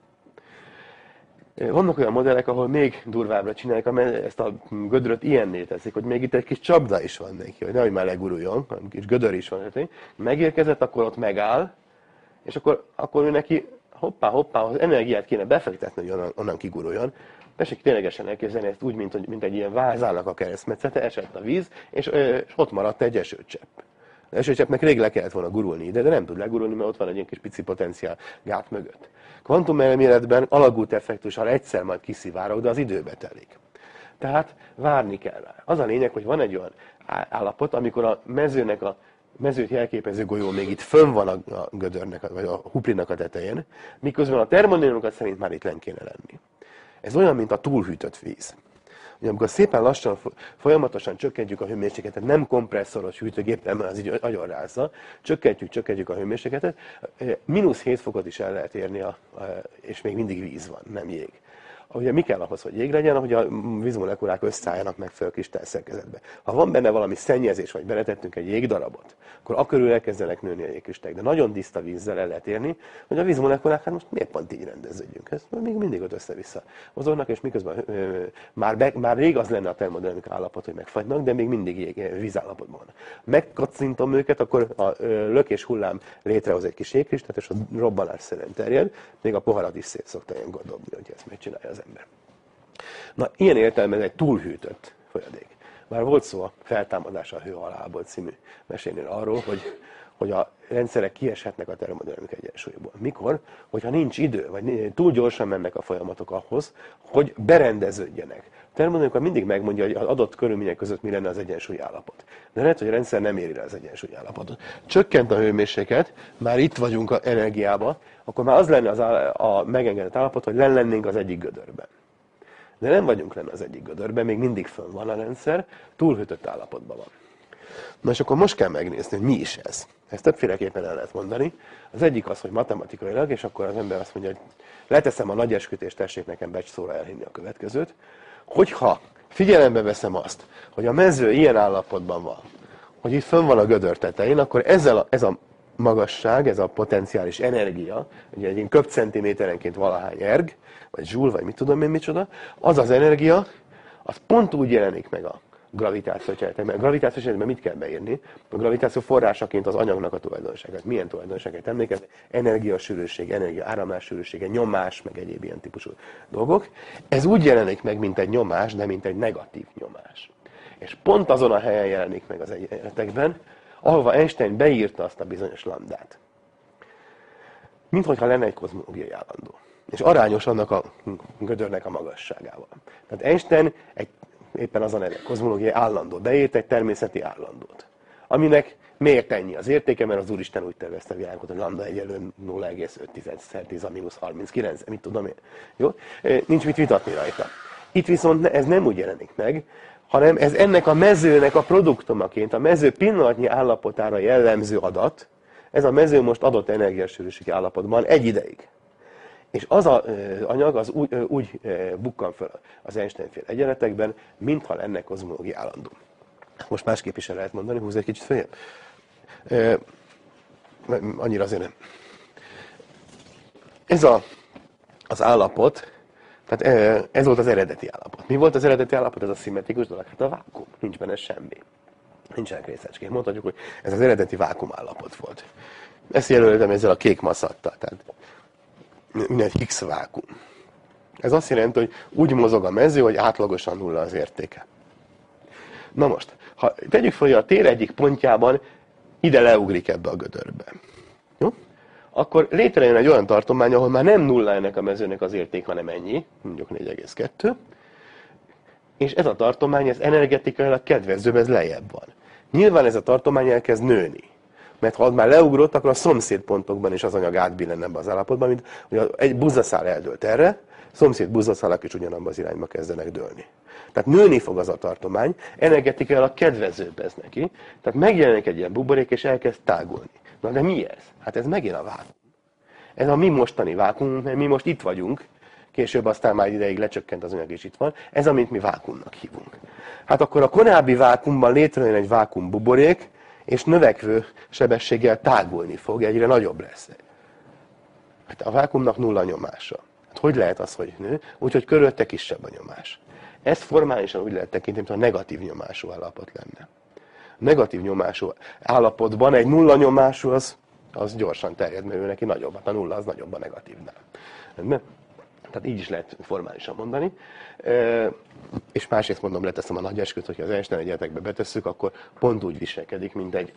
Vannak olyan modellek, ahol még durvábbra csinálják, ezt a gödröt ilyenné teszik, hogy még itt egy kis csapda is van neki, hogy nehogy már leguruljon, hanem kis gödör is van. Megérkezett, akkor ott megáll, és akkor ő neki hoppá, az energiát kéne befektetni, hogy onnan kiguruljon. Tessék ténylegesen elképzelni ezt úgy, mint egy ilyen vázának a keresztmetszete, esett a víz, és ott maradt egy esőcsepp. Az esőcseppnek rég le kellett volna gurulni ide, de nem tud legurulni, mert ott van egy ilyen kis pici potenciál gát mögött. Kvantumelméletben alagút effektussal egyszer majd kiszivárog, de az időbe telik. Tehát várni kell rá. Az a lényeg, hogy van egy olyan állapot, amikor a mezőt jelképező golyó még itt fönn van a gödörnek, vagy a huplinak a tetején, miközben a termodinamika szerint már itt len kéne lenni. Ez olyan, mint a túlhűtött víz. Ugye, amikor szépen lassan, folyamatosan csökkentjük a hőmérsékletet, nem kompresszoros hűtőgép, mert az így agyonrázza, csökkentjük a hőmérsékletet, -7 fokot is el lehet érni, és még mindig víz van, nem jég. Ugye mi kell ahhoz, hogy jég legyen, hogy a vízmolekulák összeálljanak megfelelő kristályszerkezetbe. Ha van benne valami szennyezés, vagy beletettünk egy jégdarabot, akkor akörül elkezdenek nőni a jégkristályok. De nagyon tiszta vízzel el lehet érni, hogy a vízmolekulák, hát most miért pont így rendeződjünk? Ez még mindig ott össze-vissza mozognak, és miközben már rég az lenne a termodinamika állapot, hogy megfagynak, de még mindig vízállapotban van. Megkacintom őket, akkor a lökés hullám létrehoz egy kis jégkristályt, és a robbanásszerűen terjed, még a poharat is szét szokta ilyenkor dobni, hogy ezt megcsinálja az ember. Na, ilyen értelemben egy túlhűtött folyadék. Már volt szó a Feltámadása a hő halálából című mesénél arról, hogy a rendszerek kieshetnek a termodinamika egyensúlyból. Mikor? Hogyha nincs idő, vagy túl gyorsan mennek a folyamatok ahhoz, hogy berendeződjenek. A termodinamika mindig megmondja, hogy az adott körülmények között mi lenne az egyensúlyi állapot. De lehet, hogy a rendszer nem éri le az egyensúlyi állapotot. Csökkent a hőmérséklet, már itt vagyunk az energiában, akkor már az lenne a megengedett állapot, hogy lennénk az egyik gödörben. De nem vagyunk lenne az egyik gödörben, még mindig fönn van a rendszer, túlhűtött állapotban van. Na és akkor most kell megnézni, hogy mi is ez. Ezt többféleképpen el lehet mondani. Az egyik az, hogy matematikailag, és akkor az ember azt mondja, hogy leteszem a nagy eskütést, tessék nekem becsszóra elhinni a következőt. Hogyha figyelembe veszem azt, hogy a mező ilyen állapotban van, hogy itt fönn van a gödör tetején, akkor ez a magasság, ez a potenciális energia, ugye egy ilyen köbcentiméterenként valahány erg, vagy zsúl, vagy mit tudom én micsoda, az az energia, az pont úgy jelenik meg a gravitáció cseréletben. Mert a gravitáció cseréletben mit kell beírni? A gravitáció forrásaként az anyagnak a tulajdonságát. Milyen tulajdonságát emlékezni? Energiasűrűség, energia áramlássűrűsége, nyomás, meg egyéb ilyen típusú dolgok. Ez úgy jelenik meg, mint egy nyomás, de mint egy negatív nyomás. És pont azon a helyen jelenik meg az egyenletekben, ahova Einstein beírta azt a bizonyos lambdát. Minthogyha lenne egy kozmológiai állandó. És arányos annak a gödörnek a magasságával. Tehát Einstein éppen az a neve, kozmológiai állandó. Beírt egy természeti állandót. Aminek miért ennyi az értéke, mert az Úristen úgy tervezte a világot, hogy lambda egyenlő 0,5x10⁻39, mit tudom én. Jó? Nincs mit vitatni rajta. Itt viszont ez nem úgy jelenik meg, hanem ez ennek a mezőnek a produktumaként, a mező pillanatnyi állapotára jellemző adat, ez a mező most adott energiasűrűségi állapotban egy ideig. És az az anyag az úgy bukkan föl az Einstein-féle egyenletekben, mintha lenne kozmológiai állandó. Most másképp is el lehet mondani, húzz egy kicsit följebb. Annyira azért nem. Ez az állapot, tehát ez volt az eredeti állapot. Mi volt az eredeti állapot? Ez a szimmetrikus dolog. Hát a vákum. Nincs benne semmi. Nincsenek részecskék. Mondhatjuk, hogy ez az eredeti vákum állapot volt. Ezt jelöltem ezzel a kék maszattal. Tehát egy X vákum. Ez azt jelenti, hogy úgy mozog a mező, hogy átlagosan nulla az értéke. Na most, ha tegyük fel, hogy a tér egyik pontjában ide leugrik ebbe a gödörbe. Jó? Akkor létrejön egy olyan tartomány, ahol már nem nulla ennek a mezőnek az érték, hanem ennyi, mondjuk 4,2. És ez a tartomány, ez energetikailag kedvezőbb, ez lejjebb van. Nyilván ez a tartomány elkezd nőni. Mert ha már leugrott, akkor a szomszédpontokban is az anyag átbillen ebbe az állapotban, mint hogy egy buzzaszál eldőlt erre, szomszéd buzzaszálak is ugyanabban az irányba kezdenek dőlni. Tehát nőni fog az a tartomány, energetikailag kedvezőbb ez neki, tehát megjelenik egy ilyen buborék, és elkezd tágulni. Na de mi ez? Hát ez megint a vákum. Ez a mi mostani vákumunk, mert mi most itt vagyunk, később aztán már ideig lecsökkent az anyag, és itt van. Ez, amit mi vákumnak hívunk. Hát akkor a korábbi vákumban létrejön egy vákumbuborék, és növekvő sebességgel tágulni fog, egyre nagyobb lesz. Hát a vákumnak nulla nyomása. Hát hogy lehet az, hogy nő? Úgyhogy körülötte kisebb a nyomás. Ezt formálisan úgy lehet tekinteni, mint a negatív nyomású állapot lenne. A negatív nyomású állapotban egy nulla nyomású az gyorsan terjed, mert ő neki nagyobb. Hát a nulla az nagyobb a negatívnál. Tehát így is lehet formálisan mondani. És másrészt mondom, leteszem a nagy esküt, hogyha az Einstein egyenletekbe betesszük, akkor pont úgy viselkedik, mint egy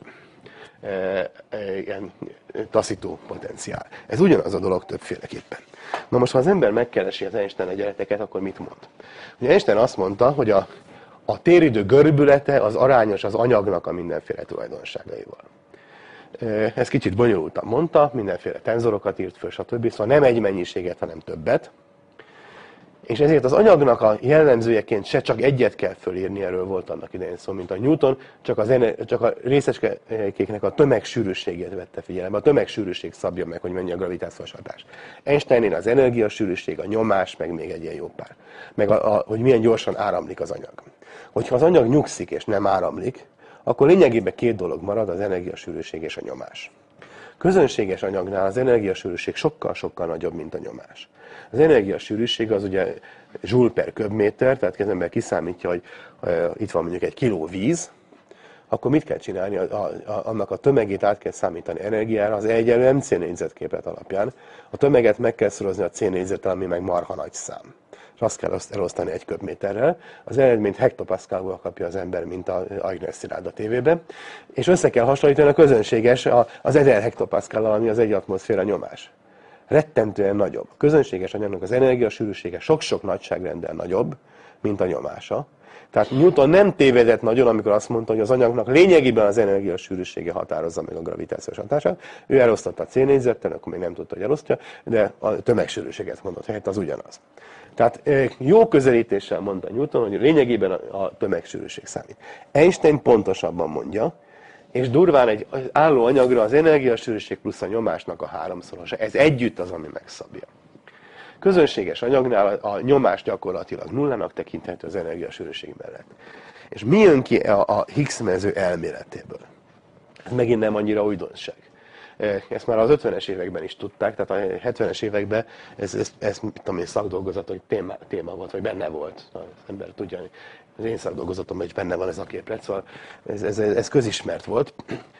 ilyen taszító potenciál. Ez ugyanaz a dolog többféleképpen. Na most, ha az ember megkeresi az Einstein egyenleteket, akkor mit mond? Ugye Einstein azt mondta, hogy a téridő görbülete az arányos az anyagnak a mindenféle tulajdonságaival. Ez kicsit bonyolultan mondta, mindenféle tenzorokat írt föl, stb. Szóval nem egy mennyiséget, hanem többet. És ezért az anyagnak a jellemzőjeként se csak egyet kell fölírni, erről volt annak idején szó, mint a Newton, csak a részecskéknek a tömegsűrűségét vette figyelembe. A tömegsűrűség szabja meg, hogy mennyi a gravitációs hatás. Einsteinnél az energiasűrűség, a nyomás, meg még egy ilyen jó pár. Meg hogy milyen gyorsan áramlik az anyag. Hogyha az anyag nyugszik és nem áramlik, akkor lényegében két dolog marad, az energiasűrűség és a nyomás. Közönséges anyagnál az energiasűrűség sokkal-sokkal nagyobb, mint a nyomás. Az energiasűrűség az ugye joule per köbméter, tehát az ember kiszámítja, hogy itt van mondjuk egy kiló víz, akkor mit kell csinálni? Annak a tömegét át kell számítani energiára, az E = mc négyzetképlet alapján. A tömeget meg kell szorozni a c négyzettel, ami meg marha nagy szám. És azt kell elosztani egy köbméterrel. Az eredményt hektopaszkálból kapja az ember, mint a Aigner Szilárd a tévében. És össze kell hasonlítani a közönséges az 1000 hektopaszkállal, ami az egy atmoszféra nyomás. Rettentően nagyobb. A közönséges anyagnak az energiasűrűsége sok-sok nagyságrendel nagyobb, mint a nyomása. Tehát Newton nem tévedett nagyon, amikor azt mondta, hogy az anyagnak lényegében az energiasűrűsége határozza meg a gravitációs hatását. Ő elosztotta a C négyzettel, akkor még nem tudta, hogy elosztja, de a tömegsűrűséget mondott, helyett az ugyanaz. Tehát jó közelítéssel mondta Newton, hogy lényegében a tömegsűrűség számít. Einstein pontosabban mondja, és durván egy álló anyagra az energiasűrűség plusz a nyomásnak a háromszorosa. Ez együtt az, ami megszabja. Közönséges anyagnál a nyomás gyakorlatilag nullának tekinthető az energiasűrűség mellett. És mi jön ki a Higgs mező elméletéből? Ez megint nem annyira újdonság. Ezt már az 50-es években is tudták, tehát a 70-es években ez tudom én, szakdolgozat, hogy téma volt, vagy benne volt. Az ember tudja, az én szakdolgozatomban is benne van ez a képlet, szóval ez közismert volt.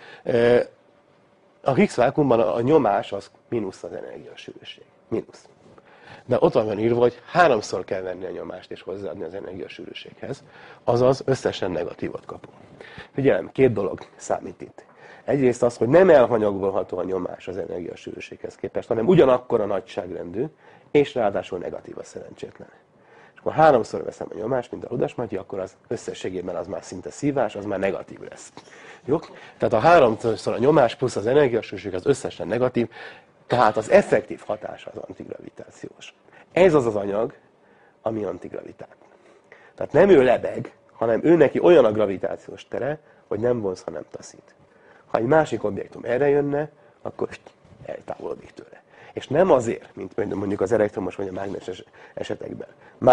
A Higgs vákuumban a nyomás az mínusz az energiasűrűség. Mínusz. De ott van írva, hogy 3-szor kell venni a nyomást és hozzáadni az energiasűrűséghez, azaz összesen negatívot kapunk. Figyelem, 2 dolog számít itt. Egyrészt az, hogy nem elhanyagolható a nyomás az energiasűrűséghez képest, hanem ugyanakkor a nagyságrendű, és ráadásul negatív a szerencsétlen. És akkor 3-szor veszem a nyomást, mint a Ludas Matyi, akkor az összességében az már szinte szívás, az már negatív lesz. Jó? Tehát a 3-szor a nyomás plusz az energiasűrűség az összesen negatív, tehát az effektív hatása az antigravitációs. Ez az az anyag, ami antigravitál. Tehát nem ő lebeg, hanem ő neki olyan a gravitációs tere, hogy nem vonz, hanem taszít. Ha egy másik objektum erre jönne, akkor eltávolodik tőle. És nem azért, mint mondjuk az elektromos vagy a mágneses esetekben.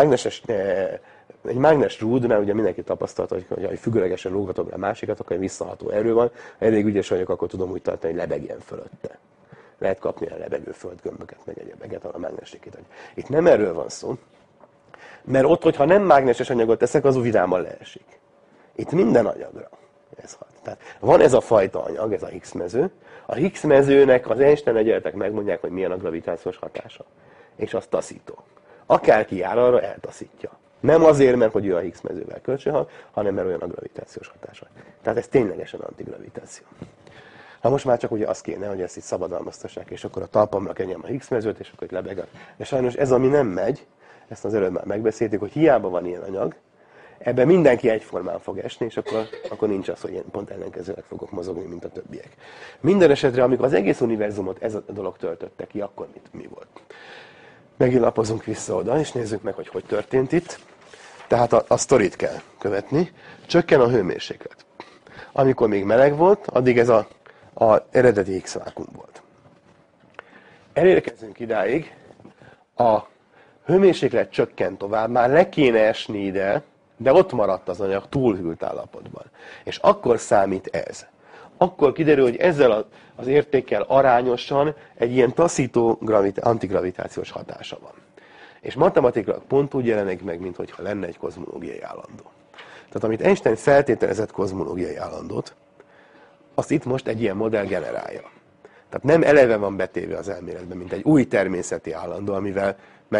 Egy mágnes rúdnál ugye mindenki tapasztalta, hogy ha függőlegesen rúgatom rá a másikat, akkor egy visszaható erő van. Ha elég ügyes vagyok, akkor tudom úgy tartani, hogy lebegjen fölötte. Lehet kapni a lebegő földgömböket, meg egyebeket, a mágnesékét. Itt nem erről van szó, mert ott, hogyha nem mágneses anyagot teszek, az vidáman leesik. Itt minden anyagra ez hat. Tehát van ez a fajta anyag, ez a Higgs mező. A Higgs mezőnek az Einstein egyenletek megmondják, hogy milyen a gravitációs hatása. És az taszító. Akárki jár arra, eltaszítja. Nem azért, mert hogy ő a Higgs mezővel kölcsönhat, hanem mert olyan a gravitációs hatása. Tehát ez ténylegesen antigravitáció. Ha most már csak ugye az kéne, hogy ezt itt szabadalmaztassák, és akkor a talpamra kenjem a Higgs mezőt, és akkor itt lebeg. De sajnos ez, ami nem megy, ezt az előbb már megbeszéltük, hogy hiába van ilyen anyag, ebben mindenki egyformán fog esni, és akkor nincs az, hogy én pont ellenkezőleg fogok mozogni, mint a többiek. Minden esetre, amikor az egész univerzumot ez a dolog töltötte ki, akkor mi volt? Megint lapozunk vissza oda, és nézzük meg, hogy történt itt. Tehát a sztorit kell követni. Csökken a hőmérséklet. Amikor még meleg volt, addig ez az eredeti Higgs vákuum volt. Elérkezünk idáig, a hőmérséklet csökkent tovább, már le kéne esni ide, de ott maradt az anyag túlhűlt állapotban. És akkor számít ez. Akkor kiderül, hogy ezzel az értékkel arányosan egy ilyen taszító antigravitációs hatása van. És matematikailag pont úgy jelenik meg, mintha lenne egy kozmológiai állandó. Tehát amit Einstein feltételezett kozmológiai állandót, azt itt most egy ilyen modell generálja. Tehát nem eleve van betéve az elméletben, mint egy új természeti állandó, amivel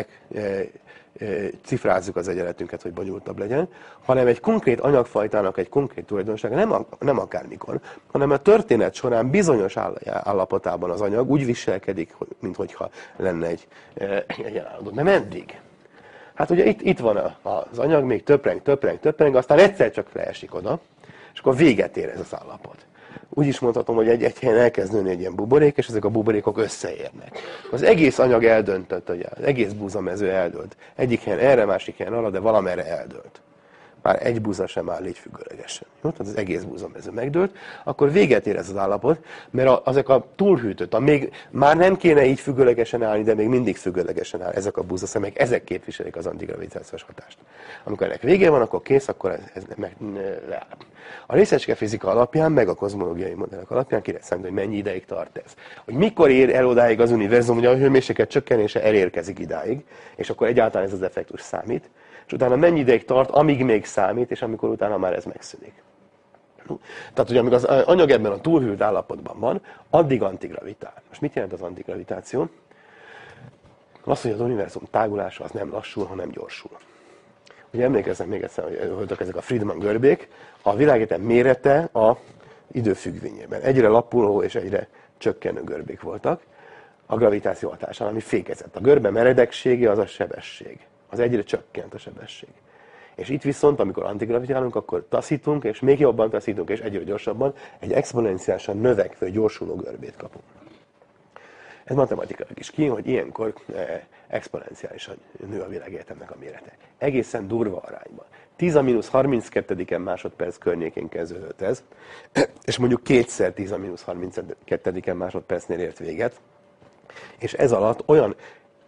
cifrázzuk az egyenletünket, hogy bonyolultabb legyen, hanem egy konkrét anyagfajtának egy konkrét tulajdonsága, nem akármikor, hanem a történet során bizonyos állapotában az anyag úgy viselkedik, minthogyha lenne egy állandó. De meddig? Hát ugye itt van az anyag, még töpreng, aztán egyszer csak leesik oda, és akkor véget ér ez az állapot. Úgy is mondhatom, hogy egy helyen elkezd nőni egy ilyen buborék, és ezek a buborékok összeérnek. Az egész anyag eldöntött, hogy az egész búzamező eldőlt. Egyik helyen erre, másik helyen arra, de valamerre eldőlt. Már egy búza sem áll így függőlegesen. Jó? Tehát az egész búzamező megdőlt, akkor véget ér ez az állapot, mert ezek a túlhűtött, már nem kéne így függőlegesen állni, de még mindig függőlegesen áll ezek a búzaszemek, ezek képviselik az antigravitációs hatást. Amikor ennek vége van, akkor kész, akkor ez leáll. A részecske fizika alapján, meg a kozmológiai modellek alapján ki lehet számítani, hogy mennyi ideig tart ez. Hogy mikor ér el odáig az univerzum, hogy a hőmérséklet csökkenése elérkezik idáig, és akkor egyáltalán ez az effektus számít, és utána mennyi ideig tart, amíg még számít, és amikor utána már ez megszűnik. Tehát, hogy amíg az anyag ebben a túlhűlt állapotban van, addig antigravitál. Most mit jelent az antigravitáció? Az, hogy az univerzum tágulása az nem lassul, hanem gyorsul. Ugye emlékeznek még egyszer, hogy voltak ezek a Friedmann görbék, a világegyetem mérete a idő függvényében. Egyre lapuló és egyre csökkenő görbék voltak a gravitáció hatásán, ami fékezett. A görbe meredeksége az a sebesség. Az egyre csökkent a sebesség. És itt viszont, amikor antigravitálunk, akkor taszítunk, és még jobban taszítunk, és egyre gyorsabban egy exponenciálisan növekvő, gyorsuló görbét kapunk. Ez matematikailag is ki, hogy ilyenkor exponenciálisan nő a világegyetemnek a mérete. Egészen durva arányban. 10⁻32 másodperc környékén kezdődött ez, és mondjuk kétszer 10⁻32 másodpercnél ért véget, és ez alatt olyan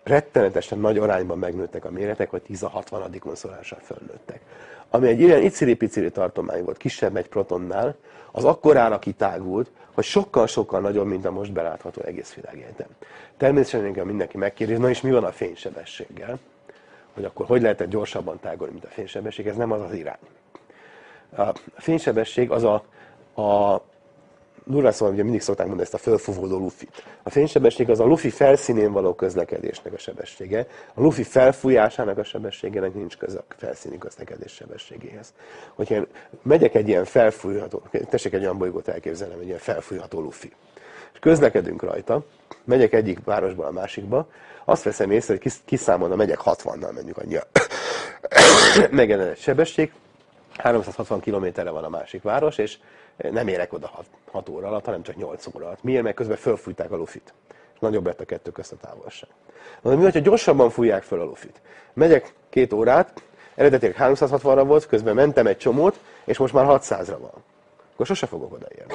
rettenetesen nagy arányban megnőttek a méretek, hogy 10 a 60. szorással fölnőttek. Ami egy ilyen iciri-piciri tartomány volt, kisebb egy protonnál, az akkorára kitágult, hogy sokkal-sokkal nagyobb, mint a most belátható egész világegyetem. Természetesen engem mindenki megkérdezi, na és mi van a fénysebességgel? Hogy akkor hogy lehet gyorsabban tágulni, mint a fénysebesség? Ez nem az az irány. A fénysebesség az a durván szóval ugye mindig szokták mondani ezt a fölfúvódó lufit. A fénysebesség az a lufi felszínén való közlekedésnek a sebessége. A lufi felfújásának a sebességének nincs köze a felszíni közlekedés sebességéhez. Hogyha én megyek egy ilyen felfújható, tessék egy olyan bolygót elképzelnem, egy ilyen felfújható lufi, és közlekedünk rajta, megyek egyik városból a másikba, azt veszem észre, hogy kiszámolna, megyek 60-nal, mondjuk annyi a megjelenett sebesség, 360 kilométerre van a másik város, és nem érek oda 6 óra alatt, hanem csak 8 óra alatt. Miért? Mert közben fölfújták a lufit. És nagyobb lett a kettő közt a távolság. De mi, hogyha gyorsabban fújják föl a lufit? Megyek 2 órát, eredetileg 360-ra volt, közben mentem egy csomót, és most már 600-ra van. Akkor sose fogok odaérni.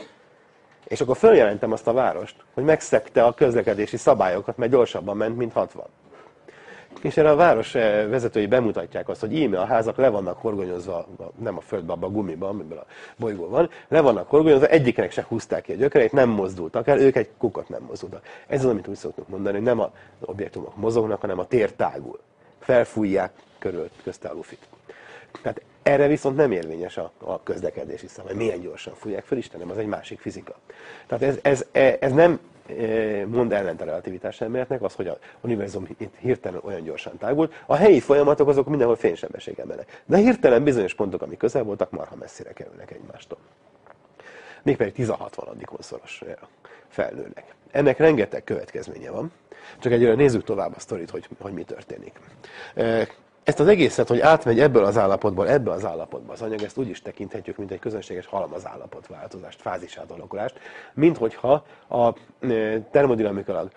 És akkor följelentem azt a várost, hogy megszegte a közlekedési szabályokat, mert gyorsabban ment, mint 60. És erre a város vezetői bemutatják azt, hogy íme a házak le vannak horgonyozva, nem a földbe, abban a gumiban, amiből a bolygó van, le vannak horgonyozva, egyiknek se húzták ki a gyökereit, nem mozdultak el, ők egy kukat nem mozdultak. Ez az, amit úgy szoktunk mondani, hogy nem az objektumok mozognak, hanem a tér tágul. Felfújják közte a lufit. Tehát erre viszont nem érvényes a közlekedési szabály. Milyen gyorsan fújják föl, Istenem, az egy másik fizika. Tehát ez nem mond ellent a relativitás elméletnek, az, hogy az univerzum itt hirtelen olyan gyorsan tágult. A helyi folyamatok azok mindenhol fénysebességgel mennek. De hirtelen bizonyos pontok, amik közel voltak, marha messzire kerülnek egymástól. Mégpedig 10 a 60-szoros felnőnek. Ennek rengeteg következménye van. Csak egyre nézzük tovább a sztorit, hogy mi történik. Ezt az egészet, hogy átmegy ebből az állapotból ebbe az állapotba az anyag, ezt úgy is tekinthetjük, mint egy közönséges halmazállapotváltozást, fázisátalakulást, mint hogyha a termodinamikailag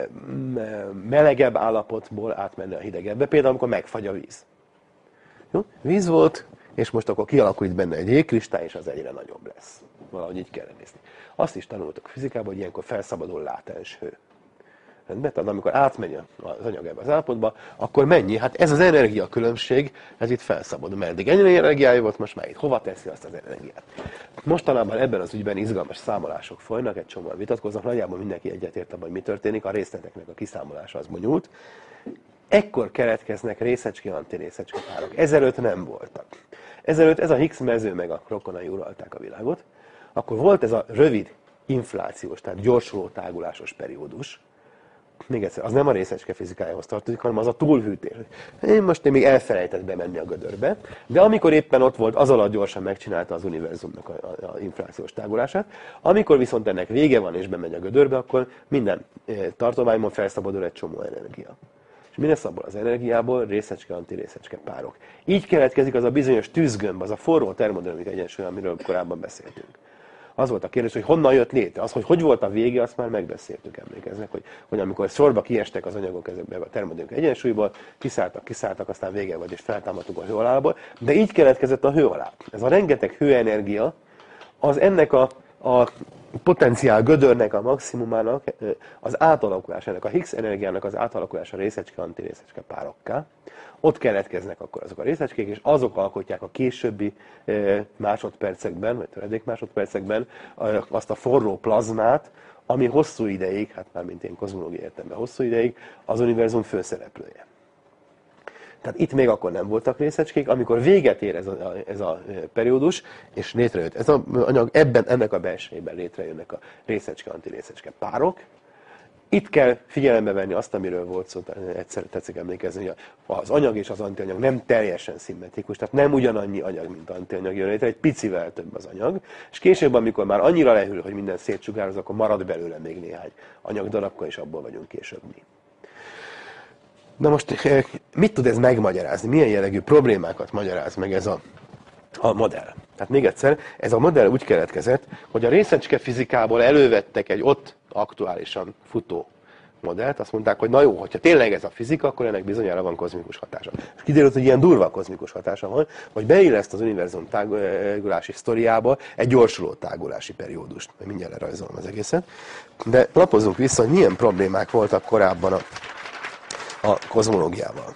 melegebb állapotból átmenne a hidegebbe, például amikor megfagy a víz. Jó? Víz volt, és most akkor kialakul itt benne egy jégkristály, és az egyre nagyobb lesz. Valahogy így kell nézni. Azt is tanultuk fizikában, hogy ilyenkor felszabadul látens hő. Tehát amikor átmegy az anyag ebbe az állapotba, akkor mennyi? Hát ez az energiakülönbség, ez itt felszabadul. Mert eddig ennyi energiája volt, most már itt hova teszi azt az energiát? Mostanában ebben az ügyben izgalmas számolások folynak, egy csomóan vitatkoznak, nagyjából mindenki egyetért abban, hogy mi történik, a részleteknek a kiszámolása az bonyolult. Ekkor keletkeznek részecske-antirésecske párok. Ezelőtt nem voltak. Ezelőtt ez a Higgs mező meg a rokonai uralták a világot. Akkor volt ez a rövid inflációs, tehát gyorsuló tágulásos periódus. Még egyszer, az nem a részecske fizikájához tartozik, hanem az a túlhűtés. Én még elfelejtett bemenni a gödörbe, de amikor éppen ott volt, az alatt gyorsan megcsinálta az univerzumnak a inflációs tágulását. Amikor viszont ennek vége van és bemegy a gödörbe, akkor minden tartományban felszabadul egy csomó energia. És mi lesz abból az energiából? Részecske-antirészecske párok. Így keletkezik az a bizonyos tűzgömb, az a forró termodinamikai egyensúly, amiről korábban beszéltünk. Az volt a kérdés, hogy honnan jött létre. Az, hogy volt a vége, azt már megbeszéltük, emlékeznek, hogy amikor sorba kiestek az anyagok ezekbe a termodinamikai egyensúlyból, kiszálltak, aztán vége volt, és feltámadtuk a hőhalálából, de így keletkezett a hőhalál. Ez a rengeteg hőenergia, az ennek a potenciál gödörnek a maximumának az átalakulásának, a Higgs energiának az átalakulása részecske-antirészecske párokká. Ott keletkeznek akkor azok a részecskék, és azok alkotják a későbbi másodpercekben, vagy töredék másodpercekben azt a forró plazmát, ami hosszú ideig, hát már mint én kozmológiai értelemben hosszú ideig, az univerzum főszereplője. Tehát itt még akkor nem voltak részecskék, amikor véget ér ez a periódus, és létrejött ez az anyag, ennek a belsejében létrejönnek a részecske-antirészecske párok. Itt kell figyelembe venni azt, amiről volt szó, egyszer tetszik emlékezni, hogy az anyag és az antianyag nem teljesen szimmetrikus, tehát nem ugyanannyi anyag, mint antianyag jön létre, egy picivel több az anyag, és később, amikor már annyira lehűl, hogy minden szétsugároz, akkor marad belőle még néhány anyagdarabka, és abból vagyunk később mi. Na most mit tud ez megmagyarázni? Milyen jellegű problémákat magyaráz meg ez a modell? Tehát még egyszer, ez a modell úgy keletkezett, hogy a részecske fizikából elővettek egy ott aktuálisan futó modellt, azt mondták, hogy na jó, hogyha tényleg ez a fizika, akkor ennek bizonyára van kozmikus hatása. És kiderült, hogy ilyen durva kozmikus hatása van, hogy beilleszt az univerzum tágulási sztoriába egy gyorsuló tágulási periódust. Mindjárt lerajzolom az egészet. De lapozzunk vissza, hogy milyen problémák voltak korábban a kozmológiával.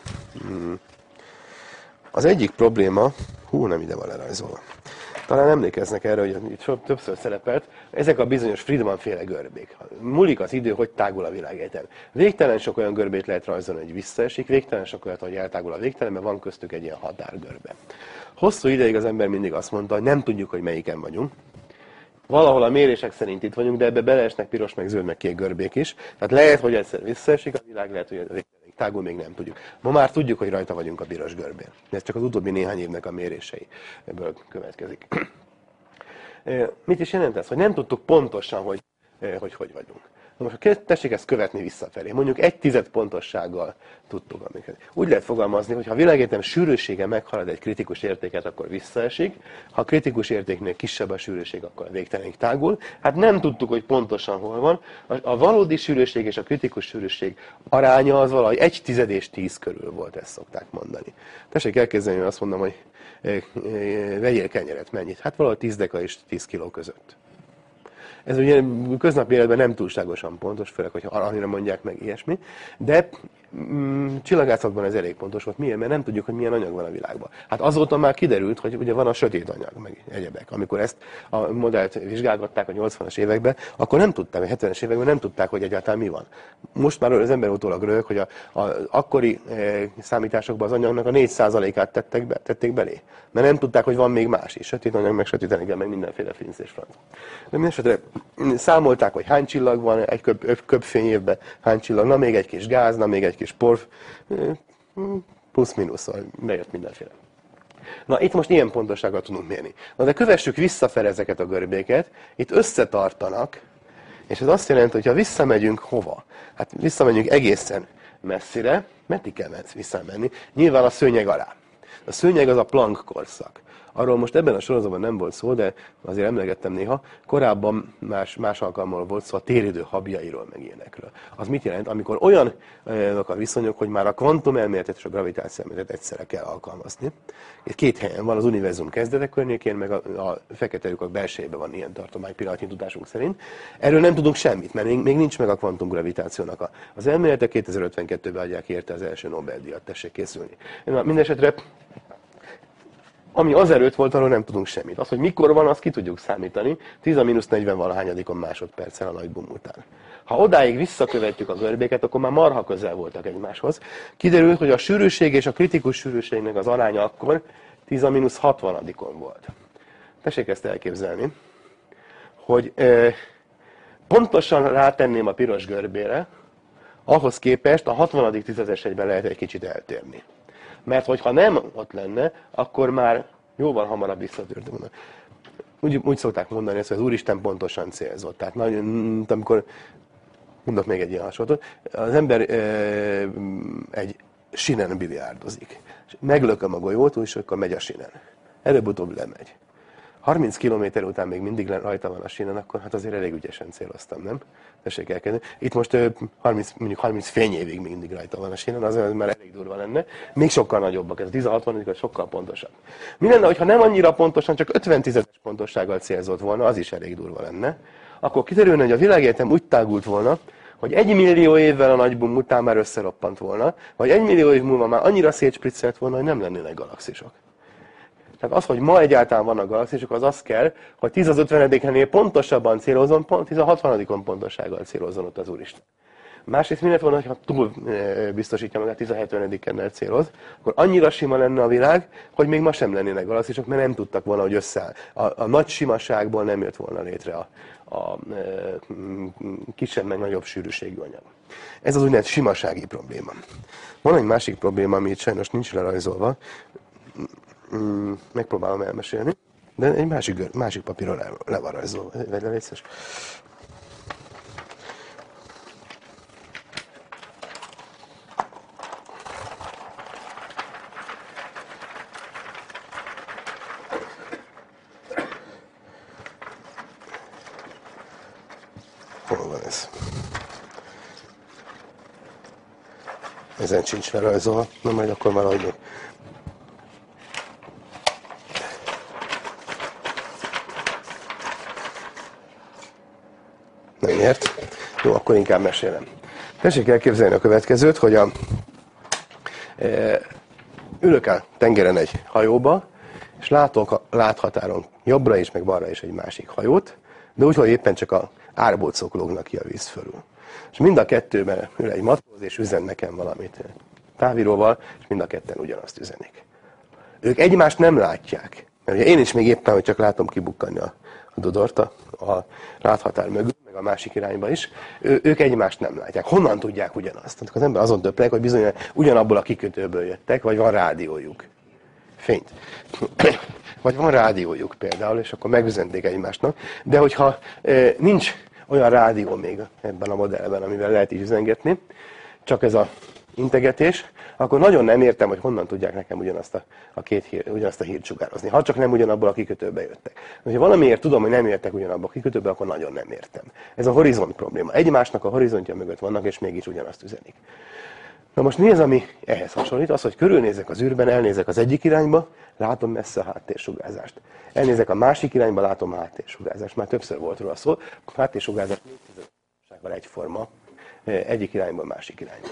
Az egyik probléma, nem ide van lerajzolva. Talán emlékeznek erre, hogy itt többször szerepelt, ezek a bizonyos Friedman-féle görbék. Múlik az idő, hogy tágul a világegyetem. Végtelen sok olyan görbét lehet rajzolni, hogy visszaesik, végtelen sok olyat, hogy eltágul a végtelen, mert van köztük egy ilyen határgörbe. Hosszú ideig az ember mindig azt mondta, hogy nem tudjuk, hogy melyiken vagyunk. Valahol a mérések szerint itt vagyunk, de ebbe beleesnek piros, meg zöld, meg kék görbék is. Tehát lehet, hogy egyszer visszaesik a világ, lehet, hogy végtelenig tágul, még nem tudjuk. Ma már tudjuk, hogy rajta vagyunk a piros görbén. Ez csak az utóbbi néhány évnek a mérései ebből következik. Mit is jelent ez? Hogy nem tudtuk pontosan, hogy vagyunk. Most tessék ezt követni visszafelé. Mondjuk 1/10 pontossággal tudtuk amiket. Úgy lehet fogalmazni, hogy ha a világegyetem sűrűsége meghalad egy kritikus értéket, akkor visszaesik. Ha a kritikus értéknél kisebb a sűrűség, akkor a végtelenig tágul. Hát nem tudtuk, hogy pontosan hol van. A valódi sűrűség és a kritikus sűrűség aránya az valahogy 1/10 és 10 körül volt, ezt szokták mondani. Tessék elkezdeni, azt mondom, hogy vegyél kenyeret, mennyit? Hát valahogy 10 deka és 10 kiló között. Ez ugye köznapi életben nem túlságosan pontos, főleg, hogy annyira mondják meg ilyesmi, de csillagászatban ez elég pontos volt. Miért? Mert nem tudjuk, hogy milyen anyag van a világban. Hát azóta már kiderült, hogy ugye van a sötét anyag, meg egyebek. Amikor ezt a modellt vizsgálgatták a 80-as években, akkor nem tudták, a 70-es években nem tudták, hogy egyáltalán mi van. Most már az ember utólag röhög, hogy az akkori számításokban az anyagnak a 4%-át tették belé. Mert nem tudták, hogy van még más is. Sötét anyag, meg sötét energia, meg mindenféle finsz és franc. De mindenesetre számolták, hogy hány csillag van egy köbfényévben, hány csillag, na még egy kis gáz, na még egy kis por, plusz-minusz, bejött mindenféle. Na itt most ilyen pontossággal tudunk mérni. Na de kövessük visszafele ezeket a görbéket, itt összetartanak, és ez azt jelenti, hogy ha visszamegyünk hova? Hát visszamegyünk egészen messzire, meddig kell visszamenni? Nyilván a szőnyeg alá. A szőnyeg az a Planck korszak. Arról most ebben a sorozatban nem volt szó, de azért emlegettem néha, korábban más alkalommal volt szó a téridő habjairól, meg ilyenekről. Az mit jelent? Amikor olyanok a viszonyok, hogy már a kvantumelméletet és a gravitációelméletet egyszerre kell alkalmazni. Itt két helyen van, az univerzum kezdetek környékén, meg a fekete lyukak belsejében van ilyen tartomány pillanatnyi tudásunk szerint. Erről nem tudunk semmit, mert még nincs meg a kvantumgravitációnak az elmélete. 2052-ben adják érte az első Nobel-díjat, tessék készülni. Mindenesetre ami azelőtt volt, arról nem tudunk semmit. Az, hogy mikor van, azt ki tudjuk számítani, 10⁻40 valahányadikon másodperccel a nagy boom után. Ha odáig visszakövetjük a görbéket, akkor már marha közel voltak egymáshoz. Kiderült, hogy a sűrűség és a kritikus sűrűségnek az aránya akkor 10⁻60-on volt. Tessék ezt elképzelni, hogy pontosan rátenném a piros görbére, ahhoz képest a 60. tizedesegyben lehet egy kicsit eltérni. Mert hogyha nem ott lenne, akkor már jóval hamarabb visszatért volna. Úgy szokták mondani ezt, hogy az Úristen pontosan célzott. Tehát amikor, mondok még egy ilyen hasonlatot, az ember egy sinen biliárdozik. Meglököm a golyót, és akkor megy a sinen. Előbb-utóbb lemegy. 30 km után még mindig rajta van a sínen, akkor hát azért elég ügyesen céloztam, nem? Tessék elkezdeni. Itt most mondjuk 30 fényévig mindig rajta van a sínen, az már elég durva lenne. Még sokkal nagyobbak, ez a 16, az sokkal pontosabb. Mi lenne, hogyha nem annyira pontosan, csak 50 pontossággal célzott volna, az is elég durva lenne. Akkor kiderülne, hogy a világegyetem úgy tágult volna, hogy 1 millió évvel a nagy boom után már összeroppant volna, vagy 1 millió év múlva már annyira szétspriccelt volna, hogy nem lennének galaxisok. Tehát az, hogy ma egyáltalán vannak galaxisok, az azt kell, hogy 10 az 50-nél pontosabban célozzon, 10 a 60-on pontossággal célozzon ott az Úristen. Másrészt mi lett volna, ha túl biztosítja magát 10 a 70-nel céloz, akkor annyira sima lenne a világ, hogy még ma sem lennének galaxisok, mert nem tudtak volna, hogy összeáll. A nagy simaságból nem jött volna létre a kisebb meg nagyobb sűrűségű anyag. Ez az úgynevezett simasági probléma. Van egy másik probléma, ami itt sajnos nincs lerajzolva, megpróbálom elmesélni, de egy másik papírra le van rajzolva. Vedd le, létszes. Hol van ez? Ezen sincs lerajzolva, na majd akkor már adjuk. Nem ért? Jó, akkor inkább mesélem. Tessék elképzelni a következőt, hogy Ülök a tengeren egy hajóba, és látok a láthatáron jobbra is, meg balra is egy másik hajót, de úgy, hogy éppen csak a árbócok lógnak ki a víz fölül. És mind a kettőben ül egy matróz, és üzen nekem valamit távíróval, és mind a ketten ugyanazt üzenik. Ők egymást nem látják. Mert ugye én is még éppen, hogy csak látom kibukkanni a dodort a láthatár mögül, meg a másik irányba is, ők egymást nem látják. Honnan tudják ugyanazt? Az ember azon döpleg, hogy bizony ugyanabból a kikötőből jöttek, vagy van rádiójuk. Fényt. Vagy van rádiójuk például, és akkor megüzenték egymásnak. De hogyha nincs olyan rádió még ebben a modellben, amivel lehet így üzengetni, csak ez a integetés, akkor nagyon nem értem, hogy honnan tudják nekem ugyanazt a hírt sugározni. Ha csak nem ugyanabból a kikötőbe jöttek. Ha valamiért tudom, hogy nem jöttek ugyanabból a kikötőbe, akkor nagyon nem értem. Ez a horizont probléma. Egymásnak a horizontja mögött vannak, és mégis ugyanazt üzenik. Na most mi az, ami ehhez hasonlít? Az, hogy körülnézek az űrben, elnézek az egyik irányba, látom messze a háttérsugárzást. Elnézek a másik irányba, látom a háttérsugárzást. Már többször volt róla szó. A háttérsugárzást egyforma, egyik irányba, másik irányba.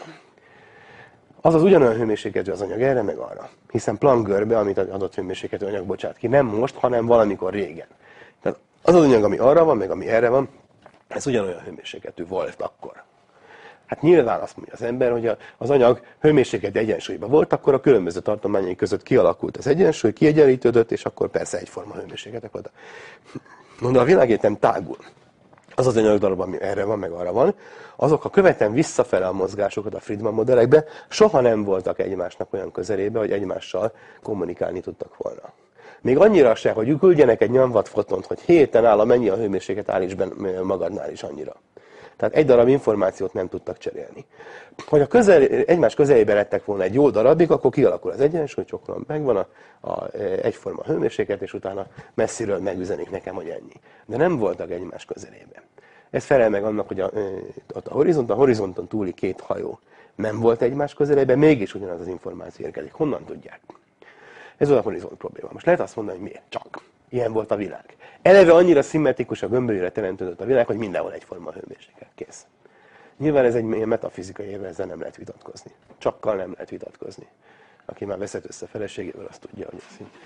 Azaz ugyanolyan hőmérsékletű az anyag erre meg arra. Hiszen Planck görbe, amit adott hőmérsékletű anyag bocsát ki, nem most, hanem valamikor régen. Tehát az az anyag, ami arra van, meg ami erre van, ez ugyanolyan hőmérsékletű volt akkor. Hát nyilván azt mondja az ember, hogy az anyag hőmérsékleti egyensúlyban volt, akkor a különböző tartományai között kialakult az egyensúly, kiegyenlítődött, és akkor persze egyforma hőmérsékletek voltak. De a világegyetem tágul. Az az anyagdarab, ami erre van, meg arra van, azok, ha követem visszafele a mozgásokat a Friedman modellekbe, soha nem voltak egymásnak olyan közelébe, hogy egymással kommunikálni tudtak volna. Még annyira se, hogy küldjenek egy nyomvat fotont, hogy héten áll, mennyi a hőmérséklet, állíts magadnál is annyira. Tehát egy darab információt nem tudtak cserélni. Hogy egymás közelébe lettek volna egy jó darabig, akkor kialakul az egyensúly, csokolom, megvan egyforma hőmérséklet, és utána messziről megüzenik nekem, hogy ennyi. De nem voltak egymás közelébe. Ez felel meg annak, hogy a horizonton túli két hajó nem volt egymás közelébe, mégis ugyanaz az információ érkezik. Honnan tudják? Ez a horizont probléma. Most lehet azt mondani, hogy miért? Csak. Ilyen volt a világ. Eleve annyira szimmetrikus, a gömbölyre teremtődött a világ, hogy mindenhol egyforma a hőmérséklet. Kész. Nyilván ez egy ilyen metafizikai érve, ezzel nem lehet vitatkozni. Csakkal nem lehet vitatkozni. Aki már veszett össze a feleségével, azt tudja, hogy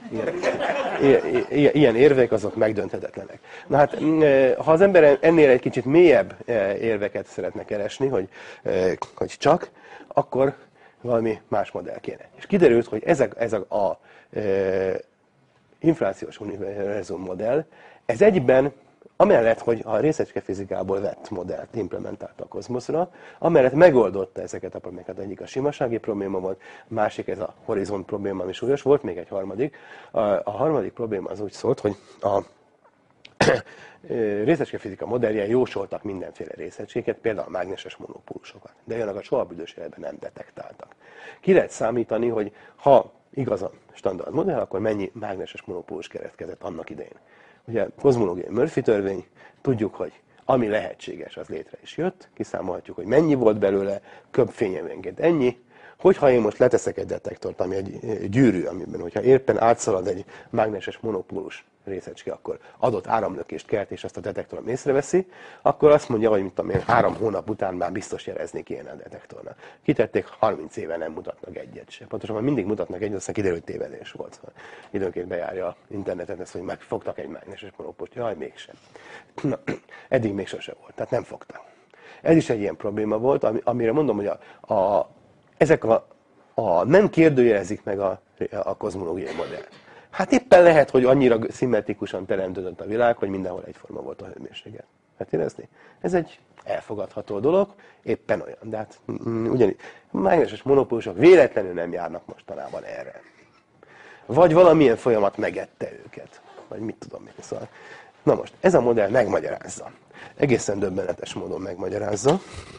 ilyen érvek azok megdönthetetlenek. Na hát, ha az ember ennél egy kicsit mélyebb érveket szeretne keresni, hogy csak, akkor valami más modell kéne. És kiderült, hogy ez a inflációs univerzum modell, ez egyben, amellett, hogy a részecskefizikából vett modellt implementálta a kozmoszra, amellett megoldotta ezeket a problémákat. Egyik a simasági probléma volt, a másik ez a horizont probléma, ami súlyos volt, még egy harmadik. A harmadik probléma az úgy szólt, hogy a részecskefizika modelljei jósoltak mindenféle részecskéket, például a mágneses monopólusokat, de olyanok a soha büdös életben nem detektáltak. Ki lehet számítani, hogy ha igaz a standard modell, akkor mennyi mágneses monopólus keletkezett annak idején. Ugye kozmológiai Murphy törvény, tudjuk, hogy ami lehetséges, az létre is jött, kiszámolhatjuk, hogy mennyi volt belőle, köbb fényévenként ennyi. Hogyha én most leteszek egy detektort, ami egy gyűrű, amiben, hogyha éppen átszalad egy mágneses monopólus részecske, akkor adott áramlökést kelt, és azt a detektorom észreveszi, akkor azt mondja, hogy 3 hónap után már biztos jelezni kéne a detektornak. Kitették, 30 éve nem mutatnak egyet se. Pontosan mindig mutatnak egyet, aztán kiderült, tévedés volt. Szóval időnként bejárja a interneten ezt, hogy megfogtak egy mágneses monopólust. Jaj, mégsem. Na, eddig még sose volt, tehát nem fogtak. Ez is egy ilyen probléma volt, amire mondom, hogy ezek nem kérdőjelezik meg a kozmológiai modellt. Hát éppen lehet, hogy annyira szimmetrikusan teremtődött a világ, hogy mindenhol egyforma volt a hőmérséklet. Hát érezni? Ez egy elfogadható dolog, éppen olyan. De hát ugyanígy mágneses monopólusok véletlenül nem járnak mostanában erre. Vagy valamilyen folyamat megette őket. Vagy mit tudom én. Szóval. Na most, ez a modell megmagyarázza. Egészen döbbenetes módon megmagyarázza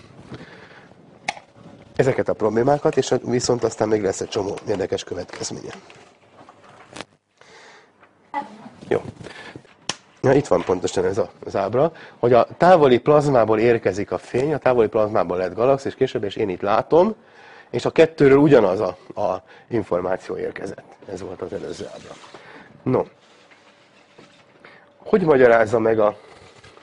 ezeket a problémákat, és viszont aztán még lesz egy csomó érdekes következménye. Jó. Ja, itt van pontosan ez az ábra, hogy a távoli plazmából érkezik a fény, a távoli plazmából lett galaxis, és később, és én itt látom, és a kettőről ugyanaz a információ érkezett. Ez volt az előző ábra. No. Hogy magyarázza meg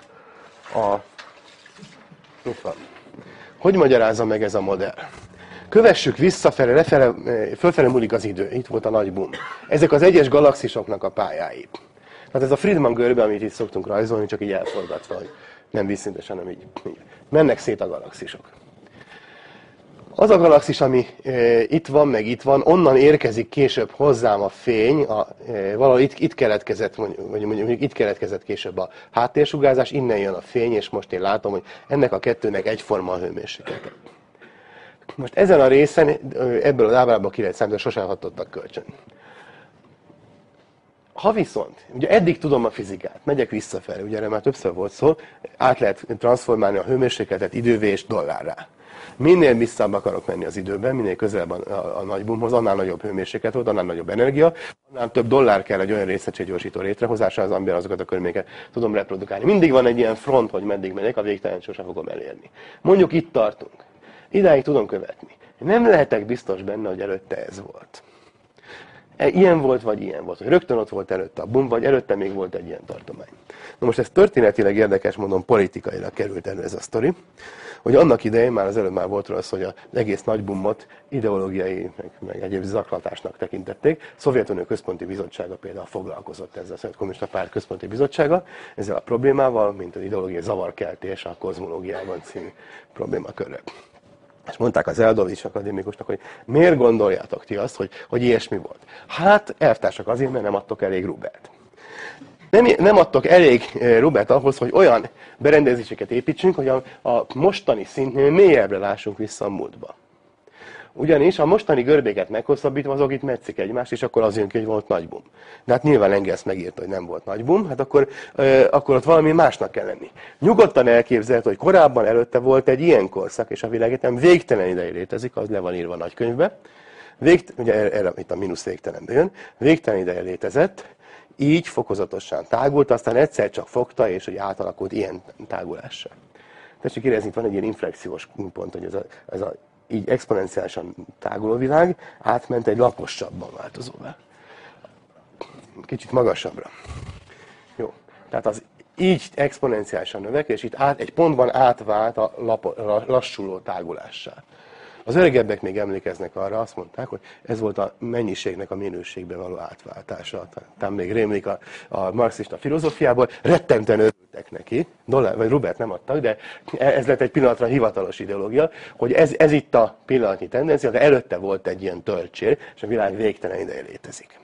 itt van. Hogy magyarázza meg ez a modell? Kövessük visszafele, lefele, fölfele múlik az idő. Itt volt a nagy boom. Ezek az egyes galaxisoknak a pályái. Tehát ez a Friedman görbe, amit itt szoktunk rajzolni, csak így elforgatva, hogy nem vízszintesen, hanem így. Mennek szét a galaxisok. Az a galaxis, ami itt van, meg itt van, onnan érkezik később hozzám a fény, valahol itt keletkezett, vagy mondjuk itt keletkezett később a háttérsugárzás, innen jön a fény, és most én látom, hogy ennek a kettőnek egyforma a hőmérséklete. Most ezen a részen, ebből az ábrából ki lehet számítani, sosem hatottak kölcsön. Ha viszont, ugye eddig tudom a fizikát, megyek visszafelé, ugye erre már többször volt szó, át lehet transformálni a hőmérsékletet idővé és dollárrá. Minél visszább akarok menni az időben, minél közelebb a nagy boomhoz, annál nagyobb hőmérséklet volt, annál nagyobb energia, annál több dollár kell egy olyan részegységgyorsító létrehozásához, amiben azokat a körülményeket tudom reprodukálni. Mindig van egy ilyen front, hogy meddig megyek, a végtelen sosem fogom elérni. Mondjuk itt tartunk. Idáig tudom követni. Nem lehetek biztos benne, hogy előtte ez volt. Ilyen volt, vagy ilyen volt. Hogy rögtön ott volt előtte a boom, vagy előtte még volt egy ilyen tartomány. Na most ez történetileg érdekes módon politikailag került elő ez a sztori, hogy annak idején már az előbb már volt róla szó, hogy az egész nagy boomot ideológiai, meg egyéb zaklatásnak tekintették. Szovjetunió Központi Bizottsága például foglalkozott ezzel, a Szovjet Kommunista Párt Központi Bizottsága, ezzel a problémával, mint az ideológiai zavarkeltés a kozmológiában című problémakörre. És mondták az Eldovics akadémikusnak, hogy miért gondoljátok ti azt, hogy ilyesmi volt? Hát, elvtársak azért, mert nem adtok elég rubelt. Nem adtok elég rubelt ahhoz, hogy olyan berendezéseket építsünk, hogy a mostani szintnél mélyebbre lássunk vissza a múltba. Ugyanis a mostani görbéket meghosszabbítva azok itt metszik egymást, és akkor az jön ki, hogy volt nagy boom. De hát nyilván Engels megírta, hogy nem volt nagy boom, hát akkor ott valami másnak kell lenni. Nyugodtan elképzelhető, hogy korábban előtte volt egy ilyen korszak, és a világegyetem végtelen ideig létezik, az le van írva a nagykönyvbe. Ugye erre itt a mínusz végtelenbe jön. Végtelen ideig létezett, így fokozatosan tágult, aztán egyszer csak fogta, és hogy átalakult ilyen tágulással. Tessék érezni, itt van egy ilyen inflexiós pont, hogy ez a így exponenciálisan táguló világ átment egy laposabban változóvá. Kicsit magasabbra. Jó. Tehát az így exponenciálisan növekszik, és itt egy pontban átvált a lassuló tágulássá. Az öregebbek még emlékeznek arra, azt mondták, hogy ez volt a mennyiségnek a minőségbe való átváltása. Tehát még rémlik a marxista filozófiából, rettenten örültek neki, vagy rubelt nem adtak, de ez lett egy pillanatra hivatalos ideológia, hogy ez itt a pillanatnyi tendencia, de előtte volt egy ilyen töltsér, és a világ végtelen ideje létezik.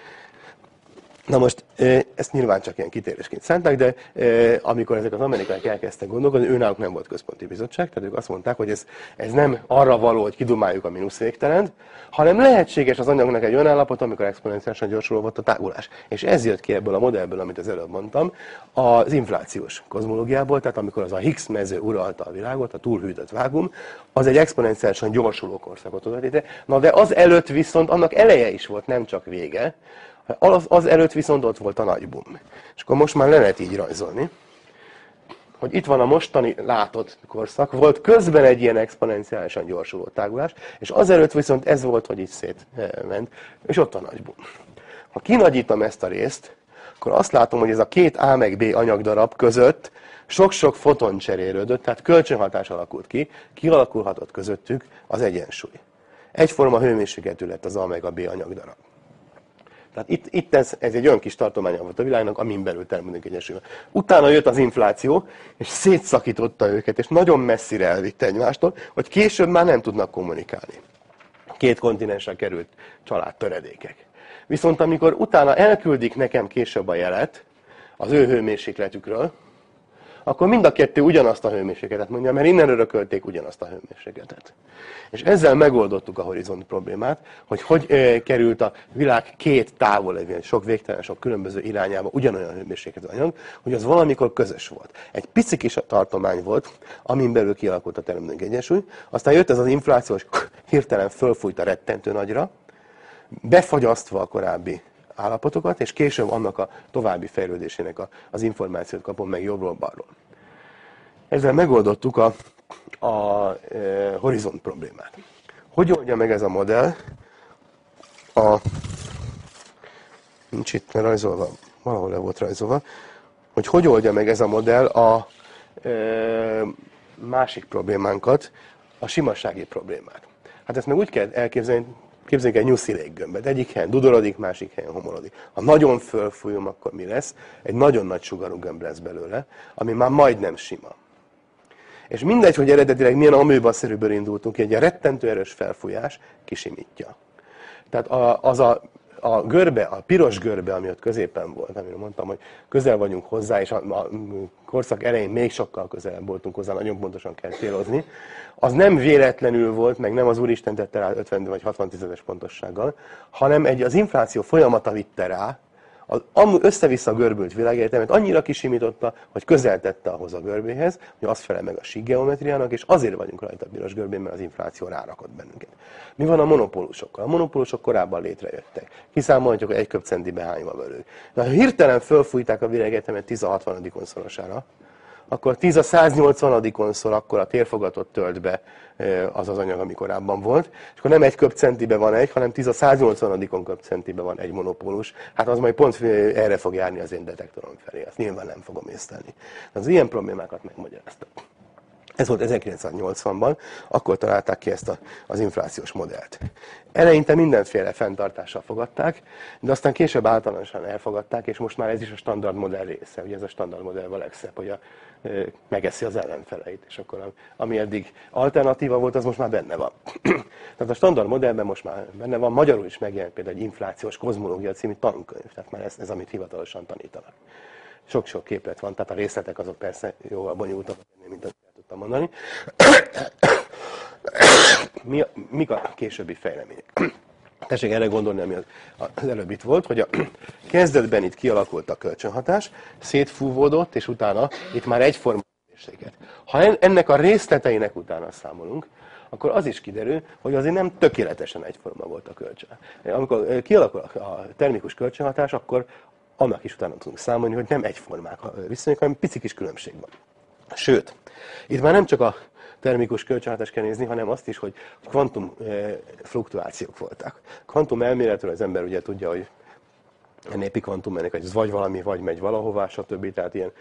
Na most, ezt nyilván csak ilyen kitérésként szánták, de amikor ezek az amerikaiak elkezdtek gondolkodni, őnáluk nem volt központi bizottság, tehát ők azt mondták, hogy ez nem arra való, hogy kidumáljuk a mínusz végtelent, hanem lehetséges az anyagnak egy olyan állapot, amikor exponenciálisan gyorsuló volt a tágulás. És ez jött ki ebből a modellből, amit az előbb mondtam, az inflációs kozmológiából, tehát amikor az a Higgs mező uralta a világot, a túlhűtött vákum, az egy exponenciálisan gyorsuló korszakot hozott létre. Na de az előtt viszont annak eleje is volt, nem csak vége. Az előtt viszont ott volt a nagy boom. És akkor most már le lehet így rajzolni, hogy itt van a mostani látott korszak, volt közben egy ilyen exponenciálisan gyorsuló tágulás, és azelőtt viszont ez volt, hogy így szétment, és ott a nagy boom. Ha kinagyítom ezt a részt, akkor azt látom, hogy ez a két A meg B anyagdarab között sok-sok foton cserélődött, tehát kölcsönhatás alakult ki, kialakulhatott közöttük az egyensúly. Egyforma hőmérsékletű lett az A meg a B anyagdarab. Tehát itt ez egy olyan kis tartománya volt a világnak, amin belül termelődik egyensúly. Utána jött az infláció, és szétszakította őket, és nagyon messzire elvitte egymástól, hogy később már nem tudnak kommunikálni. Két kontinensre került családtöredékek. Viszont amikor utána elküldik nekem később a jelet az ő hőmérsékletükről, akkor mind a kettő ugyanazt a hőmérsékletet mondja, mert innen örökölték ugyanazt a hőmérsékletet. És ezzel megoldottuk a horizont problémát, hogy került a világ két távol lévő, sok végtelen, sok különböző irányába ugyanolyan hőmérsékletű anyag, hogy az valamikor közös volt. Egy pici kis tartomány volt, amin belül kialakult a termelői egyensúly, aztán jött ez az infláció, és hirtelen fölfújt a rettentő nagyra, befagyasztva a korábbi állapotokat, és később annak a további fejlődésének az információt kapom meg jobbról-balról. Ezzel megoldottuk a horizont problémát. Hogy oldja meg ez a modell? Nincs itt rajzolva, valahol le volt rajzolva, hogy oldja meg ez a modell a másik problémánkat, a simasági problémát. Hát ezt meg úgy kell elképzelni, képzeljük egy nyuszi léggömbet. Egyik helyen dudorodik, másik helyen homorodik. Ha nagyon fölfújom, akkor mi lesz? Egy nagyon nagy sugarú gömb lesz belőle, ami már majdnem sima. És mindegy, hogy eredetileg milyen amőbaszerűből indultunk, egy rettentő erős felfújás kisimítja. Tehát a görbe, a piros görbe, ami ott középen volt, amiről mondtam, hogy közel vagyunk hozzá, és a korszak elején még sokkal közelebb voltunk hozzá, nagyon pontosan kell célozni, az nem véletlenül volt, meg nem az Úristen tette rá 50 vagy 60 tizedes pontossággal, hanem az infláció folyamata vitte rá, össze-vissza görbült világegyetemet annyira kisimította, hogy közel tette ahhoz a görbéhez, hogy az felel meg a sík geometriának, és azért vagyunk rajta a piros görbén, mert az infláció rárakott bennünket. Mi van a monopólusokkal? A monopólusok korábban létrejöttek. Kiszámolhatjuk, hogy 1 köbcentibe hány van belőlük. De ha hirtelen fölfújták a világegyetemet 10 a 60. szorosára, akkor 10 a 180. szor akkor a térfogatot tölt be az az anyag, ami korábban volt, és akkor nem 1 köbcentibe van egy, hanem 10 a 180. köbcentibe van egy monopólus. Hát az majd pont erre fog járni az én detektorom felé, azt nyilván nem fogom észlelni. Az ilyen problémákat megmagyaráztak. Ez volt 1980-ban, akkor találták ki ezt az inflációs modellt. Eleinte mindenféle fenntartással fogadták, de aztán később általánosan elfogadták, és most már ez is a standard modell része. Ugye ez a standard modell a legszebb, hogy megeszi az ellenfeleit, és akkor ami eddig alternatíva volt, az most már benne van. Tehát a standard modellben most már benne van, magyarul is megjelent például egy inflációs kozmológia című tankönyv, tehát már ez amit hivatalosan tanítanak. Sok-sok képlet van, tehát a részletek azok persze jóval bonyolultak, mint amit el tudtam mondani. Mik a későbbi fejlemények? Tessék erre gondolni, ami az előbb itt volt, hogy a kezdetben itt kialakult a kölcsönhatás, szétfúvódott, és utána itt már egyforma mérséklet. Ha ennek a részleteinek utána számolunk, akkor az is kiderül, hogy azért nem tökéletesen egyforma volt a kölcsön. Amikor kialakul a termikus kölcsönhatás, akkor annak is utána tudunk számolni, hogy nem egyformák a viszonyok, hanem pici kis különbség van. Sőt, itt már nem csak a termikus kölcsönhatást kell nézni, hanem azt is, hogy kvantum fluktuációk voltak. Kvantum elméletről az ember ugye tudja, hogy a népi kvantummechanika, hogy ez vagy valami, vagy megy valahová, stb. Tehát ilyen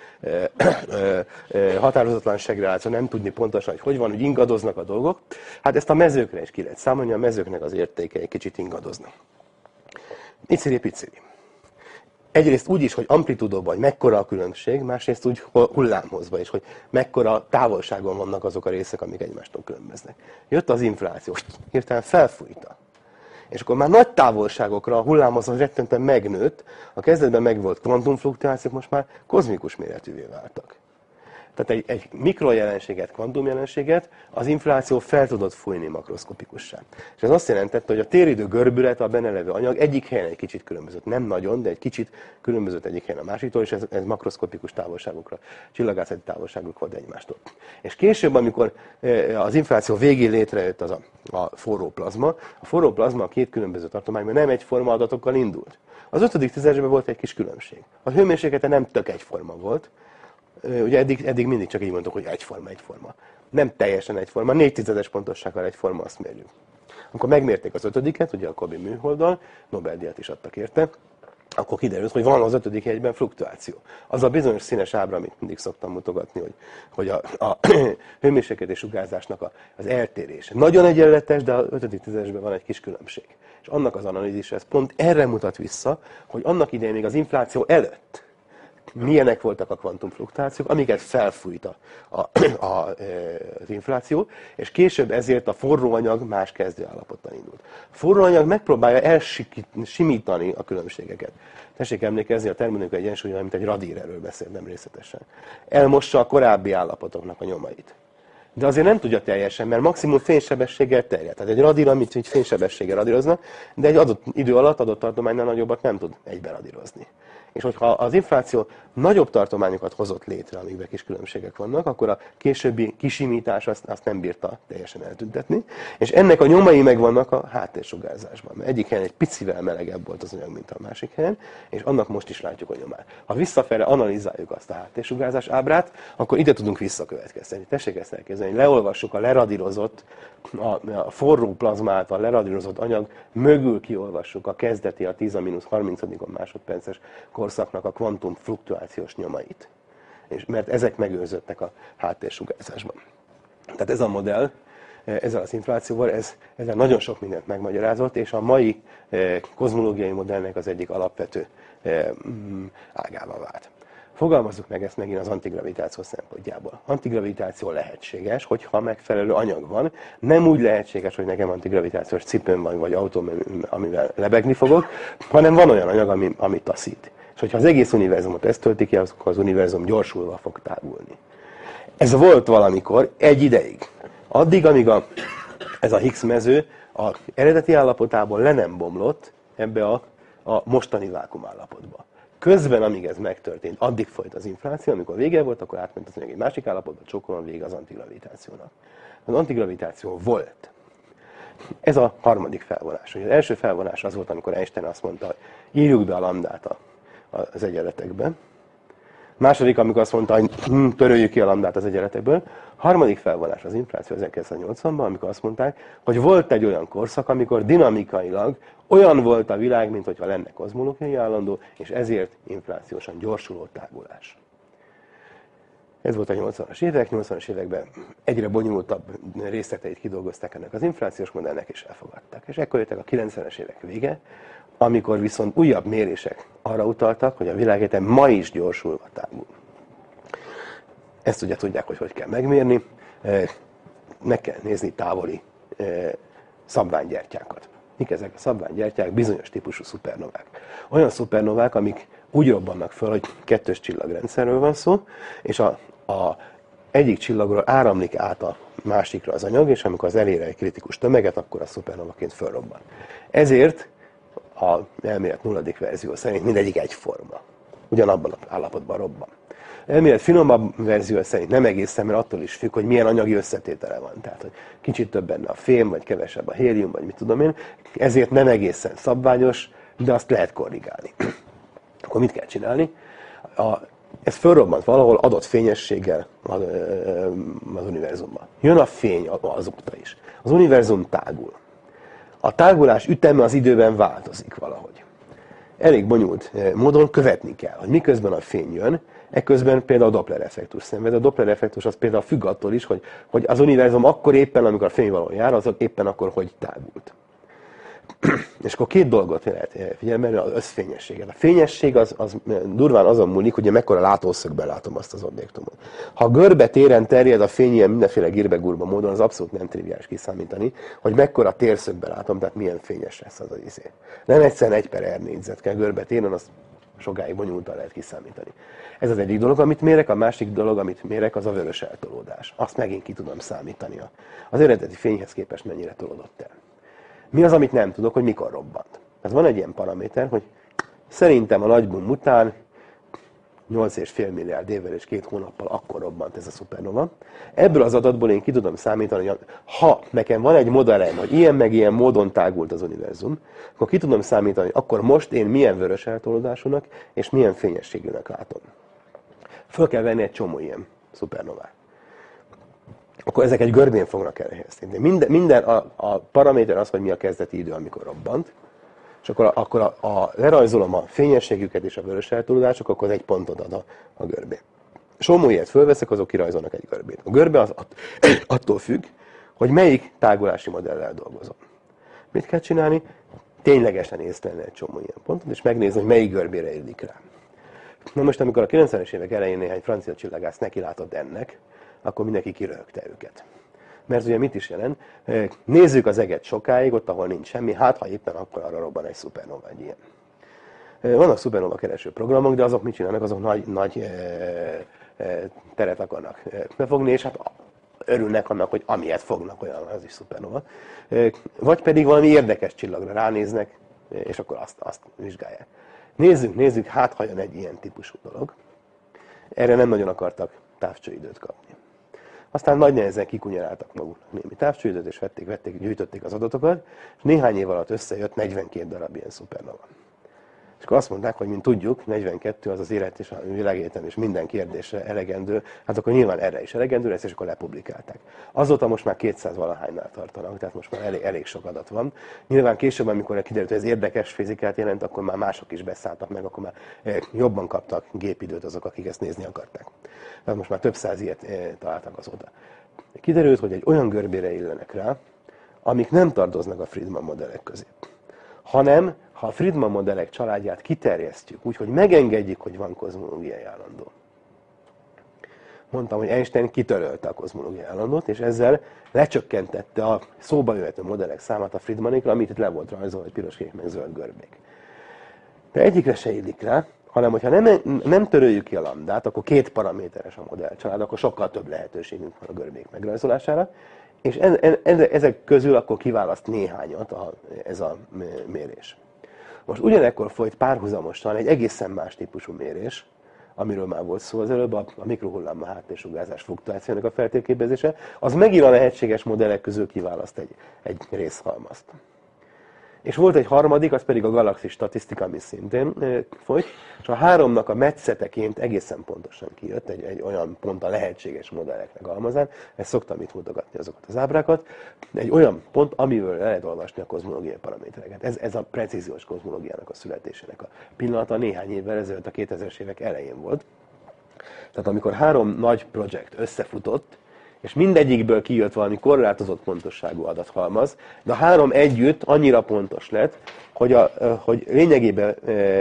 határozatlan segreláció, nem tudni pontosan, hogy van, hogy ingadoznak a dolgok. Hát ezt a mezőkre is ki lehet számolni, a mezőknek az értékei kicsit ingadoznak. Iciri-piciri. Egyrészt úgy is, hogy amplitúdóban mekkora a különbség, másrészt úgy hullámhozva is, hogy mekkora távolságon vannak azok a részek, amik egymástól különböznek. Jött az infláció, hirtelen felfújta. És akkor már nagy távolságokra a hullámhozva rettentően megnőtt, a kezdetben megvolt kvantumfluktuációk, most már kozmikus méretűvé váltak. Tehát egy mikrojelenséget, kvantumjelenséget az infláció fel tudott fújni makroszkopikussá. És ez azt jelentette, hogy a téridő görbülete, a benne levő anyag egyik helyen egy kicsit különbözött. Nem nagyon, de egy kicsit különbözött egyik helyen a másiktól, és ez makroszkopikus távolságokra, csillagászati távolságok volt egymástól. És később, amikor az infláció végén létrejött az a forró plazma, a két különböző tartományban nem egyforma adatokkal indult. Az 5. tizedesben volt egy kis különbség. A hőmérséklete nem tök egyforma volt. Ugye eddig mindig csak így mondtuk, hogy egyforma. Nem teljesen egyforma, 4 tizedes pontossággal egyforma, azt mérjük. Amikor megmérték az 5-et, ugye a Kobi műholddal, Nobel-díjat is adtak érte, akkor kiderült, hogy van az 5. jegyben fluktuáció. Az a bizonyos színes ábra, amit mindig szoktam mutogatni, hogy a hőmérséklet és sugárzásnak az eltérése. Nagyon egyenletes, de az 5. tizedesben van egy kis különbség. És annak az analízis, ez pont erre mutat vissza, hogy annak idején még az infláció előtt milyenek voltak a kvantumfluktuációk, amiket felfújt az infláció, és később ezért a forróanyag más kezdőállapotban indult. A forróanyag megpróbálja elsimítani a különbségeket. Tessék emlékezni, a termodinamikai egyensúly, mint egy radír, erről beszéltem részletesen. Elmossa a korábbi állapotoknak a nyomait. De azért nem tudja teljesen, mert maximum fénysebességgel terjed. Tehát egy radír, amit egy fénysebességgel radírozna, de egy adott idő alatt, adott tartománynál nagyobbat nem tud egybe radírozni. És hogyha az infláció nagyobb tartományokat hozott létre, amikben kis különbségek vannak, akkor a későbbi kisimítás azt nem bírta teljesen eltüntetni. És ennek a nyomai megvannak a háttérsugárzásban. Mert egyik helyen egy picivel melegebb volt az anyag, mint a másik helyen, és annak most is látjuk a nyomát. Ha visszafele analizáljuk azt a háttérsugárzás ábrát, akkor ide tudunk visszakövetkeztetni. Tessék ezt elképzelni, leolvassuk a leradírozott, a forró plazma által leradírozott anyag mögül kiolvassuk a kezdeti, a 10⁻30 másodperces korszaknak a kvantum fluktuációs nyomait. Mert ezek megőrzöttek a háttérsugárzásban. Tehát ez a modell, ezzel az inflációval, ezzel nagyon sok mindent megmagyarázott, és a mai kozmológiai modellnek az egyik alapvető ágává vált. Fogalmazzuk meg ezt megint az antigravitáció szempontjából. Antigravitáció lehetséges, hogyha megfelelő anyag van. Nem úgy lehetséges, hogy nekem antigravitációs cipőm van, vagy autóm, amivel lebegni fogok, hanem van olyan anyag, ami taszít. És hogyha az egész univerzumot ezt tölti ki, akkor az univerzum gyorsulva fog tágulni. Ez volt valamikor egy ideig. Addig, amíg ez a Higgs mező az eredeti állapotából le nem bomlott ebbe a mostani vákumállapotba. Közben, amíg ez megtörtént, addig folyt az infláció, amikor vége volt, akkor átment az anyag egy másik állapotba, csókolom vége az antigravitációnak. Az antigravitáció volt. Ez a harmadik felvonás. Az első felvonás az volt, amikor Einstein azt mondta, hogy írjuk be a lambdát az egyenletekbe. Második, amikor azt mondta, hogy töröljük ki a lambdát az egyenletekből. Harmadik felvonás az infláció 1980-ban, amikor azt mondták, hogy volt egy olyan korszak, amikor dinamikailag olyan volt a világ, mintha lenne kozmológiai állandó, és ezért inflációsan gyorsuló tágulás. Ez volt a 80-as évek. 80-as években egyre bonyolultabb részleteit kidolgozták ennek az inflációs modellnek, és elfogadták. És ekkor jöttek a 90-es évek vége, amikor viszont újabb mérések arra utaltak, hogy a világegyetem ma is gyorsulva tágul. Ezt ugye tudják, hogy kell megmérni. Meg kell nézni távoli szabványgyertyákat. Mik ezek a szabványgyertyák? Bizonyos típusú szupernovák. Olyan szupernovák, amik úgy robbannak föl, hogy kettős csillagrendszerről van szó, és a egyik csillagról áramlik át a másikra az anyag, és amikor az elér egy kritikus tömeget, akkor a szupernovaként fölrobban. Ezért a elmélet nulladik verzió szerint mindegyik egyforma. Ugyanabban az állapotban robban. Elmélet finomabb verzió szerint nem egészen, mert attól is függ, hogy milyen anyagi összetétele van. Tehát, hogy kicsit több benne a fém, vagy kevesebb a hélium, vagy mit tudom én. Ezért nem egészen szabványos, de azt lehet korrigálni. Akkor mit kell csinálni? Ez fölrobbant valahol adott fényességgel az univerzumban. Jön a fény azóta is. Az univerzum tágul. A tágulás üteme az időben változik valahogy. Elég bonyolult módon követni kell, hogy miközben a fény jön, ekközben például a Doppler-effektus szenved. A Doppler-effektus az például függ attól is, hogy az univerzum akkor éppen, amikor a fény valahol jár, az éppen akkor hogy tágult. És akkor két dolgot lehet figyelni, az összfényességet. A fényesség az durván azon múlik, hogy mekkora látószögben látom azt az objektumot. Ha görbe téren terjed a fény ilyen mindenféle girbe-gurba módon, az abszolút nem triviális kiszámítani, hogy mekkora térszögben látom, tehát milyen fényes lesz az izé. Nem egyszerűen 1/r négyzet kell görbe téren, az sokáig bonyolultan lehet kiszámítani. Ez az egyik dolog, amit mérek, a másik dolog, amit mérek, az a vörös eltolódás. Azt megint ki tudom számítani. Az eredeti fényhez képest mennyire tolódott el. Mi az, amit nem tudok, hogy mikor robbant? Ez van egy ilyen paraméter, hogy szerintem a nagyboom után 8,5 milliárd évvel és 2 hónappal akkor robbant ez a szupernova. Ebből az adatból én ki tudom számítani, hogy ha nekem van egy modellem, hogy ilyen meg ilyen módon tágult az univerzum, akkor ki tudom számítani, hogy akkor most én milyen vörös eltolódásúnak és milyen fényességűnek látom. Föl kell venni egy csomó ilyen szupernovát. Akkor ezek egy görbén fognak elhelyezni. Minden a paraméter az, hogy mi a kezdeti idő, amikor robbant, és akkor lerajzolom a fényességüket és a vörös eltolódások, akkor az egy pontot ad a görbén. Somó ilyet fölveszek, azok kirajzolnak egy görbét. A görbe az attól függ, hogy melyik tágulási modellel dolgozom. Mit kell csinálni? Ténylegesen észlelni egy csomó ilyen pontot, és megnézni, hogy melyik görbére illik rá. Na most, amikor a 90-es évek elején néhány francia csillagász nekilátott ennek, akkor mindenki kiröhögte őket. Mert ugye mit is jelent? Nézzük az eget sokáig, ott, ahol nincs semmi, hát ha éppen akkor arra robban egy szupernova, egy ilyen. Vannak szupernova kereső programok, de azok mit csinálnak? Azok nagy teret akarnak befogni, és hát örülnek annak, hogy amilyet fognak, olyan az is szupernova. Vagy pedig valami érdekes csillagra ránéznek, és akkor azt vizsgálják. Nézzük, hát ha jön egy ilyen típusú dolog. Erre nem nagyon akartak távcsőidőt kapni. Aztán nagy nehezen kikunyaráltak maguknak némi távcsőidőt, és gyűjtötték az adatokat, és néhány év alatt összejött 42 darab ilyen szupernova. És akkor azt mondták, hogy mint tudjuk, 42 az az élet és a világegyetem és minden kérdésre elegendő, hát akkor nyilván erre is elegendő lesz, és akkor lepublikálták. Azóta most már 200 valahánynál tartanak, tehát most már elég sok adat van. Nyilván később, amikor kiderült, hogy ez érdekes fizikát jelent, akkor már mások is beszálltak meg, akkor már jobban kaptak gépidőt azok, akik ezt nézni akarták. Tehát most már több száz ilyet találtak azóta. Kiderült, hogy egy olyan görbére illenek rá, amik nem tartoznak a Friedman modellek közé. Hanem, ha a Friedman modellek családját kiterjesztjük, úgyhogy megengedjük, hogy van kozmológiai állandó. Mondtam, hogy Einstein kitörölte a kozmológiai állandót, és ezzel lecsökkentette a szóba jöhető modellek számát a Friedmanikra, amit itt le volt rajzolva, hogy piros, kék, meg zöld görbék. De egyikre se illik rá, hanem hogyha nem töröljük ki a lambdát, akkor két paraméteres a modellcsalád, akkor sokkal több lehetőségünk van a görbék megrajzolására, és ezek közül akkor kiválaszt néhányat ez a mérés. Most ugyanekkor folyt párhuzamosan egy egészen más típusú mérés, amiről már volt szó az előbb, a mikrohullámú háttérsugárzás fluktuációnak a feltérképezése, az megint a lehetséges modellek közül kiválaszt egy részhalmazt. És volt egy harmadik, az pedig a galaxis statisztika, ami szintén folyt, és a háromnak a metszeteként egészen pontosan kijött egy olyan pont a lehetséges modelleknek halmazán, ezt szoktam itt mutogatni azokat az ábrákat, egy olyan pont, amiből le lehet olvasni a kozmológiai paramétereket. Ez a precíziós kozmológiának a születésének a pillanata néhány évvel ezelőtt a 2000-es évek elején volt. Tehát amikor három nagy projekt összefutott, és mindegyikből kijött valami korlátozott pontosságú adathalmaz, de a három együtt annyira pontos lett, hogy lényegében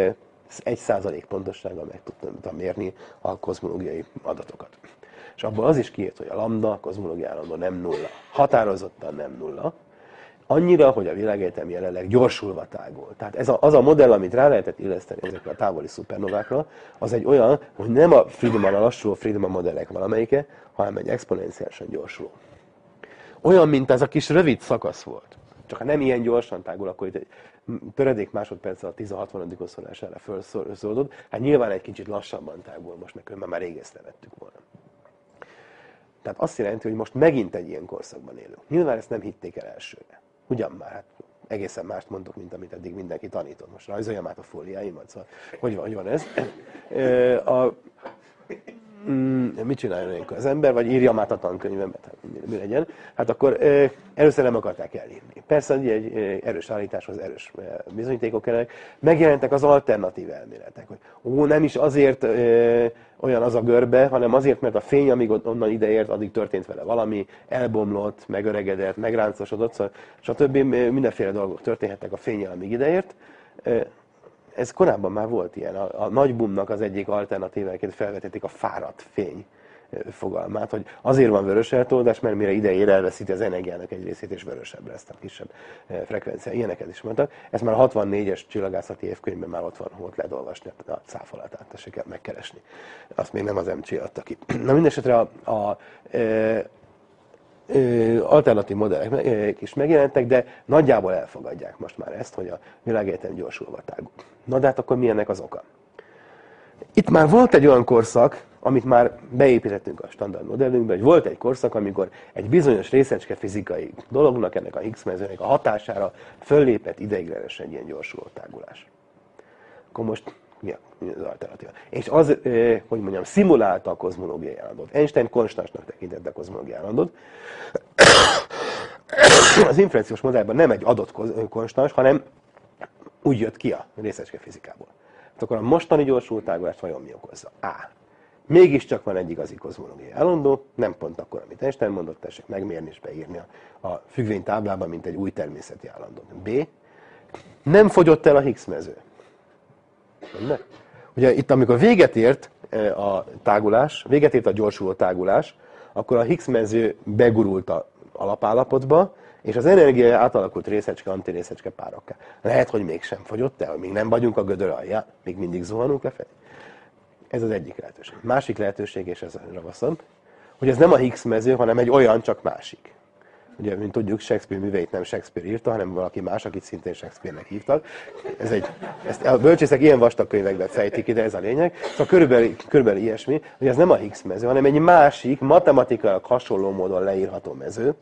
1% pontossággal meg tudtam mérni a kozmológiai adatokat. És abból az is kijött, hogy a lambda, a kozmológiai állandó nem nulla. Határozottan nem nulla. Annyira, hogy a világegyetem jelenleg gyorsulva tágul. Tehát az a modell, amit rá lehetett illeszteni ezekre a távoli szupernovákra, az egy olyan, hogy nem a Friedman, a lassuló Friedman modellek valamelyike, hanem egy exponenciálisan gyorsuló. Olyan, mint ez a kis rövid szakasz volt. Csak ha nem ilyen gyorsan tágul, akkor itt egy töredék másodperccel a 10-60. szolására felszóldod, hát nyilván egy kicsit lassabban tágul, most nekünk már rég észrevettük volna. Tehát azt jelenti, hogy most megint egy ilyen korszakban élünk. Nyilván ezt nem hitték el elsőre. Ugyan már, hát egészen mást mondok, mint amit eddig mindenki tanított. Most rajzoljam át a fóliáimat, szóval hogy van ez? Mit csináljon ilyenkor az ember, vagy írjam át a tankönyvemet, hát mi legyen. Hát akkor először nem akarták elírni. Persze egy erős állításhoz erős bizonyítékok kellenek. Megjelentek az alternatív elméletek, hogy nem is azért olyan az a görbe, hanem azért, mert a fény, amíg onnan ideért, addig történt vele valami, elbomlott, megöregedett, megráncosodott, szóval, stb. Mindenféle dolgok történhettek a fénnyel, amíg ideért. Ez korábban már volt ilyen. A nagy boomnak az egyik alternatíváként felvetették a fáradt fény fogalmát, hogy azért van vörös eltoldás, mert mire ideér, elveszíti az energiának egy részét, és vörösebb lesz, a kisebb frekvencia. Ilyeneket is mondtak. Ez már a 64-es csillagászati évkönyvben már ott van, volt lehet olvasni a cáfolatát, tessék kell megkeresni. Azt még nem az MC adta ki. Na mindesetre alternatív modellek is megjelentek, de nagyjából elfogadják most már ezt, hogy a világegyetem gyorsulva tágul. Na de hát akkor mi ennek az oka? Itt már volt egy olyan korszak, amit már beépítettünk a standard modellünkbe, hogy volt egy korszak, amikor egy bizonyos részecske fizikai dolognak, ennek a Higgs-mezőnek a hatására föllépett ideiglenesen egy ilyen gyorsuló tágulás. Akkor most mi az alternatíva? És az, hogy mondjam, szimulálta a kozmológiai állandót. Einstein konstansnak tekintette a kozmológiai állandót. Az inflációs modellben nem egy adott konstans, hanem úgy jött ki a részecske fizikából. Hát akkor a mostani gyorsuló tágulást vajon mi okozza? A. Mégiscsak van egy igazi kozmológiai állandó, nem pont akkor, amit Einstein mondott, tessék megmérni és beírni a függvénytáblában, mint egy új természeti állandó. B. Nem fogyott el a Higgs-mező. Ugye itt, amikor véget ért a tágulás, véget ért a gyorsuló tágulás, akkor a Higgs-mező begurult a alapállapotba, és az energia átalakult részecske, antirészecske párokká. Lehet, hogy mégsem fogyott el, hogy még nem vagyunk a gödör alján, még mindig zuhanunk lefelé. Ez az egyik lehetőség. Másik lehetőség, és ez ravasabb, hogy ez nem a Higgs-mező, hanem egy olyan, csak másik. Ugye, mint tudjuk, Shakespeare műveit nem Shakespeare írta, hanem valaki más, akit szintén Shakespeare-nek hívtak. Ezt a bölcsészek ilyen vastag könyvekben fejtik ide, ez a lényeg. Szóval körülbelül ilyesmi, hogy ez nem a Higgs-mező, hanem egy másik, matematikailag hasonló módon leírható mező,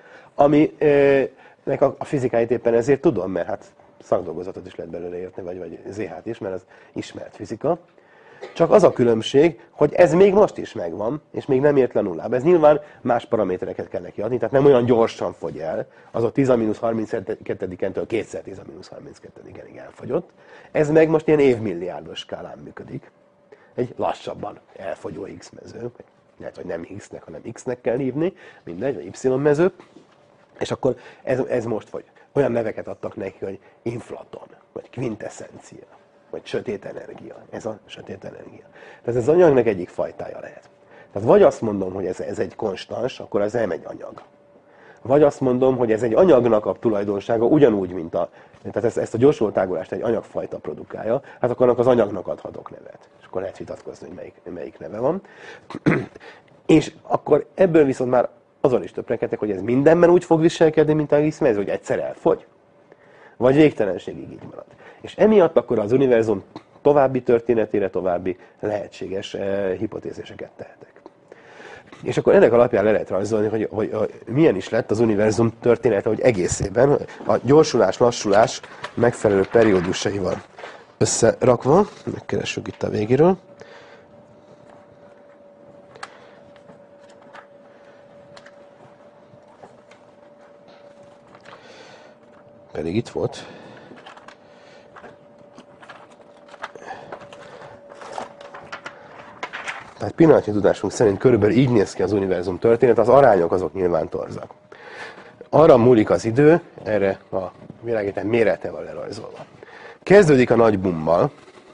aminek a fizikáit éppen ezért tudom, mert hát szakdolgozatot is lehet belőle érteni, vagy ZH-t is, mert ez ismert fizika. Csak az a különbség, hogy ez még most is megvan, és még nem ért le nullába. Ez nyilván más paramétereket kell neki adni, tehát nem olyan gyorsan fogy el, az a 10-32-től 2x10-32-ig elfogyott. Ez meg most ilyen évmilliárdos skálán működik. Egy lassabban elfogyó X-mező, lehet, hogy nem X-nek, hanem X-nek kell hívni, mindegy, vagy Y-mező, és akkor ez most vagy. Olyan neveket adtak neki, hogy inflaton, vagy quintessencia, vagy sötét energia. Ez a sötét energia. Tehát ez az anyagnak egyik fajtája lehet. Tehát vagy azt mondom, hogy ez egy konstans, akkor ez nem egy anyag. Vagy azt mondom, hogy ez egy anyagnak a tulajdonsága, ugyanúgy, mint tehát ezt a gyorsuló tágulást egy anyagfajta produkálja, hát akkor annak az anyagnak adhatok nevet. És akkor lehet vitatkozni, hogy melyik neve van. És akkor ebből viszont már azon is töprengedtek, hogy ez mindenben úgy fog viselkedni, mint a vízmez, hogy egyszer elfogy. Vagy végtelenségig így marad. És emiatt akkor az univerzum további történetére további lehetséges hipotéziseket tehetek. És akkor ennek alapján le lehet rajzolni, hogy milyen is lett az univerzum története, hogy egészében a gyorsulás-lassulás megfelelő periódusaival összerakva. Megkeressük itt a végéről. Pedig itt volt. Tehát pillanatnyi tudásunk szerint körülbelül így néz ki az univerzum történet, az arányok azok nyilván torzak. Arra múlik az idő, erre a világegyetem mérete van lerajzolva. Kezdődik a nagy bummal,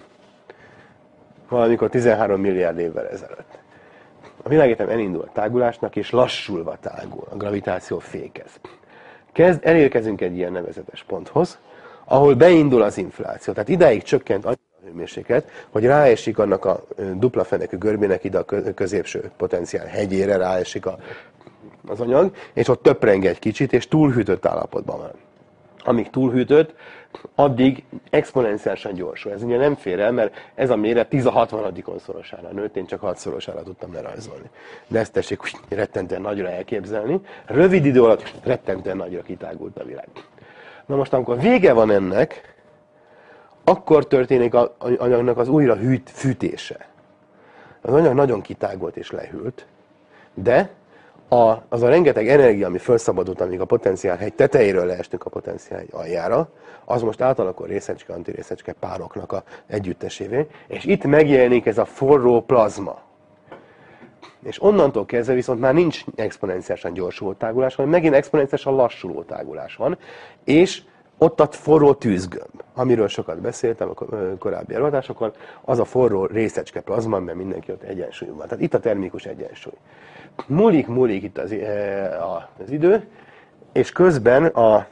valamikor 13 milliárd évvel ezelőtt. A világegyetem elindul a tágulásnak, és lassulva tágul, a gravitáció fékez. Elérkezünk egy ilyen nevezetes ponthoz, ahol beindul az infláció. Tehát idáig csökkent a hőmérséklet, hogy ráesik annak a dupla fenekű görbének ide a középső potenciál hegyére, ráesik az anyag, és ott töpreng egy kicsit, és túlhűtött állapotban van. Amíg túlhűtött, addig exponenciálisan gyorsul. Ez ugye nem fér el, mert ez a méret 10⁻60 szorosára nőtt, én csak 6-szorosára tudtam lerajzolni. De ezt tessék úgy rettentően nagyra elképzelni. Rövid idő alatt rettentően nagyra kitágult a világ. Na most, amikor vége van ennek, akkor történik az anyagnak az újra fűtése. Az anyag nagyon kitágult és lehűlt, de az a rengeteg energia, ami felszabadult, amíg a potenciálhegy tetejéről leestünk a potenciálhegy aljára, az most átalakul részecske-antirészecske pároknak a együttesévé, és itt megjelenik ez a forró plazma. És onnantól kezdve viszont már nincs exponenciálisan gyorsuló tágulás, hanem megint exponenciálisan lassuló tágulás van, és ott a forró tűzgömb, amiről sokat beszéltem a korábbi előadásokon, az a forró részecske plazma, mert mindenki ott egyensúlyban van. Tehát itt a termikus egyensúly. Múlik itt az idő, és közben a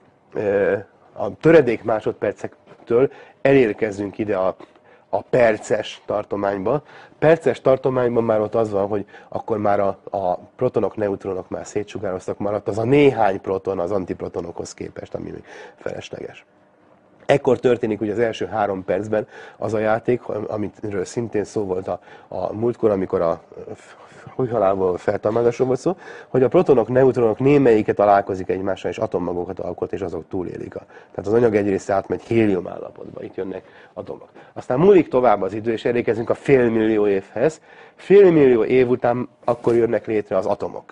töredék másodpercektől elérkezünk ide a perces tartományba. Perces tartományban már ott az van, hogy akkor már a protonok, neutronok már szétsugároztak, maradt az a néhány proton az antiprotonokhoz képest, ami még felesleges. Ekkor történik ugye az első 3 percben az a játék, amiről szintén szó volt a múltkor, amikor a hújhalálból feltámadásról volt szó, hogy a protonok, neutronok némelyike találkozik egymással, és atommagokat alkot, és azok túlélik. Tehát az anyag egy része átmegy hélium állapotba, itt jönnek atomok. Aztán múlik tovább az idő, és elérkezünk a félmillió évhez. Félmillió év után akkor jönnek létre az atomok.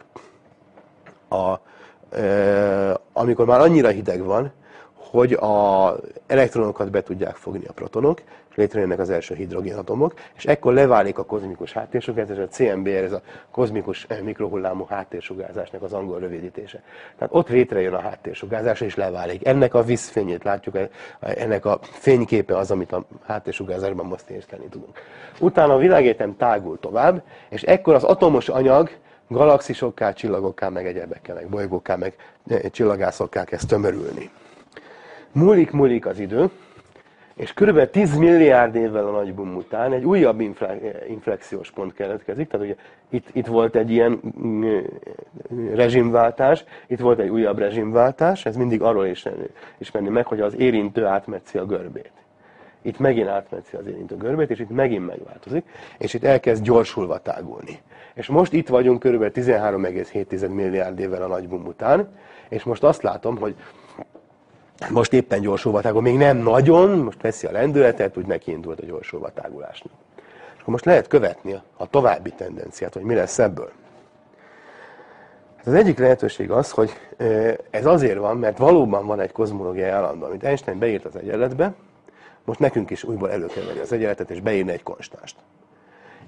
Amikor már annyira hideg van, hogy az elektronokat be tudják fogni a protonok, és létrejönnek az első hidrogénatomok, és ekkor leválik a kozmikus háttérsugárzás, a CMBR, ez a kozmikus mikrohullámú háttérsugárzásnak az angol rövidítése. Tehát ott létrejön a háttérsugárzás, és leválik. Ennek a vízfényét látjuk, ennek a fényképe az, amit a háttérsugárzásban most észlelni tudunk. Utána a világegyetem tágul tovább, és ekkor az atomos anyag galaxisokká, csillagokká, meg egyebekkel, meg bolygókká, meg csillagászokká kezd tömörülni. Múlik az idő, és kb. 10 milliárd évvel a nagy boom után egy újabb inflexiós pont keletkezik, tehát ugye itt volt egy ilyen rezsimváltás, itt volt egy újabb rezsimváltás, ez mindig arról ismerni meg, hogy az érintő átmetszi a görbét. Itt megint átmetszi az érintő görbét, és itt megint megváltozik, és itt elkezd gyorsulva tágulni. És most itt vagyunk kb. 13,7 milliárd évvel a nagy boom után, és most azt látom, hogy most éppen gyorsulva tágul, még nem nagyon, most veszi a lendületet, úgy nekiindult a gyorsulva tágulásnak. És akkor most lehet követni a további tendenciát, hogy mi lesz ebből. Hát az egyik lehetőség az, hogy ez azért van, mert valóban van egy kozmológiai állandó, amit Einstein beírt az egyenletbe, most nekünk is újból elő kell venni az egyenletet, és beírni egy konstást.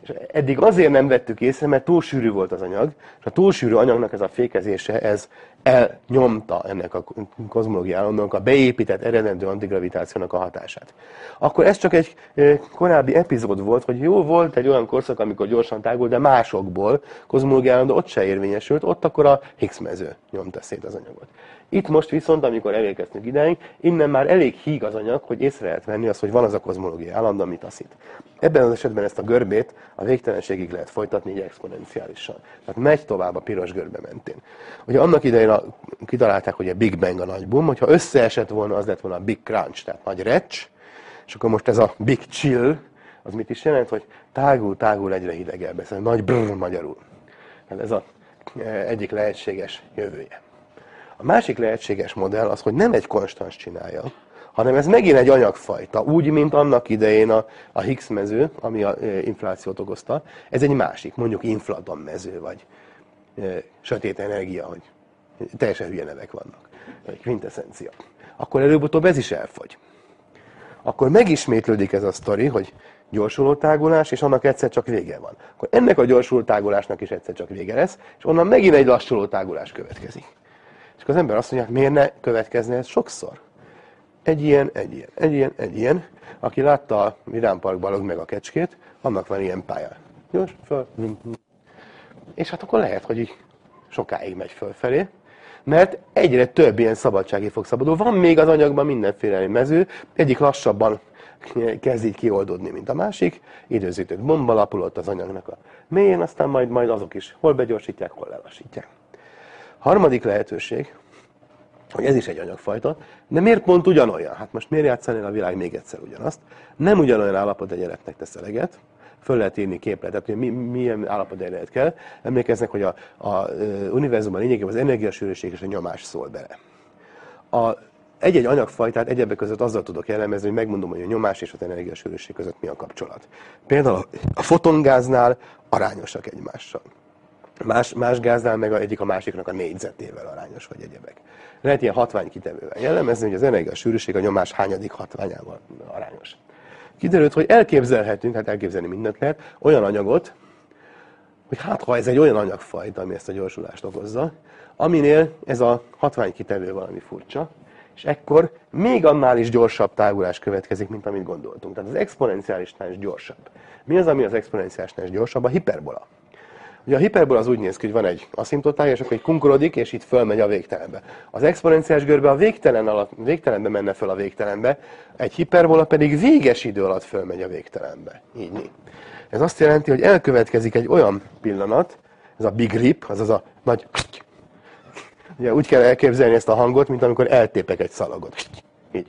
És eddig azért nem vettük észre, mert túl sűrű volt az anyag, és a túl sűrű anyagnak ez a fékezése, ez elnyomta ennek a kozmológiai állandónak a beépített eredendő antigravitációnak a hatását. Akkor ez csak egy korábbi epizód volt, hogy jó, volt egy olyan korszak, amikor gyorsan tágult, de másokból kozmológiai állandó ott se érvényesült, ott akkor a Higgs mező nyomta szét az anyagot. Itt most viszont, amikor elérkeztünk idáig, innen már elég híg az anyag, hogy észre lehet venni azt, hogy van az a kozmológiai állandó, amit taszít. Ebben az esetben ezt a görbét a végtelenségig lehet folytatni így exponenciálisan. Tehát megy tovább a piros görbe mentén. Ugye annak idején kitalálták, hogy a Big Bang a nagy boom, hogyha összeesett volna, az lett volna a Big Crunch, tehát nagy recs, és akkor most ez a Big Chill, az mit is jelent, hogy tágul egyre hidegebb, ez a nagy brrr magyarul. Tehát ez az egyik lehetséges jövője. A másik lehetséges modell az, hogy nem egy konstans csinálja, hanem ez megint egy anyagfajta, úgy, mint annak idején a Higgs mező, ami a inflációt okozta. Ez egy másik, mondjuk inflaton mező, vagy sötét energia, hogy teljesen hülye nevek vannak, vagy quintessencia. Akkor előbb-utóbb ez is elfogy. Akkor megismétlődik ez a sztori, hogy gyorsuló tágulás, és annak egyszer csak vége van. Akkor ennek a gyorsuló tágulásnak is egyszer csak vége lesz, és onnan megint egy lassuló tágulás következik. És akkor az ember azt mondja, miért ne következne ez sokszor? Egy ilyen. Aki látta a Vidám Park Balog meg a Kecskét, annak van ilyen pálya. Gyors, föl. És hát akkor lehet, hogy így sokáig megy fölfelé, mert egyre több ilyen szabadsági fog szabadul. Van még az anyagban mindenféle mező, egyik lassabban kezd így kioldódni, mint a másik, időzített bomba lapulott az anyagnak a mélyén, aztán majd azok is hol begyorsítják, hol lelassítják. Harmadik lehetőség, hogy ez is egy anyagfajta, de miért pont ugyanolyan? Hát most miért játszani a világ még egyszer ugyanazt? Nem ugyanolyan állapotegyenletnek tesz eleget, föl lehet írni képletet, hogy milyen állapotegyenlet kell. Emlékeznek, hogy a univerzumban lényegében az energiasűrűség és a nyomás szól bele. Egy-egy anyagfajtát egyebek között azzal tudok jellemezni, hogy megmondom, hogy a nyomás és az energiasűrűség között mi a kapcsolat. Például a fotongáznál arányosak egymással. Más gáznál meg egyik a másiknak a négyzetével arányos, vagy egyebek. Lehet ilyen hatványkitevővel jellemezni, hogy az energiasűrűség a nyomás hányadik hatványával arányos. Kiderült, hogy elképzelhetünk, hát elképzelni mindent lehet, olyan anyagot, hogy hát ha ez egy olyan anyagfajta, ami ezt a gyorsulást okozza, aminél ez a hatványkitevő valami furcsa, és ekkor még annál is gyorsabb tágulás következik, mint amit gondoltunk. Tehát az exponenciálisnál is gyorsabb. Mi az, ami az exponenciálisnál is gyorsabb? A hiperbola. Ugye a hiperbola az úgy néz ki, hogy van egy aszimtotája, és akkor így kunkorodik, és itt fölmegy a végtelenbe. Az exponenciális görbe a végtelenbe menne föl a végtelenbe, egy hiperbola pedig véges idő alatt fölmegy a végtelenbe. Így. Ez azt jelenti, hogy elkövetkezik egy olyan pillanat, ez a big rip, azaz a nagy... Ugye úgy kell elképzelni ezt a hangot, mint amikor eltépek egy szalagot. Így.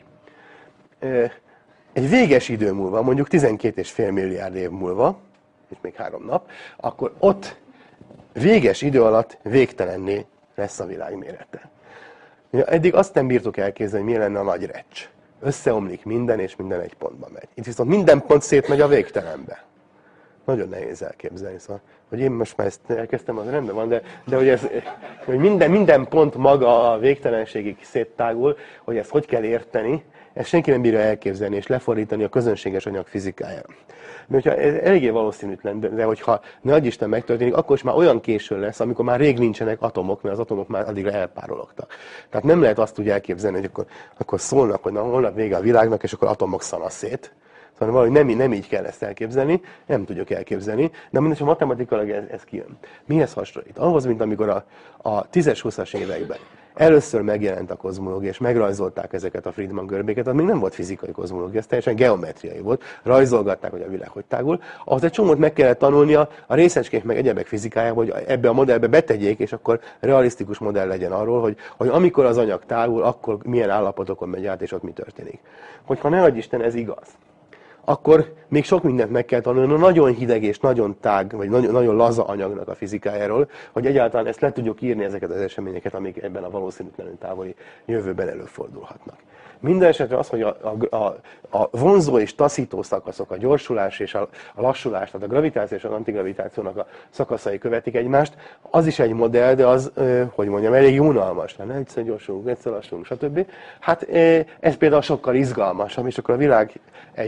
Egy véges idő múlva, mondjuk 12,5 milliárd év múlva, és még 3 nap, akkor ott véges idő alatt végtelenné lesz a világ mérete. Eddig azt nem bírtuk elképzelni, hogy milyen lenne a nagy recs. Összeomlik minden, és minden egy pontba megy. Itt viszont minden pont szétmegy a végtelenbe. Nagyon nehéz elképzelni, szóval, hogy én most már ezt elkezdtem, az rendben van, de hogy minden pont maga a végtelenségig széttágul, hogy ezt hogy kell érteni, ezt senki nem bírja elképzelni és lefordítani a közönséges anyag fizikájára. Mert hogyha ez eléggé valószínűtlen, de hogyha ne adj Isten megtörténik, akkor is már olyan késő lesz, amikor már rég nincsenek atomok, mert az atomok már addigra elpárologtak. Tehát nem lehet azt úgy elképzelni, hogy akkor szólnak, hogy na, holnap vége a világnak, és akkor atomok szana szét. Szóval valahogy nem így kell ezt elképzelni, nem tudjuk elképzelni, de mindegy, ha matematikailag ez kijön. Mihez hasonlít? Ahhoz, mint amikor a 10-20-as években először megjelent a kozmológia, és megrajzolták ezeket a Friedmann görbéket, az még nem volt fizikai kozmológia, ez teljesen geometriai volt. Rajzolgatták, hogy a világ hogy tágul. Ahhoz egy csomót meg kellett tanulnia a részecskék meg egyebek fizikájából, hogy ebbe a modellbe betegyék, és akkor realisztikus modell legyen arról, hogy amikor az anyag tágul, akkor milyen állapotokon megy át, és ott mi történik. Hogyha ne adj Isten, ez igaz, akkor még sok mindent meg kell tanulni a nagyon hideg és nagyon tág, vagy nagyon laza anyagnak a fizikájáról, hogy egyáltalán ezt le tudjuk írni, ezeket az eseményeket, amik ebben a valószínűtlenül távoli jövőben előfordulhatnak. Minden esetre az, hogy a vonzó és taszító szakaszok, a gyorsulás és a lassulás, tehát a gravitáció és az antigravitációnak a szakaszai követik egymást, az is egy modell, de az, hogy mondjam, elég unalmas lenne, egyszer gyorsulunk, egyszer lassulunk, stb. Hát ez például sokkal izgalmasabb, és akkor a világ egy ilyen véges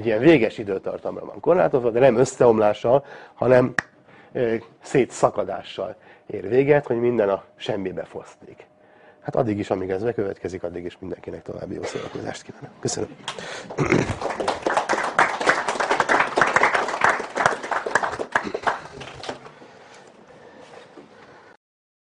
véges időtartamra van korlátozva, de nem összeomlással, hanem szétszakadással ér véget, hogy minden a semmibe foszlik. Hát addig is, amíg ez bekövetkezik, addig is mindenkinek további jó szórakozást kívánok. Köszönöm.